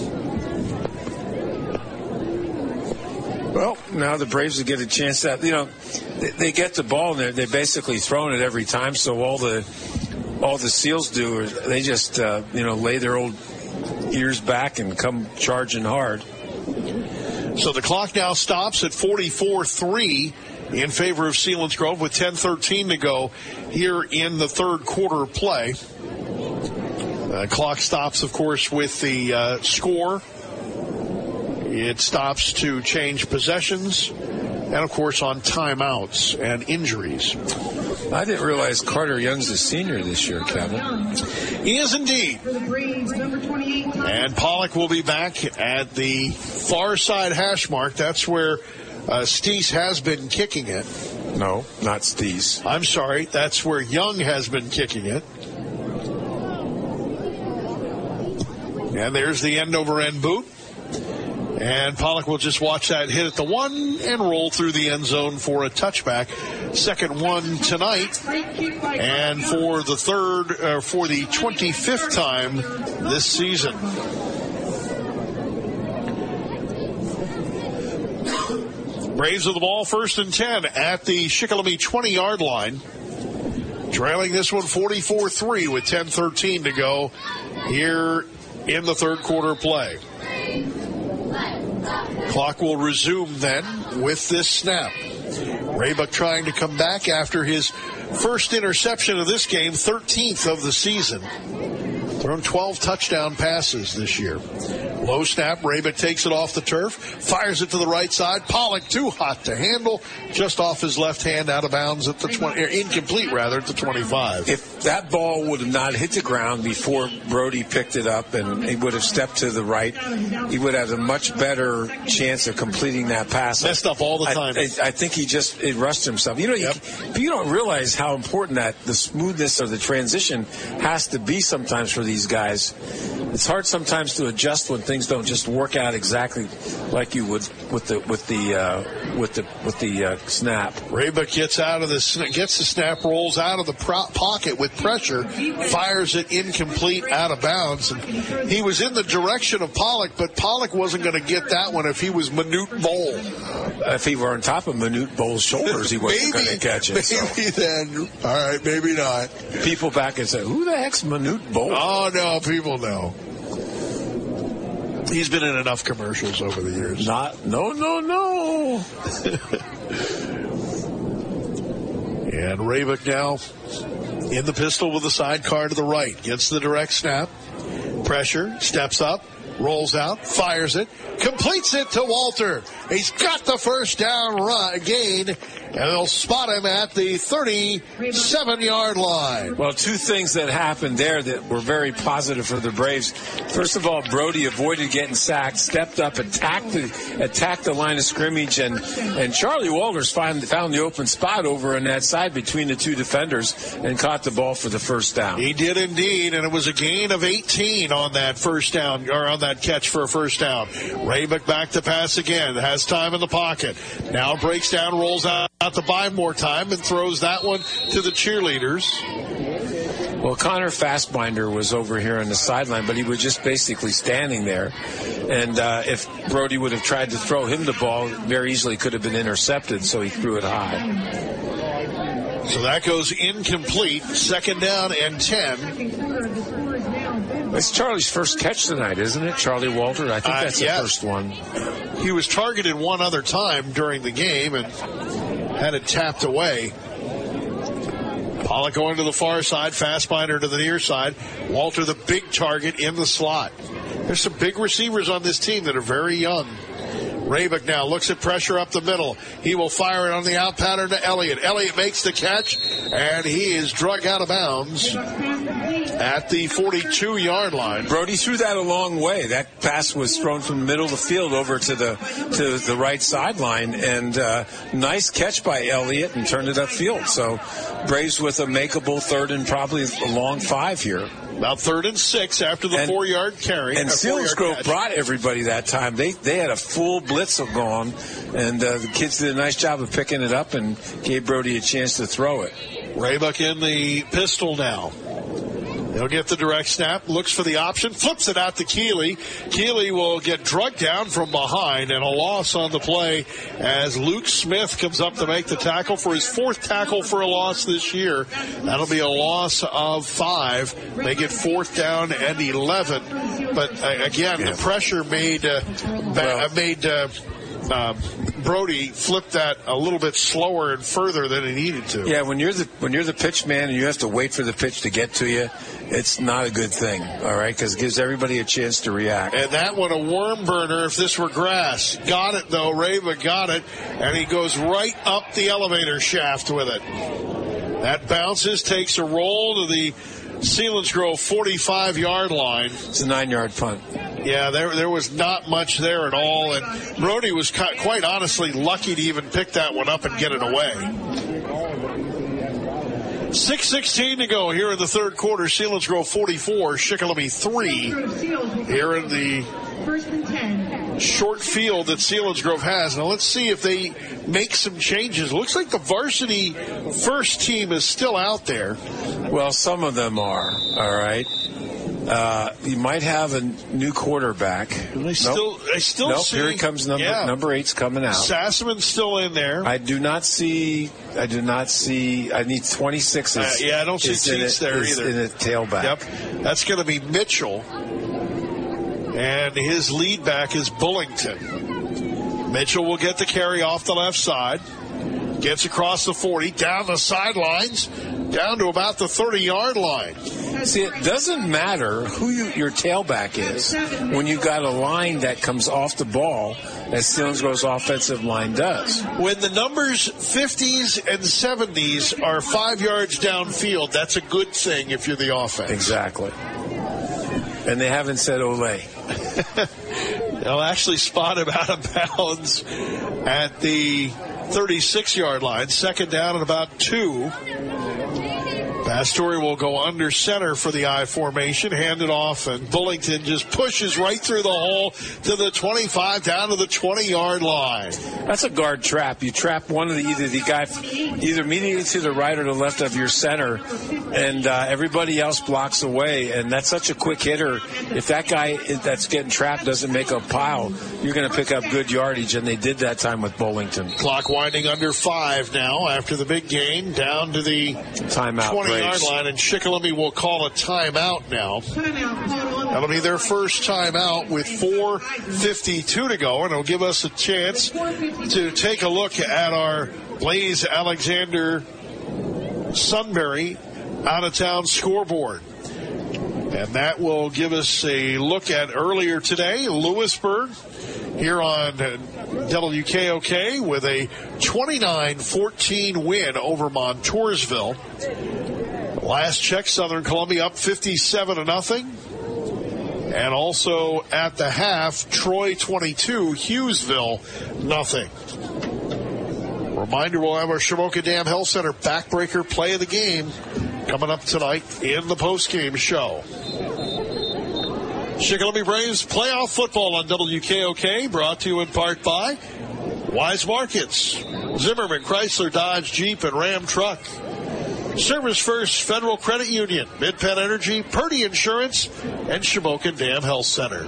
Well, now the Braves will get a chance to, you know, they, they get the ball and they're, they're basically throwing it every time. So all the all the Seals do is they just, uh, you know, lay their old ears back and come charging hard. So the clock now stops at forty-four three in favor of Selinsgrove with ten thirteen to go here in the third quarter of play. Uh, clock stops, of course, with the uh, score. It stops to change possessions and, of course, on timeouts and injuries. I didn't realize Carter Young's a senior this year, Kevin. He is indeed. And Pollock will be back at the far side hash mark. That's where uh, Steese has been kicking it. No, not Steese. I'm sorry. That's where Young has been kicking it. And there's the end-over-end boot. And Pollock will just watch that hit at the one and roll through the end zone for a touchback. Second one tonight. And for the third, uh, for the twenty-fifth time this season. Braves with the ball, first and ten at the Shikellamy twenty-yard line. Trailing this one forty-four three with ten thirteen to go here in the third quarter play. Clock will resume then with this snap. Raybuck trying to come back after his first interception of this game, thirteenth of the season. Thrown twelve touchdown passes this year. Low snap, Raybuck takes it off the turf, fires it to the right side. Pollock too hot to handle, just off his left hand, out of bounds at the twenty, or incomplete rather, at the twenty-five. If that ball would have not hit the ground before Brody picked it up and he would have stepped to the right, he would have a much better chance of completing that pass. Messed up all the time. I, I, I think he just it rushed himself. You know, yep. you, you don't realize how important that the smoothness of the transition has to be sometimes for these guys. It's hard sometimes to adjust when things don't just work out exactly like you would with the with the uh, with the with the uh, snap. Raybuck gets out of the gets the snap, rolls out of the pro- pocket with pressure, fires it incomplete, out of bounds. And he was in the direction of Pollock, but Pollock wasn't going to get that one if he was Manute Bowl. If he were on top of Manute Bowl's shoulders, he wasn't going to catch it. Maybe so. Then, all right, maybe not. People back and say, "Who the heck's Manute Bowl?" Oh no, people know. He's been in enough commercials over the years. Not, no, no, no. And Raybuck now in the pistol with the sidecar to the right. Gets the direct snap. Pressure. Steps up. Rolls out. Fires it. Completes it to Walter. He's got the first down run gain. And they'll spot him at the thirty-seven-yard line. Well, two things that happened there that were very positive for the Braves. First of all, Brody avoided getting sacked, stepped up, attacked the, attacked the line of scrimmage, and, and Charlie Walters found, found the open spot over on that side between the two defenders and caught the ball for the first down. He did indeed, and it was a gain of eighteen on that first down, or on that catch for a first down. Raybuck back to pass again, has time in the pocket. Now breaks down, rolls out. Out to buy more time and throws that one to the cheerleaders. Well, Connor Fastbinder was over here on the sideline, but he was just basically standing there. And uh, if Brody would have tried to throw him the ball, very easily could have been intercepted, so he threw it high. So that goes incomplete. Second down and ten. It's Charlie's first catch tonight, isn't it? Charlie Walter? I think Uh, that's yes. the first one. He was targeted one other time during the game and had it tapped away. Pollock going to the far side, Fastbinder to the near side. Walter the big target in the slot. There's some big receivers on this team that are very young. Raybuck now looks at pressure up the middle. He will fire it on the out pattern to Elliott. Elliott makes the catch, and he is drug out of bounds at the forty-two-yard line. Brody threw that a long way. That pass was thrown from the middle of the field over to the to the right sideline, and uh, nice catch by Elliott and turned it upfield. So Braves with a makeable third and probably a long five here. About third and six after the and, four-yard carry. And Selinsgrove brought everybody that time. They they had a full blitz going, and uh, the kids did a nice job of picking it up and gave Brody a chance to throw it. Raybuck in the pistol now. He'll get the direct snap, looks for the option, flips it out to Keeley. Keeley will get drugged down from behind, and a loss on the play as Luke Smith comes up to make the tackle for his fourth tackle for a loss this year. That'll be a loss of five. They get fourth down and eleven. But uh, again, yeah. the pressure made uh, ba- well, made uh, uh, Brody flipped that a little bit slower and further than he needed to. Yeah, when you're the when you're the pitch man and you have to wait for the pitch to get to you, it's not a good thing, all right, because it gives everybody a chance to react. And that one, a worm burner if this were grass. Got it, though. Rava got it, and he goes right up the elevator shaft with it. That bounces, takes a roll to the Selinsgrove forty-five-yard line. It's a nine-yard punt. Yeah, there there was not much there at all, and Brody was quite honestly lucky to even pick that one up and get it away. six sixteen to go here in the third quarter. Selinsgrove forty-four, Shikellamy three here in the short field that Selinsgrove has. Now let's see if they make some changes. Looks like the varsity first team is still out there. Well, some of them are, all right. Uh, you might have a new quarterback. I still, nope. I still nope. see. Here he comes. Number yeah. number eight's coming out. Sassaman's still in there. I do not see. I do not see. I need twenty-six. Uh, yeah, I don't see Teets there is either. In a tailback. Yep, that's going to be Mitchell, and his lead back is Bullington. Mitchell will get the carry off the left side. Gets across the forty, down the sidelines, down to about the thirty-yard line. See, it doesn't matter who you, your tailback is when you've got a line that comes off the ball, as Selinsgrove's offensive line does. When the numbers fifties and seventies are five yards downfield, that's a good thing if you're the offense. Exactly. And they haven't said Olay. They'll actually spot him out of bounds at the thirty-six-yard line. Second down and about two. Pastore will go under center for the I formation, hand it off, and Bullington just pushes right through the hole to the twenty-five, down to the twenty-yard line. That's a guard trap. You trap one of the either the guy either immediately to the right or the left of your center, and uh, everybody else blocks away. And that's such a quick hitter. If that guy that's getting trapped doesn't make a pile, you're going to pick up good yardage, and they did that time with Bullington. Clock winding under five now after the big gain, down to the timeout twenty-yard line, and Shikellamy will call a timeout now. That'll be their first timeout with four fifty-two to go, and it'll give us a chance to take a look at our Blaze Alexander Sunbury out-of-town scoreboard. And that will give us a look at earlier today, Lewisburg here on W K O K with a twenty-nine fourteen win over Montoursville. Last check, Southern Columbia up fifty-seven to nothing. And also at the half, Troy twenty-two, Hughesville nothing. Reminder, we'll have our Shamokin Dam Health Center backbreaker play of the game coming up tonight in the postgame show. Shikellamy Braves playoff football on W K O K, brought to you in part by Wise Markets, Zimmerman, Chrysler, Dodge, Jeep, and Ram Truck, Service First Federal Credit Union, Mid-Penn Energy, Purdy Insurance, and Shamokin Dam Health Center.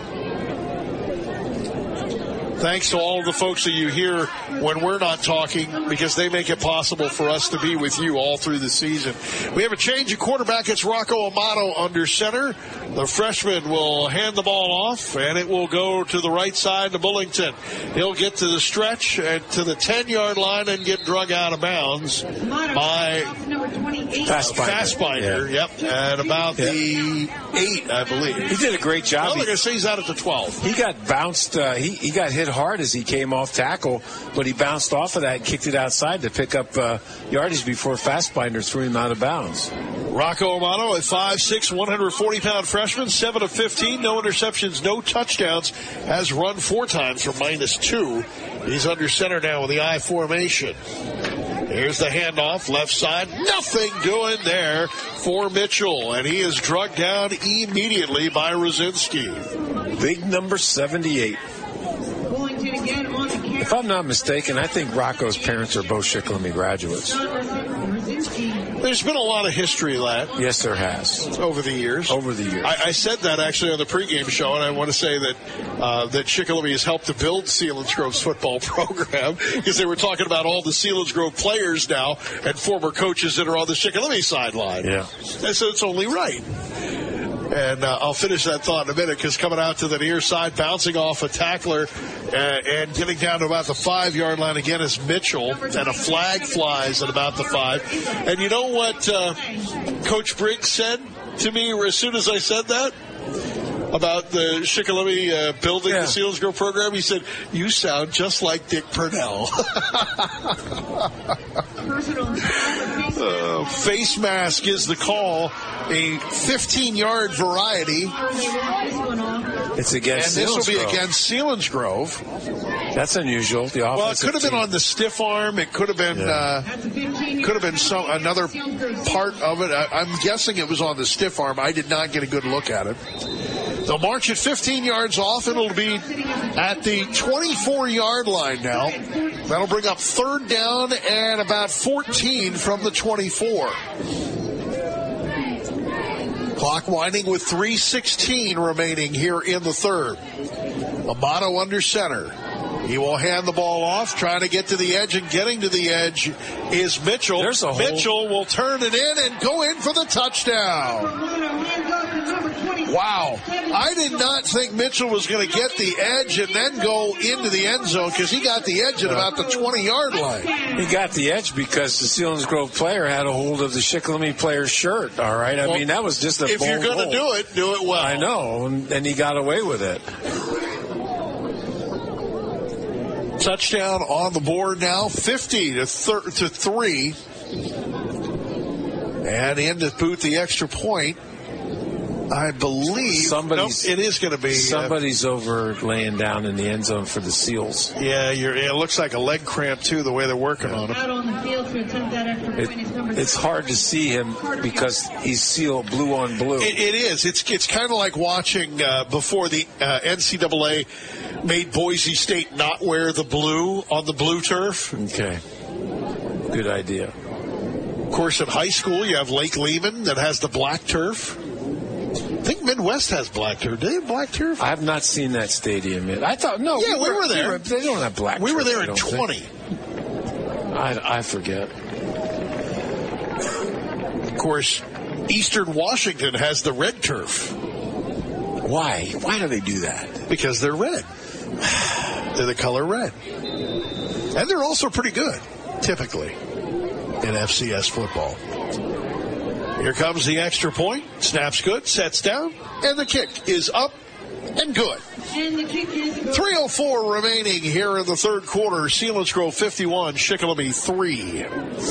Thanks to all of the folks that you hear when we're not talking, because they make it possible for us to be with you all through the season. We have a change of quarterback. It's Rocco Amato under center. The freshman will hand the ball off, and it will go to the right side to Bullington. He'll get to the stretch and to the ten-yard line and get drug out of bounds by Fastbinder. Yeah. Yep, at about yeah. the eight, I believe. He did a great job. No, they're going to say he's out at the twelve. He got bounced. Uh, he, he got hit hard as he came off tackle, but he bounced off of that and kicked it outside to pick up uh, yardage before Fastbinder threw him out of bounds. Rocco Amato, a five six, one hundred forty pound freshman, seven of fifteen, no interceptions, no touchdowns, has run four times for minus two. He's under center now with the I formation. Here's the handoff, left side, nothing doing there for Mitchell, and he is drugged down immediately by Rosinski. Big number seventy-eight. If I'm not mistaken, I think Rocco's parents are both Shikellamy graduates. There's been a lot of history of that. Yes, there has. Over the years. Over the years. I, I said that actually on the pregame show, and I want to say that uh, that Shikellamy has helped to build Selinsgrove's football program, because they were talking about all the Selinsgrove players now and former coaches that are on the Shikellamy sideline. Yeah. And so it's only right. And uh, I'll finish that thought in a minute, because coming out to the near side, bouncing off a tackler uh, and getting down to about the five-yard line again is Mitchell, and a flag flies at about the five. And you know what uh, Coach Briggs said to me as soon as I said that? About the Shikellamy uh, building yeah. the Selinsgrove program? He said, "You sound just like Dick Purnell." uh, face mask is the call. A fifteen-yard variety. It's against And this will be Selinsgrove. against Selinsgrove. That's unusual. The well, it could have been on the stiff arm. It could have been yeah. uh, could have been some another part of it. I, I'm guessing it was on the stiff arm. I did not get a good look at it. They'll march at fifteen yards off, and it'll be at the twenty-four-yard line now. That'll bring up third down and about fourteen from the twenty-four. Clock winding with three sixteen remaining here in the third. Amato under center. He will hand the ball off, trying to get to the edge, and getting to the edge is Mitchell. There's a Mitchell will turn it in and go in for the touchdown. Wow. I did not think Mitchell was going to get the edge and then go into the end zone, because he got the edge at about the twenty-yard line. He got the edge because the Selinsgrove player had a hold of the Shikellamy player's shirt, all right? I well, mean, that was just a If you're going to do it, do it well. I know, and, and he got away with it. Touchdown on the board now, fifty to three. And in to boot the extra point, I believe. Somebody's, nope, it is going to be. Somebody's uh, over laying down in the end zone for the Seals. Yeah, you're, it looks like a leg cramp, too, the way they're working on him. Out on the field to attempt that extra point is number It's hard to see him because he's Seal blue on blue. It, it is. It's it's kind of like watching uh, before the uh, N C double A made Boise State not wear the blue on the blue turf. Okay. Good idea. Of course, at high school, you have Lake Lehman that has the black turf. I think Midwest has black turf. Do they have black turf? I have not seen that stadium yet. I thought, no. Yeah, we, we were, were there. We were, they don't have black we turf. We were there in I twenty. I, I forget. Of course, Eastern Washington has the red turf. Why? Why do they do that? Because they're red. They're the color red. And they're also pretty good, typically, in F C S football. Here comes the extra point. Snaps good, sets down, and the kick is up and good. And the kick is good. three oh four remaining here in the third quarter. Selinsgrove fifty-one, Shikellamy three.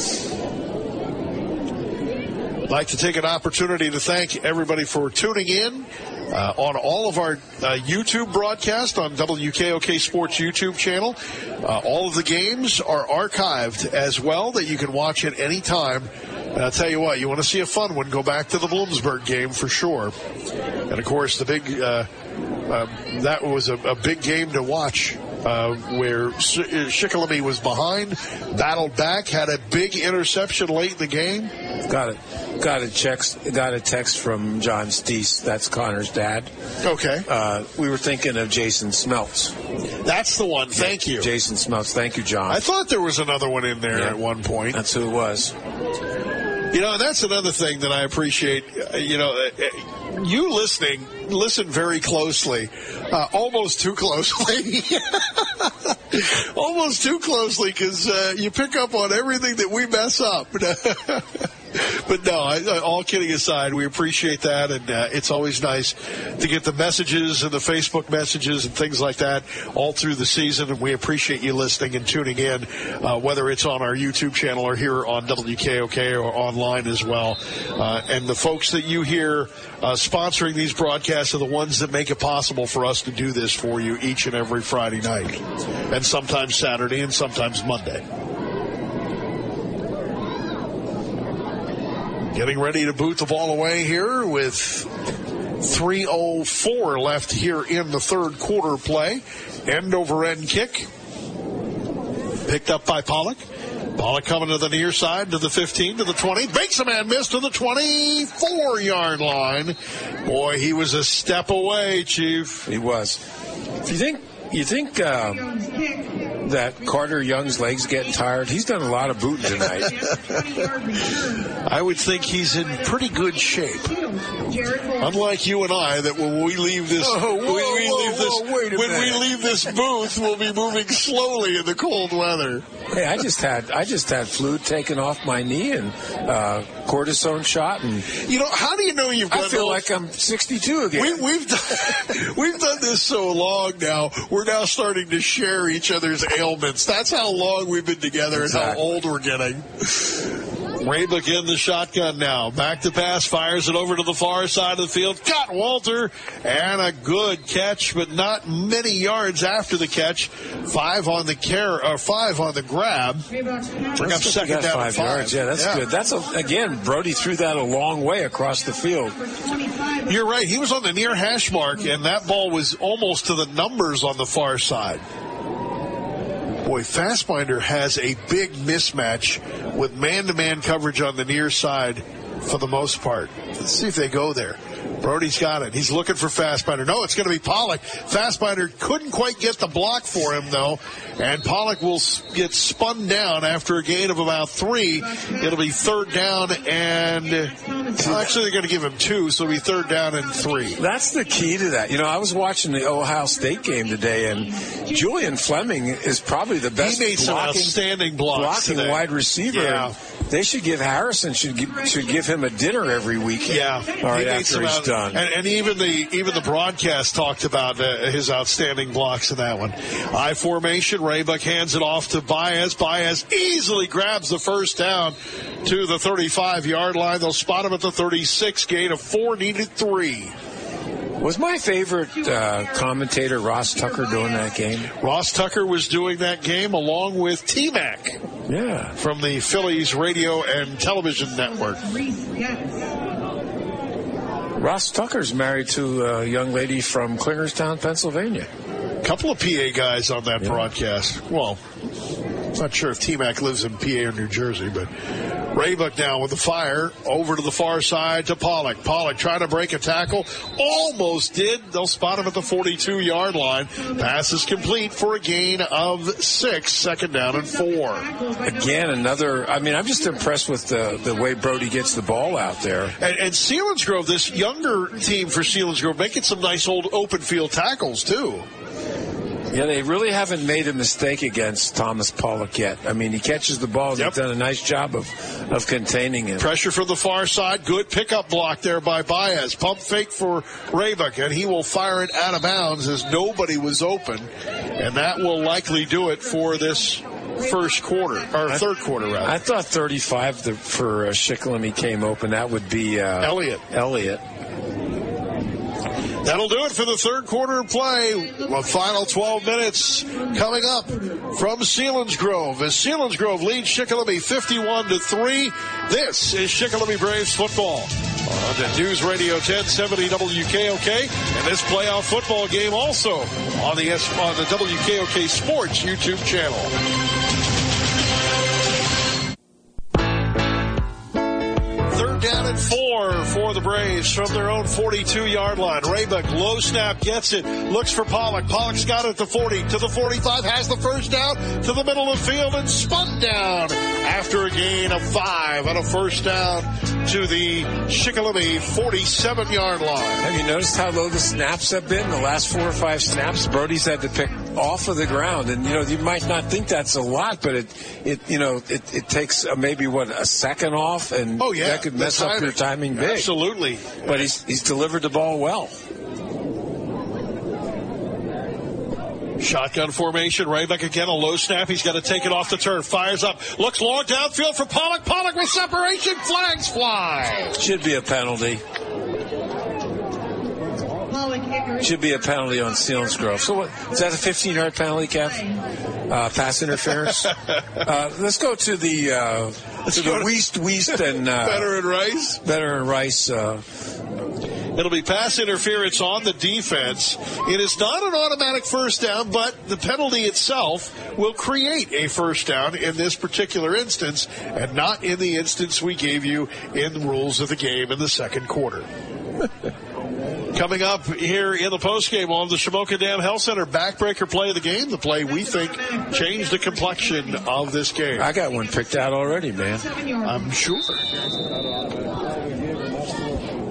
I'd like to take an opportunity to thank everybody for tuning in uh, on all of our uh, YouTube broadcast on W K O K Sports YouTube channel. Uh, all of the games are archived as well, that you can watch at any time. And I'll tell you what, you want to see a fun one, go back to the Bloomsburg game for sure. And, of course, the big uh, uh, that was a, a big game to watch, uh, where Shikellamy was behind, battled back, had a big interception late in the game. Got it. Got a text. Got a text from John Steese. That's Connor's dad. Okay. Uh, we were thinking of Jason Smeltz. That's the one. Thank you, Jason Smeltz. Thank you, John. I thought there was another one in there yeah. at one point. That's who it was. You know, that's another thing that I appreciate. You know, you listening, listen very closely, uh, almost too closely, almost too closely, because uh, you pick up on everything that we mess up. But no, I, all kidding aside, we appreciate that, and uh, it's always nice to get the messages and the Facebook messages and things like that all through the season, and we appreciate you listening and tuning in, uh, whether it's on our YouTube channel or here on W K O K or online as well. Uh, and the folks that you hear uh, sponsoring these broadcasts are the ones that make it possible for us to do this for you each and every Friday night, and sometimes Saturday and sometimes Monday. Getting ready to boot the ball away here with three oh four left here in the third quarter play. End over end kick. Picked up by Pollock. Pollock coming to the near side, to the fifteen, to the twenty. Makes a man miss to the twenty-four-yard line. Boy, he was a step away, Chief. He was. Do you think, you think uh, that Carter Young's legs getting tired? He's done a lot of booting tonight. I would think he's in pretty good shape. Unlike you and I, that when we leave this, oh, whoa, when, we whoa, leave this whoa, wait a when minute. we leave this booth, we'll be moving slowly in the cold weather. Hey, I just had I just had fluid taken off my knee and uh, cortisone shot, and You know, how do you know you've got I feel those- like I'm sixty-two again. We, we've done, we've done this so long now. We're now starting to share each other's ailments. That's how long we've been together and how Exactly. old we're getting. Raybuck in the shotgun now. Back to pass, fires it over to the far side of the field. Got Walter, and a good catch, but not many yards after the catch. Five on the care, or five on the grab. Bring up Let's see if second we got down five and five. yards. Yeah, that's good. That's a, again, Brody threw that a long way across the field. You're right. He was on the near hash mark, and that ball was almost to the numbers on the far side. Boy, Fastbinder has a big mismatch with man-to-man coverage on the near side for the most part. Let's see if they go there. Brody's got it. He's looking for Fastbinder. No, it's going to be Pollock. Fastbinder couldn't quite get the block for him, though, and Pollock will get spun down after a gain of about three. It'll be third down, and well, actually they're going to give him two, so it'll be third down and three. That's the key to that. You know, I was watching the Ohio State game today, and Julian Fleming is probably the best He made some blocking, outstanding blocks blocking today. wide receiver. Yeah. They should give Harrison should give, should give him a dinner every weekend. Yeah, all right, he made after some he's out- done. And, and even the even the broadcast talked about uh, his outstanding blocks in that one. I formation. Raybuck hands it off to Baez. Baez easily grabs the first down to the thirty-five yard line. They'll spot him at the thirty-six. Gain of four, needed three. Was my favorite uh, commentator Ross Tucker doing that game? Ross Tucker was doing that game along with T-Mac Yeah. from the Phillies radio and television network. Ross Tucker's married to a young lady from Clingerstown, Pennsylvania. A couple of P A guys on that broadcast. Well, not sure if T-Mac lives in P A or New Jersey, but Raybuck now with the fire over to the far side to Pollock. Pollock trying to break a tackle. Almost did. They'll spot him at the forty-two yard line. Pass is complete for a gain of six. Second down and four. Again, another. I mean, I'm just impressed with the, the way Brody gets the ball out there. And, and Selinsgrove, this younger team for Selinsgrove, making some nice old open field tackles, too. Yeah, they really haven't made a mistake against Thomas Pollock yet. I mean, he catches the ball. Yep. They've done a nice job of, of containing him. Pressure from the far side. Good pickup block there by Baez. Pump fake for Raybuck, and he will fire it out of bounds as nobody was open. And that will likely do it for this first quarter, or third quarter, rather. I thought thirty-five the, for uh, Shikellamy came open. That would be uh, Elliott. Elliott. That'll do it for the third quarter of play. The final twelve minutes coming up from Selinsgrove as Selinsgrove leads Shikellamy fifty-one to three. This is Shikellamy Braves football on the News Radio ten seventy W K O K, and this playoff football game also on the S- on the W K O K Sports YouTube channel. Third down and four for the Braves from their own forty-two yard line. Raybuck, low snap, gets it, looks for Pollock. Pollock's got it at the forty, to the forty-five, has the first down, to the middle of the field, and spun down after a gain of five on a first down to the Shikellamy forty-seven yard line. Have you noticed how low the snaps have been? The last four or five snaps, Brody's had to pick off of the ground. And, you know, you might not think that's a lot, but it, it you know, it, it takes uh, maybe, what, a second off? And Oh, yeah. that could mess the up your timing big. Absolutely. But he's, he's delivered the ball well. Shotgun formation. Raybuck again, a low snap. He's got to take it off the turf. Fires up. Looks long downfield for Pollock. Pollock with separation. Flags fly. Should be a penalty. Should be a penalty on Selinsgrove. So what, is that a fifteen yard penalty, Kev? Uh, pass interference? uh, let's go to the, uh, to the Weast, Weast and, uh, Better and Rice. Better and Rice, uh, It'll be pass interference on the defense. It is not an automatic first down, but the penalty itself will create a first down in this particular instance, and not in the instance we gave you in the rules of the game in the second quarter. Coming up here in the postgame on the Shamokin Dam Health Center, backbreaker play of the game, the play we think changed the complexion of this game. I got one picked out already, man. I'm sure.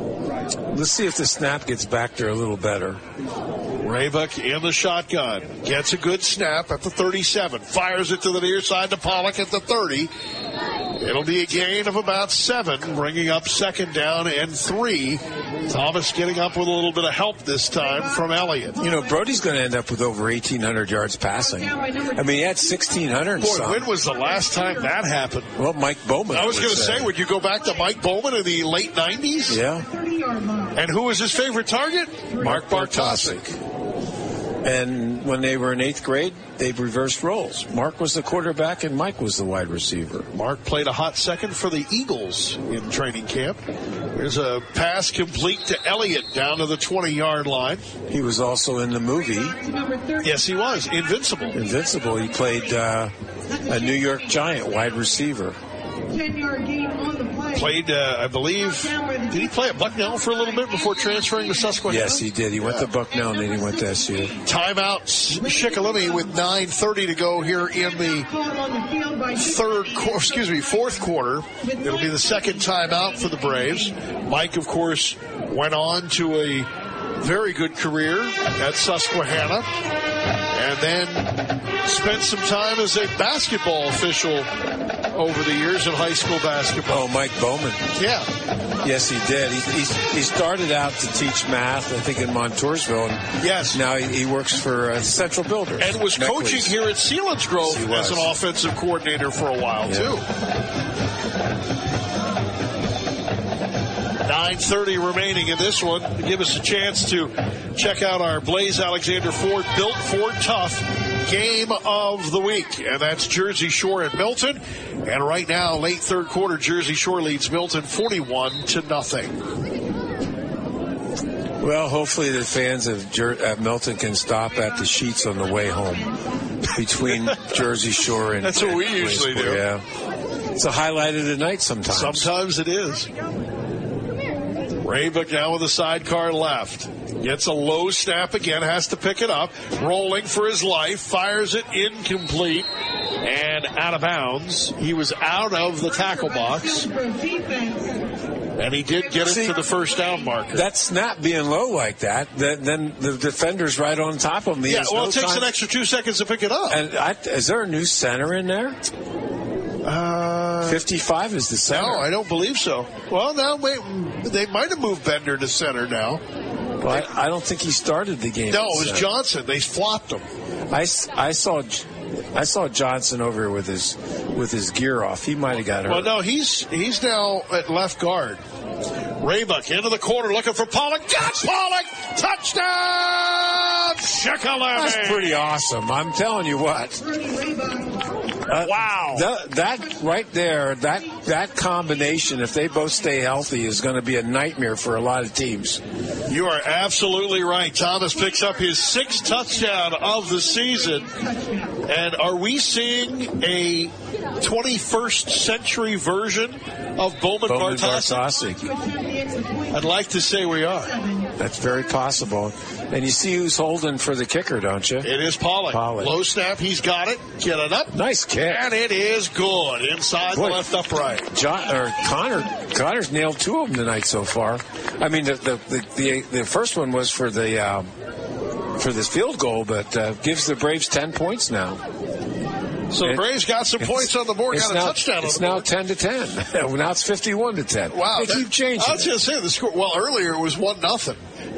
Let's see if the snap gets back there a little better. Raybuck in the shotgun. Gets a good snap at the thirty-seven. Fires it to the near side to Pollock at the thirty. It'll be a gain of about seven, bringing up second down and three. Thomas getting up with a little bit of help this time from Elliott. You know, Brody's going to end up with over eighteen hundred yards passing. I mean, he had sixteen hundred. Boy, when was the last time that happened? Well, Mike Bowman. I was going to say, would you go back to Mike Bowman in the late nineties? Yeah. And who was his favorite target? Mark Bartosik. And when they were in eighth grade, they reversed roles. Mark was the quarterback and Mike was the wide receiver. Mark played a hot second for the Eagles in training camp. There's a pass complete to Elliott down to the twenty-yard line. He was also in the movie. Yes, he was. Invincible. Invincible. He played uh, a New York Giant wide receiver. ten-yard gain on the play. Played, uh, I believe, did he play at Bucknell for a little bit before transferring to Susquehanna? Yes, he did. He went to Bucknell and then he went to S U. Timeout, Shikellamy with nine thirty to go here in the third, excuse me, fourth quarter. It'll be the second timeout for the Braves. Mike, of course, went on to a very good career at Susquehanna and then spent some time as a basketball official over the years in high school basketball. Oh, Mike Bowman. Yeah. Yes, he did. He, he, he started out to teach math, I think, in Montoursville. And yes. Now he, he works for uh, Central Builders. And was Necklace. coaching here at Selinsgrove as an offensive coordinator for a while, yeah. too. nine thirty remaining in this one. Give us a chance to check out our Blaze Alexander Ford Built Ford Tough game of the week. And that's Jersey Shore and Milton. And right now, late third quarter, Jersey Shore leads Milton forty-one to nothing. Well, hopefully the fans of Jer- uh, Milton can stop at the Sheets on the way home between Jersey Shore and That's what we and usually do. Yeah. It's a highlight of the night sometimes. Sometimes it is. Raybuck now with a sidecar left. Gets a low snap again, has to pick it up. Rolling for his life, fires it incomplete and out of bounds. He was out of the tackle box. And he did get it See, to the first down marker. That snap being low like that, then, then the defender's right on top of him. He yeah, well, no it takes time. an extra two seconds to pick it up. And I, is there a new center in there? Uh, fifty-five is the center. No, I don't believe so. Well, now wait, they might have moved Bender to center now. Well, I, I don't think he started the game. No, it was Johnson. They flopped him. I, I saw I saw Johnson over here with his with his gear off. He might have got hurt. Well, no, he's he's now at left guard. Raybuck into the corner looking for Pollock. Got Pollock! Touchdown! Shikellamy! That's pretty awesome. I'm telling you what. Uh, wow. That, that right there, that that combination, if they both stay healthy, is going to be a nightmare for a lot of teams. You are absolutely right. Thomas picks up his sixth touchdown of the season. And are we seeing a twenty-first century version of Bowman, Bowman Bartosik? Bartosik. I'd like to say we are. That's very possible. And you see who's holding for the kicker, don't you? It is Pollock. Pollock. Low snap, he's got it. Get it up. Nice kick. And it is good. Inside Boy, the left upright. John or Connor Connor's nailed two of them tonight so far. I mean, the the the, the, the first one was for the um, for this field goal, but uh, gives the Braves ten points now. So the Braves got some points on the board, got a now, touchdown on it's the board. It's now ten to ten. Now it's fifty-one to ten. Wow. They that, keep changing. I was going to say the score. Well, earlier it was one nothing.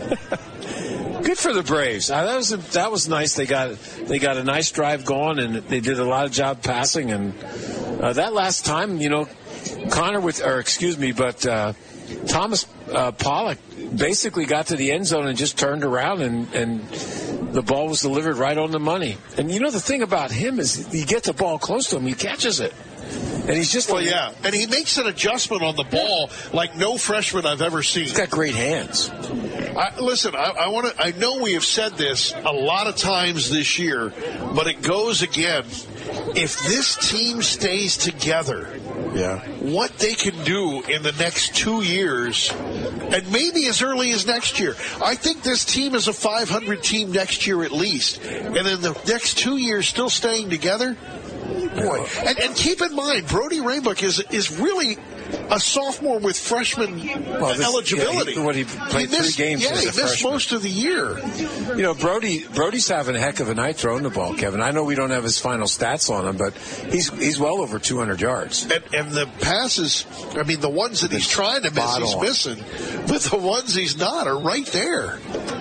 Good for the Braves. Uh, that was a, that was nice. They got they got a nice drive going, and they did a lot of job passing. And uh, that last time, you know, Connor with, or excuse me, but uh, Thomas uh, Pollock basically got to the end zone and just turned around, and and the ball was delivered right on the money. And you know, the thing about him is, you get the ball close to him, he catches it. And he's just well, yeah, and he makes an adjustment on the ball like no freshman I've ever seen. He's got great hands. I, listen, I, I want to. I know we have said this a lot of times this year, but it goes again. If this team stays together, yeah, what they can do in the next two years, and maybe as early as next year. I think this team is a five hundred team next year at least, and in the next two years, still staying together. Boy, and, and keep in mind, Brody Raybuck is is really a sophomore with freshman well, this, eligibility. Yeah, he, what he played he missed, three games Yeah, as he a missed freshman. most of the year. You know, Brody Brody's having a heck of a night throwing the ball, Kevin. I know we don't have his final stats on him, but he's he's well over two hundred yards. And, and the passes, I mean, the ones that he's trying to miss, he's on. missing. But the ones he's not are right there.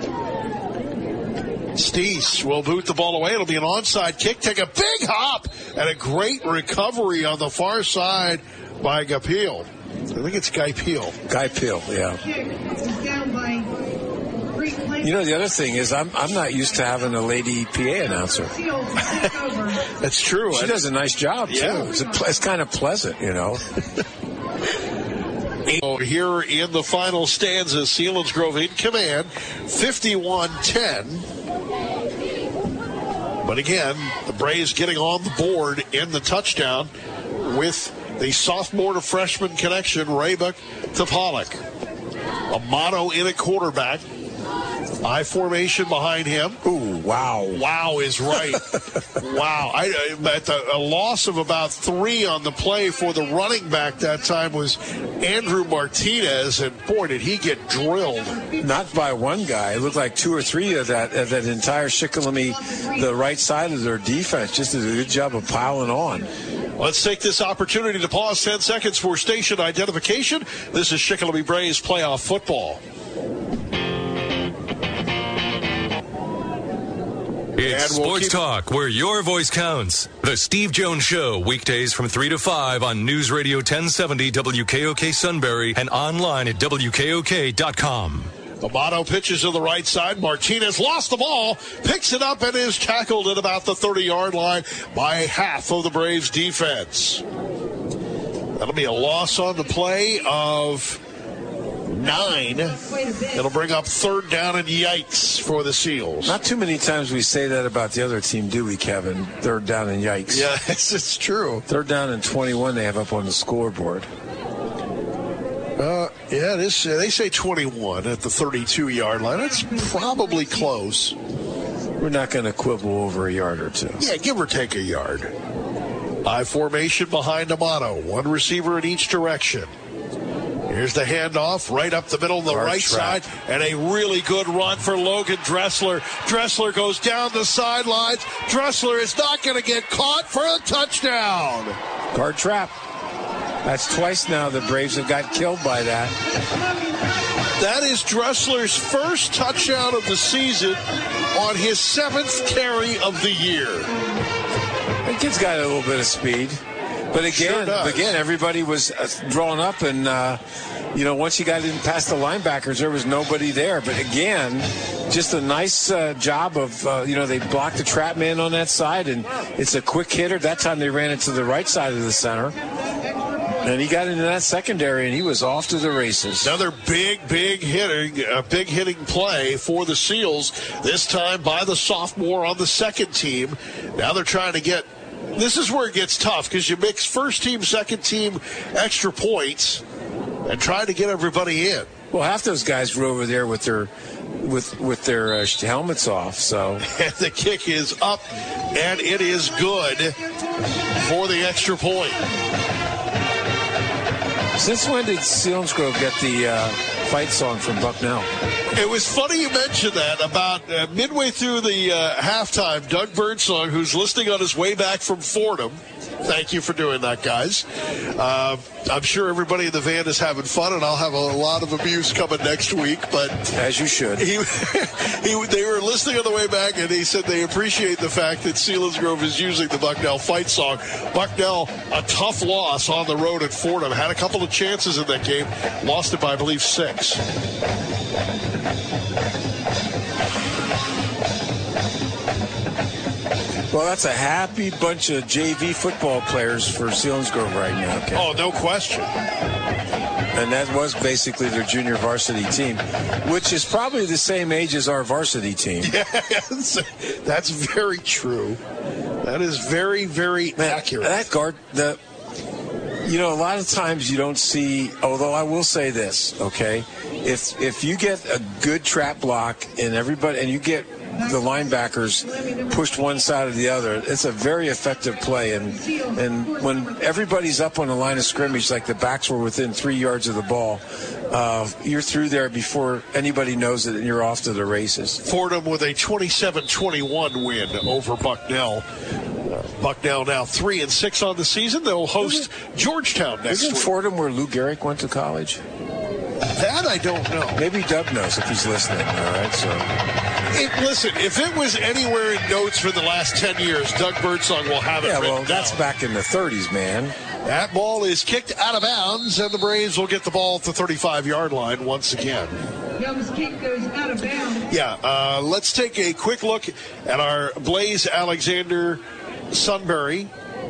Steese will boot the ball away. It'll be an onside kick. Take a big hop and a great recovery on the far side by Gapil. I think it's Guy Peel. Guy Peel, yeah. You know, the other thing is I'm I'm not used to having a lady P A announcer. That's true. She does a nice job, too. Yeah. It's, a, it's kind of pleasant, you know. Here in the final stanza, Selinsgrove in command, fifty-one ten. But again, the Braves getting on the board in the touchdown with the sophomore to freshman connection, Raybuck to Pollock. Amato in at quarterback. I formation behind him. Ooh, wow. Wow is right. Wow. I, at the, a loss of about three on the play for the running back that time was Andrew Martinez, and boy, did he get drilled. Not by one guy. It looked like two or three of that of that entire Shikellamy, the right side of their defense, just did a good job of piling on. Let's take this opportunity to pause ten seconds for station identification. This is Shikellamy Braves playoff football. It's we'll Sports keep... Talk, where your voice counts. The Steve Jones Show, weekdays from three to five on News Radio ten seventy W K O K Sunbury and online at W K O K dot com. Amato pitches to the right side. Martinez lost the ball, picks it up, and is tackled at about the thirty-yard line by half of the Braves defense. That'll be a loss on the play of nine. It'll bring up third down and yikes for the Seals. Not too many times we say that about the other team, do we, Kevin? Third down and yikes. Yeah, it's, it's true. Third down and twenty-one they have up on the scoreboard. Uh, yeah, this uh, they say twenty-one at the thirty-two-yard line. That's probably close. We're not going to quibble over a yard or two. Yeah, give or take a yard. I formation behind Amato. One receiver in each direction. Here's the handoff right up the middle of the Guard right trap. side, and a really good run for Logan Dressler. Dressler goes down the sidelines. Dressler is not going to get caught for a touchdown. Guard trap. That's twice now the Braves have got killed by that. That is Dressler's first touchdown of the season on his seventh carry of the year. The kid's got a little bit of speed. But again, Sure does. again, everybody was uh, drawn up, and uh, you know, once you got in past the linebackers, there was nobody there. But again, just a nice uh, job of uh, you know, they blocked the trap man on that side, and it's a quick hitter. That time they ran it to the right side of the center, and he got into that secondary, and he was off to the races. Another big, big hitting, a big hitting play for the Seals. This time by the sophomore on the second team. Now they're trying to get. This is where it gets tough because you mix first team, second team, extra points, and try to get everybody in. Well, half those guys were over there with their with with their uh, helmets off. So And the kick is up, and it is good for the extra point. since when did Selinsgrove get the uh, fight song from Bucknell? It was funny you mentioned that. About uh, midway through the uh, halftime, Doug Birdsong, who's listening on his way back from Fordham, thank you for doing that, guys. Uh, I'm sure everybody in the van is having fun, and I'll have a lot of abuse coming next week. But As you should. he, he, they were listening on the way back, and he said they appreciate the fact that Selinsgrove is using the Bucknell fight song. Bucknell, a tough loss on the road at Fordham. Had a couple of chances in that game. Lost it by, I believe, six. Well, that's a happy bunch of J V football players for Selinsgrove right now. Okay. Oh, no question. And that was basically their junior varsity team, which is probably the same age as our varsity team. Yes, that's very true. That is very, very Man, accurate. That guard, the, you know, a lot of times you don't see, although I will say this, okay? If if you get a good trap block and everybody, and you get the linebackers pushed one side or the other. It's a very effective play. And, and when everybody's up on the line of scrimmage, like the backs were within three yards of the ball, uh, you're through there before anybody knows it, and you're off to the races. Fordham with a twenty-seven twenty-one win over Bucknell. Bucknell now three and six on the season. They'll host Georgetown next Isn't week. Fordham where Lou Gehrig went to college? That I don't know. Maybe Doug knows if he's listening. All right, so. It, listen, if it was anywhere in notes for the last ten years, Doug Birdsong will have it Yeah, written well, that's down. back in the thirties, man. That ball is kicked out of bounds, and the Braves will get the ball at the thirty-five-yard line once again. Young's kick goes out of bounds. Yeah, uh, let's take a quick look at our Blaze Alexander Sunbury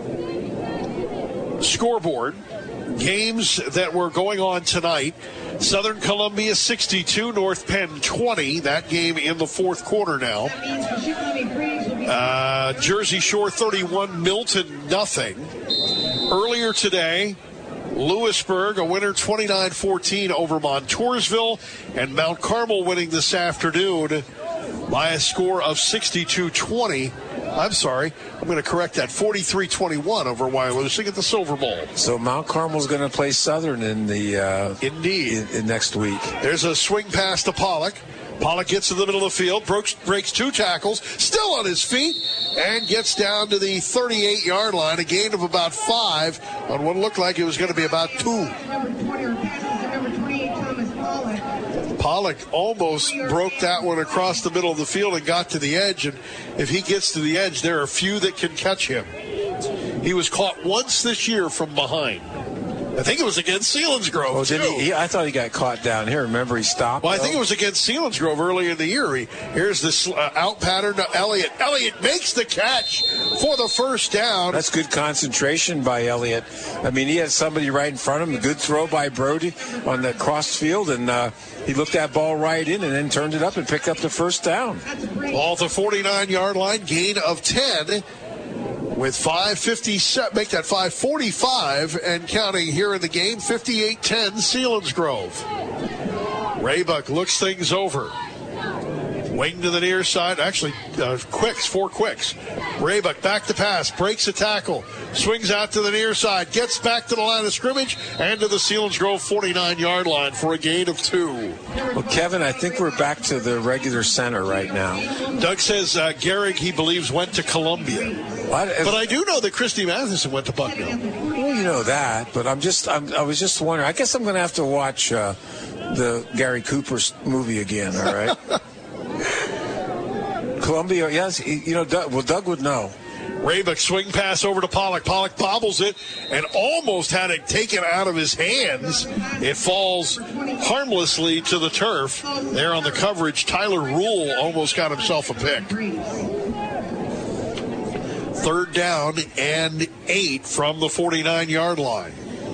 scoreboard. Games that were going on tonight. Southern Columbia sixty-two, North Penn twenty. That game in the fourth quarter now. That means the Shikellamy Braves will be Uh, Jersey Shore thirty-one, Milton nothing. Earlier today, Lewisburg, a winner twenty-nine fourteen over Montoursville, and Mount Carmel winning this afternoon by a score of sixty-two twenty. I'm sorry, I'm going to correct that, forty-three twenty-one over Wyalusing at the Silver Bowl. So Mount Carmel's going to play Southern in the uh, Indeed. in, in next week. There's a swing pass to Pollock. Pollock gets to the middle of the field, breaks, breaks two tackles, still on his feet, and gets down to the thirty-eight-yard line, a gain of about five on what looked like it was going to be about two. number twenty or passes to number twenty-eight, Thomas Pollock. Pollock almost broke that one across the middle of the field and got to the edge, and if he gets to the edge, there are few that can catch him. He was caught once this year from behind. I think it was against Selinsgrove, Oh, did too. he, he? I thought he got caught down here. Remember, he stopped. Well, I though? think it was against Selinsgrove early in the year. He, here's this uh, out pattern to Elliott. Elliott makes the catch for the first down. That's good concentration by Elliott. I mean, he had somebody right in front of him. A good throw by Brody on the cross field, and uh, he looked that ball right in and then turned it up and picked up the first down. Ball at the forty-nine-yard line, gain of ten. With five fifty-seven, make that five forty-five and counting here in the game, fifty-eight ten Selinsgrove. Raybuck looks things over. Wing to the near side. Actually, uh, quicks, four quicks. Raybuck back to pass, breaks a tackle, swings out to the near side, gets back to the line of scrimmage and to the Selinsgrove forty-nine-yard line for a gain of two. Well, Kevin, I think we're back to the regular center right now. Doug says uh, Gehrig, he believes, went to Columbia. What? But I do know that Christy Matheson went to Bucknell. Well, you know that, but I'm just, I'm, I was just wondering. I guess I'm going to have to watch uh, the Gary Cooper's movie again, all right? Columbia, yes, he, you know, Doug, well, Doug would know. Raybuck swing pass over to Pollock. Pollock bobbles it and almost had it taken out of his hands. It falls harmlessly to the turf. There on the coverage, Tyler Rule almost got himself a pick. Third down and eight from the forty-nine-yard line.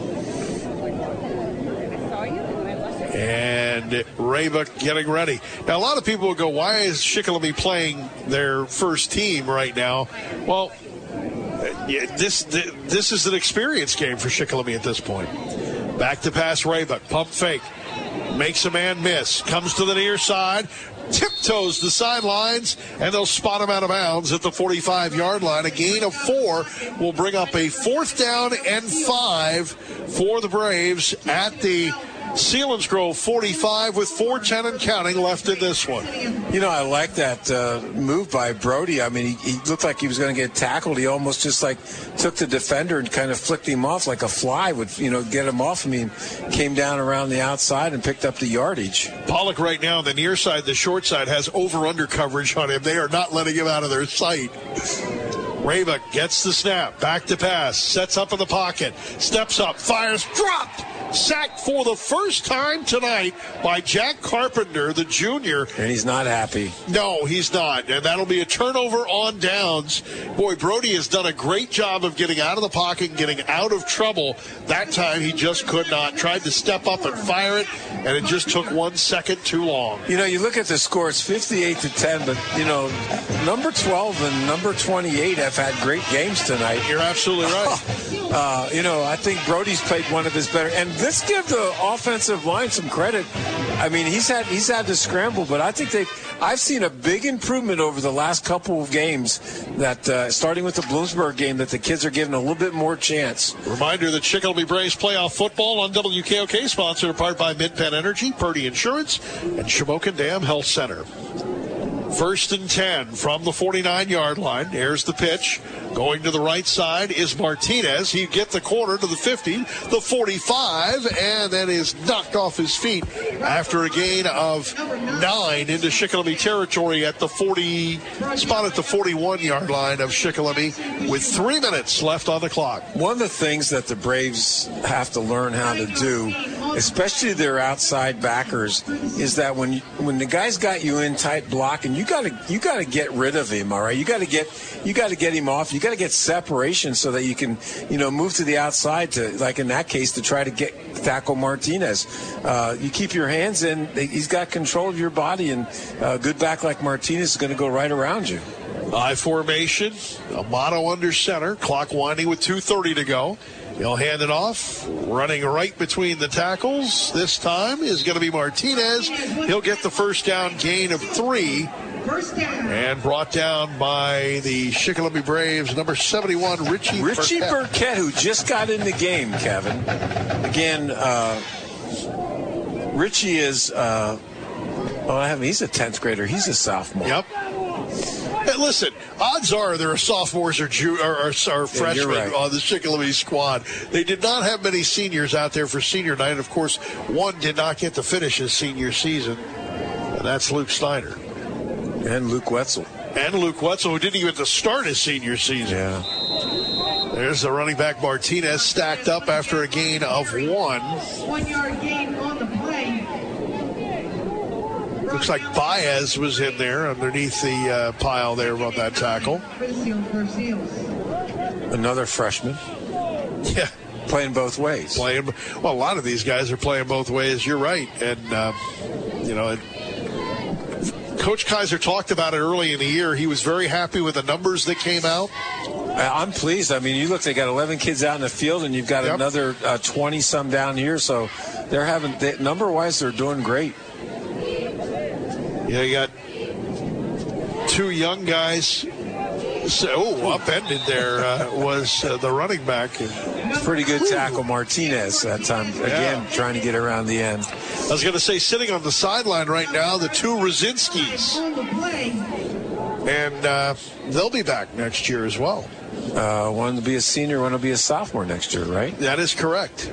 And Raybuck getting ready. Now, a lot of people will go, why is Shikellamy playing their first team right now? Well, yeah, this this is an experience game for Shikellamy at this point. Back to pass Raybuck. Pump fake. Makes a man miss. Comes to the near side. Tiptoes the sidelines, and they'll spot him out of bounds at the forty-five-yard line. A gain of four will bring up a fourth down and five for the Braves at the Selinsgrove forty-five with four ten and counting left in this one. You know, I like that uh, move by Brody. I mean, he, he looked like he was going to get tackled. He almost just like took the defender and kind of flicked him off like a fly would, you know, get him off. I mean, came down around the outside and picked up the yardage. Pollock right now on the near side, the short side, has over-under coverage on him. They are not letting him out of their sight. Raybuck gets the snap, back to pass, sets up in the pocket, steps up, fires, dropped. Sacked for the first time tonight by Jack Carpenter, the junior. And he's not happy. No, he's not. And that'll be a turnover on downs. Boy, Brody has done a great job of getting out of the pocket and getting out of trouble. That time he just could not. Tried to step up and fire it, and it just took one second too long. You know, you look at the score, it's fifty-eight to ten, but, you know, number twelve and number twenty-eight have had great games tonight. You're absolutely right. Uh, you know, I think Brody's played one of his better. And let's give the offensive line some credit. I mean, he's had he's had to scramble, but I think they I've seen a big improvement over the last couple of games. That uh, starting with the Bloomsburg game, that the kids are given a little bit more chance. Reminder that Shikellamy Braves playoff football on W K O K, sponsored in part by Mid-Penn Energy, Purdy Insurance, and Shamokin Dam Health Center. First and ten from the forty-nine-yard line. Here's the pitch. Going to the right side is Martinez. He get the corner to the fifty, the forty-five, and then is knocked off his feet after a gain of nine into Shikellamy territory at the forty, spot at the forty-one-yard line of Shikellamy with three minutes left on the clock. One of the things that the Braves have to learn how to do, especially their outside backers, is that when you, when the guy's got you in tight block, and you got to you got to get rid of him, all right? You got to get you got to get him off. You got to get separation so that you can, you know, move to the outside to, like in that case, to try to get tackle Martinez. Uh, you keep your hands in. He's got control of your body, and a good back like Martinez is going to go right around you. I formation, Amato under center, clock winding with two thirty to go. He'll hand it off, running right between the tackles. This time is going to be Martinez. He'll get the first down, gain of three. And brought down by the Shikellamy Braves, number seventy-one, Richie Burkett. Richie Burkett, who just got in the game, Kevin. Again, uh, Richie is, uh, oh, I mean, he's a tenth grader. He's a sophomore. Yep. Hey, listen, odds are there are sophomores or, ju- or, or, or freshmen yeah, right. on the Shikellamy squad. They did not have many seniors out there for senior night. Of course, one did not get to finish his senior season, and that's Luke Snyder. And Luke Wetzel. And Luke Wetzel, who didn't even get to start his senior season. Yeah. There's the running back Martinez stacked up after a gain of one. One-yard gain on the play. Looks like Baez was in there underneath the uh, pile there on that tackle. Another freshman. Yeah. Playing both ways. Playing, well, a lot of these guys are playing both ways. You're right. And, uh, you know, it, Coach Kaiser talked about it early in the year. He was very happy with the numbers that came out. I'm pleased. I mean, you look, they got eleven kids out in the field, and you've got yep. another uh, twenty-some down here. So they're having, they, number-wise, they're doing great. Yeah, you got two young guys. So, oh, upended there uh, was uh, the running back. Pretty good tackle, Martinez, that time. Again, yeah. trying to get around the end. I was going to say, sitting on the sideline right now, the two Rosinskis. And uh, they'll be back next year as well. Uh, one to be a senior, one to be a sophomore next year, right? That is correct.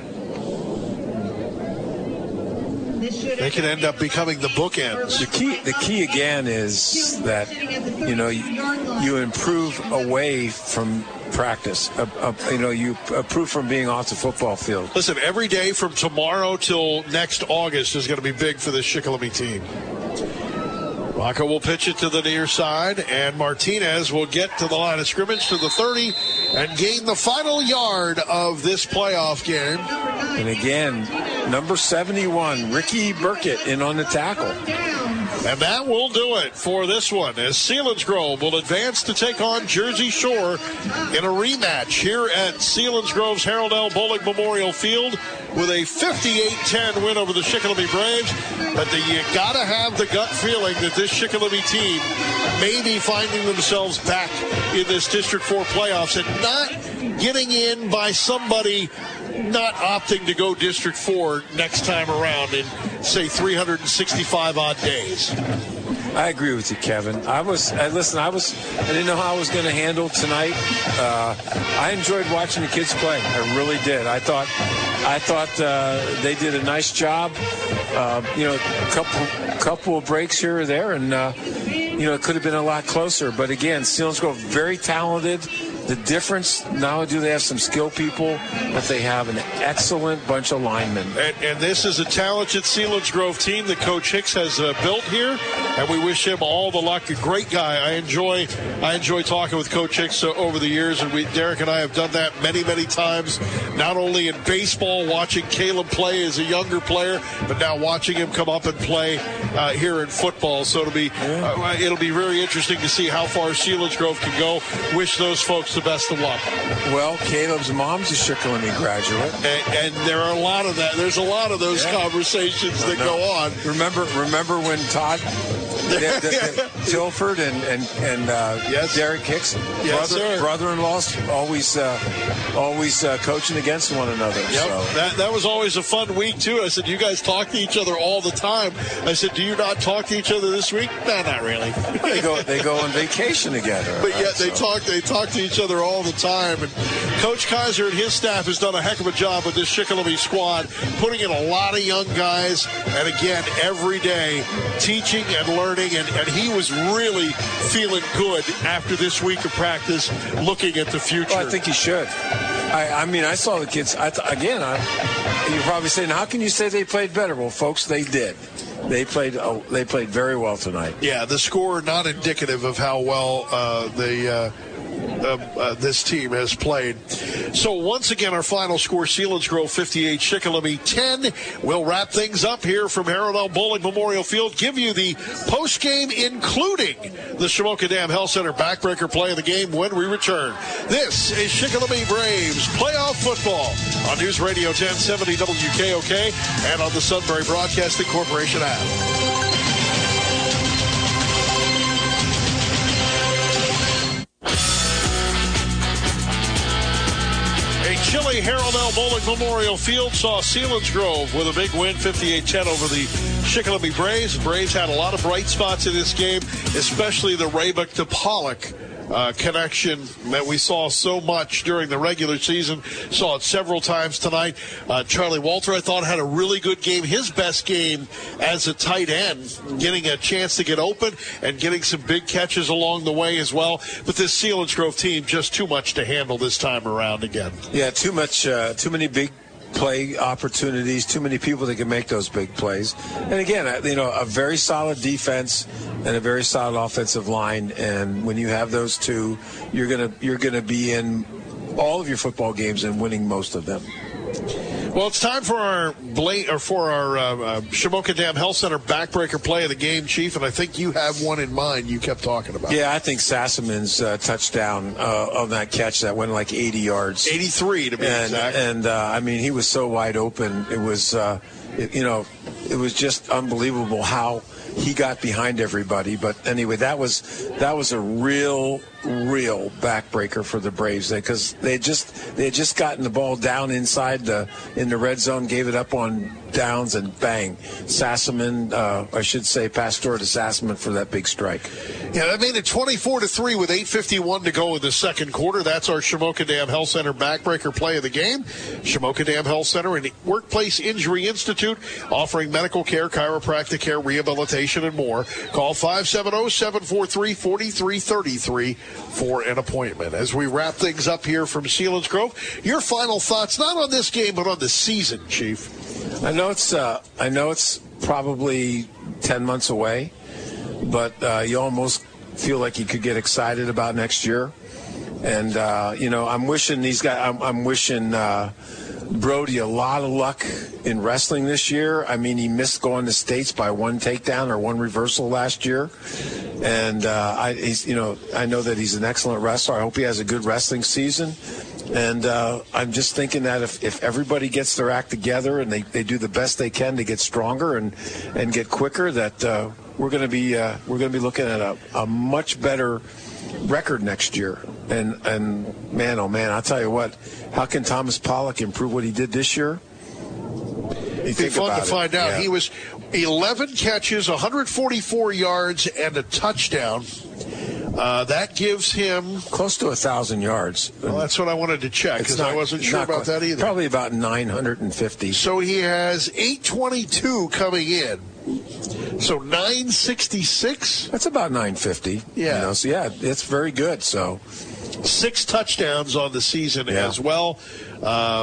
They can end up becoming the bookends. The key, the key again is that, you know, you, you improve away from practice. Uh, uh, you know, you improve from being off the football field. Listen, every day from tomorrow till next August is going to be big for this Shikellamy team. Rocco will pitch it to the near side, and Martinez will get to the line of scrimmage to the thirty and gain the final yard of this playoff game. And again, number seventy-one, Ricky Burkett, in on the tackle. And that will do it for this one, as Selinsgrove will advance to take on Jersey Shore in a rematch here at Selinsgrove's Harold L. Bowling Memorial Field with a fifty-eight ten win over the Shikellamy Braves. But the, you got to have the gut feeling that this Shikellamy team may be finding themselves back in this District four playoffs and not getting in by somebody not opting to go District four next time around in, say, three hundred sixty-five odd days. I agree with you, Kevin. I was, I, listen, I was, I didn't know how I was going to handle tonight. Uh, I enjoyed watching the kids play. I really did. I thought, I thought uh, they did a nice job. Uh, you know, a couple, couple of breaks here or there, and uh, you know, it could have been a lot closer. But again, Selinsgrove very talented. The difference, not only do they have some skilled people, but they have an excellent bunch of linemen. And, and this is a talented Selinsgrove team that Coach Hicks has uh, built here. and we wish him all the luck. A great guy. I enjoy I enjoy talking with Coach Hicks uh, over the years, and we, Derek and I have done that many, many times, not only in baseball, watching Caleb play as a younger player, but now watching him come up and play uh, here in football. So it'll be uh, it'll be very interesting to see how far Selinsgrove can go. Wish those folks the best of luck. Well, Caleb's mom's a Shikellamy graduate. And, and there are a lot of that. There's a lot of those yeah. conversations that go on. Remember remember when Todd, the, the, the, Tilford and, and, and uh, yes. Derek Hicks, yes, brother, brother-in-laws, always uh, always uh, coaching against one another. Yep. So. That, that was always a fun week, too. I said, you guys talk to each other all the time. I said, do you not talk to each other this week? No, not really. they go they go on vacation together. But right? yet they so. talk they talk to each other all the time. And Coach Kaiser and his staff has done a heck of a job with this Shikellamy squad, putting in a lot of young guys. And again, every day, teaching and learning. And, and he was really feeling good after this week of practice, looking at the future. Well, I think he should. I, I mean, I saw the kids. I th- again, I, you're probably saying, how can you say they played better? Well, folks, they did. They played. Oh, they played very well tonight. Yeah, the score not indicative of how well uh, they. Uh, Uh, uh, this team has played. So once again, our final score, Selinsgrove fifty-eight, Shikellamy ten. We'll wrap things up here from Harold L. Bowling Memorial Field. Give you the post game, including the Shamokin Dam Health Center backbreaker play of the game when we return. This is Shikellamy Braves playoff football on News Radio ten seventy W K O K and on the Sunbury Broadcasting Corporation app. Chilly Harold L. Bowling Memorial Field saw Selinsgrove with a big win, fifty-eight ten over the Shikellamy Braves. The Braves had a lot of bright spots in this game, especially the Raybuck to Pollock uh, connection that we saw so much during the regular season. Saw it several times tonight. Uh, Charlie Walter, I thought, had a really good game. His best game as a tight end, getting a chance to get open and getting some big catches along the way as well. But this Selinsgrove team, just too much to handle this time around again. Yeah, too much, uh, too many big play opportunities, too many people that can make those big plays. And again, you know, a very solid defense and a very solid offensive line. And when you have those two, you're gonna you're gonna be in all of your football games and winning most of them. Well, it's time for our Bla- or for our uh, uh, Shamokin Dam Health Center backbreaker play of the game, Chief, and I think you have one in mind you kept talking about. Yeah, I think Sassaman's uh, touchdown uh, on that catch that went like eighty yards. eighty-three to be and, exact. And, uh, I mean, he was so wide open. It was, uh, it, you know, it was just unbelievable how he got behind everybody. But anyway, that was that was a real, real backbreaker for the Braves because they had just they had just gotten the ball down inside the in the red zone, gave it up on downs, and bang, Sassaman, uh, I should say, Pastor to Sassaman for that big strike. Yeah, that made it twenty-four to three with eight fifty-one to go in the second quarter. That's our Shamokin Dam Health Center backbreaker play of the game. Shamokin Dam Health Center and Workplace Injury Institute, offering medical care, chiropractic care, rehabilitation, and more. Call five seven zero, seven four three, four three three three for an appointment. As we wrap things up here from Selinsgrove, your final thoughts, not on this game, but on the season, Chief. I know it's uh, I know it's probably ten months away, but uh, you almost feel like you could get excited about next year. And uh, you know, I'm wishing these guys. I'm, I'm wishing uh, Brody a lot of luck in wrestling this year. I mean, he missed going to states by one takedown or one reversal last year, and uh, I, he's, you know, I know that he's an excellent wrestler. I hope he has a good wrestling season. And uh, I'm just thinking that if, if everybody gets their act together and they, they do the best they can to get stronger and, and get quicker, that uh, we're going to be uh, we're going to be looking at a, a much better record next year. And and man, oh man, I'll tell you what, how can Thomas Pollock improve what he did this year? It'd be fun to find out. Yeah. He was eleven catches, one hundred forty-four yards, and a touchdown. Uh, that gives him close to a thousand yards. Well, that's what I wanted to check because I wasn't sure about quite, that either. Probably about nine hundred fifty. So he has eight twenty-two coming in. So nine sixty-six. That's about nine fifty. Yeah. You know, so yeah, it's very good. So six touchdowns on the season yeah. as well. Uh,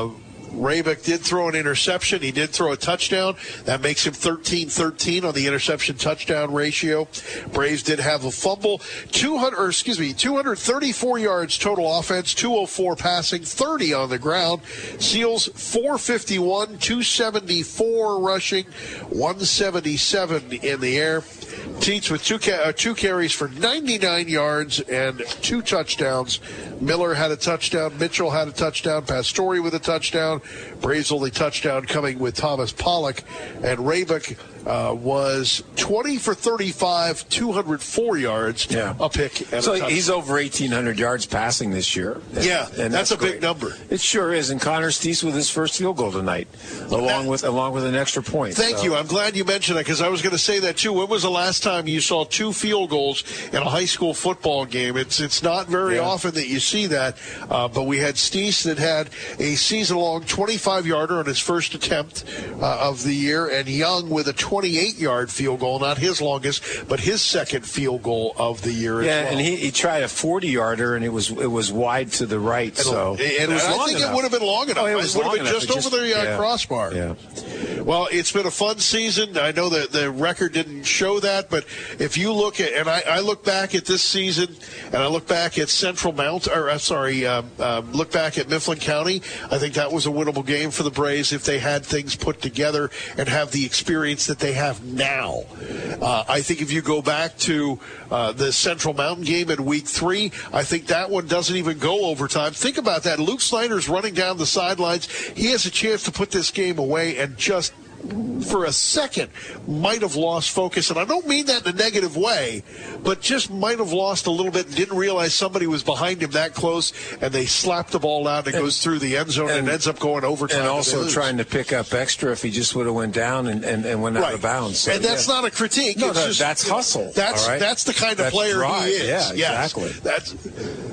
Raybeck did throw an interception. He did throw a touchdown. That makes him thirteen thirteen on the interception-touchdown ratio. Braves did have a fumble. two hundred, or excuse me, two hundred thirty-four yards total offense, two oh four passing, thirty on the ground. Seals four fifty-one, two seventy-four rushing, one seventy-seven in the air. Teets with two, ca- uh, two carries for ninety-nine yards and two touchdowns. Miller had a touchdown. Mitchell had a touchdown. Pastore with a touchdown. Braves' only touchdown coming with Thomas Pollock. And Raybeck uh, was twenty for thirty-five, two hundred four yards, yeah. a pick. And so a touchdown. He's over eighteen hundred yards passing this year. And, yeah, and that's, that's a great. big number. It sure is. And Connor Steese with his first field goal tonight, along with along with an extra point. Thank so. you. I'm glad you mentioned that because I was going to say that too. When was the last time you saw two field goals in a high school football game? It's it's not very yeah. often that you see that. Uh, but we had Steese that had a season-long twenty-five yarder on his first attempt uh, of the year, and Young with a twenty-eight yard field goal, not his longest, but his second field goal of the year. Yeah, as well. and he, he tried a forty yarder, and it was it was wide to the right. And, so and, it was I long think enough. it would have been long enough. Oh, it, it was would long have been enough. just, just over the uh, yeah. crossbar. Yeah. Well, it's been a fun season. I know that the record didn't show that, but if you look at, and I, I look back at this season, and I look back at Central Mount, or uh, sorry, um, um, look back at Mifflin County, I think that was a winnable game for the Braves if they had things put together and have the experience that they have now. Uh, I think if you go back to uh, the Central Mountain game in week three, I think that one doesn't even go overtime. Think about that. Luke Snyder's running down the sidelines. He has a chance to put this game away and just for a second might have lost focus, and I don't mean that in a negative way, but just might have lost a little bit and didn't realize somebody was behind him that close, and they slapped the ball out and it goes through the end zone and, and ends up going overtime. And also trying to pick up extra if he just would have went down and, and, and went right. out of bounds. So, and that's yeah. not a critique. No, it's no, just, that's hustle. That's all right? that's the kind of that's player drive. he is. Yeah, yes. exactly. That's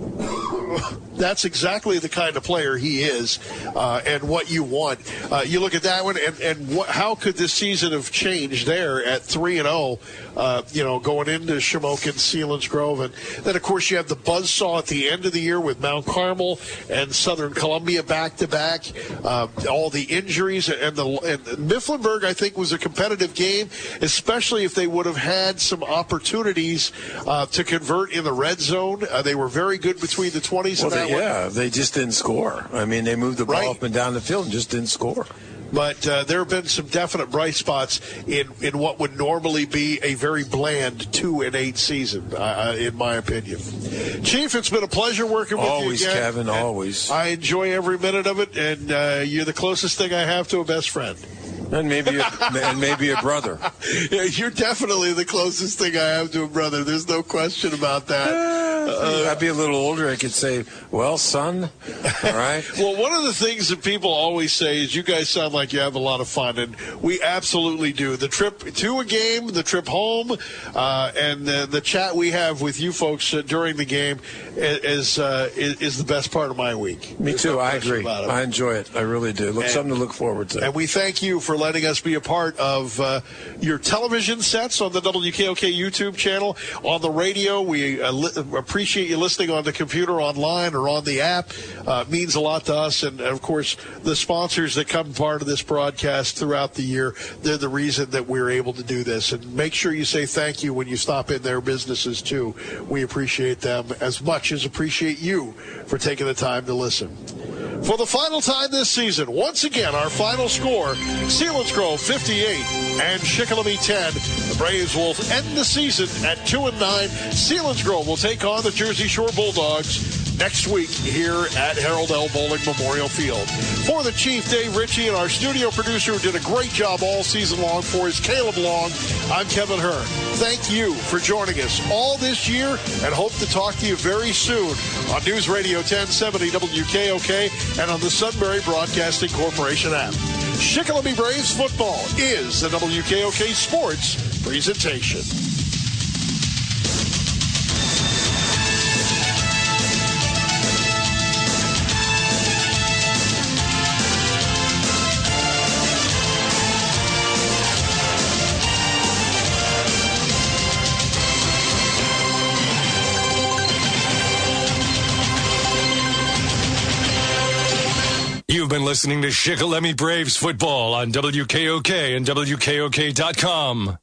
That's exactly the kind of player he is, uh, and what you want. Uh, you look at that one, and, and what, how could this season have changed there at three and zero? Uh, you know, going into Shamokin, Selinsgrove, and then of course you have the buzzsaw at the end of the year with Mount Carmel and Southern Columbia back to back. All the injuries and the and Mifflinburg, I think, was a competitive game, especially if they would have had some opportunities uh, to convert in the red zone. Uh, they were very good between the twenties. Well, and they, yeah, they just didn't score. I mean, they moved the ball right. up and down the field and just didn't score. But uh, there have been some definite bright spots in, in what would normally be a very bland two and eight season, uh, in my opinion. Chief, it's been a pleasure working with always, you again. Kevin, always. I enjoy every minute of it, and uh, you're the closest thing I have to a best friend. And maybe a, and maybe a brother. Yeah, you're definitely the closest thing I have to a brother. There's no question about that. Uh, I'd be a little older. I could say, well, son, all right. Well, one of the things that people always say is you guys sound like you have a lot of fun, and we absolutely do. The trip to a game, the trip home, uh, and the, the chat we have with you folks uh, during the game is, uh, is is the best part of my week. Me There's too. no I agree. I enjoy it. I really do. Look, and, something to look forward to. And we thank you for letting us be a part of uh, your television sets on the W K O K YouTube channel, on the radio. We uh, li- appreciate you listening on the computer, online, or on the app. Uh, it means a lot to us. And, of course, the sponsors that come part of this broadcast throughout the year, they're the reason that we're able to do this. And make sure you say thank you when you stop in their businesses, too. We appreciate them as much as appreciate you for taking the time to listen. For the final time this season, once again, our final score, Selinsgrove fifty-eight and Shikellamy ten. The Braves will end the season at two and nine. Selinsgrove will take on the Jersey Shore Bulldogs next week here at Harold L. Bowling Memorial Field. For the Chief, Dave Ritchie, and our studio producer who did a great job all season long for us, Caleb Long, I'm Kevin Hearn. Thank you for joining us all this year, and hope to talk to you very soon on News Radio ten seventy W K O K and on the Sunbury Broadcasting Corporation app. Shikellamy Braves football is the W K O K Sports presentation. You've been listening to Shikellamy Braves football on W K O K and W K O K dot com.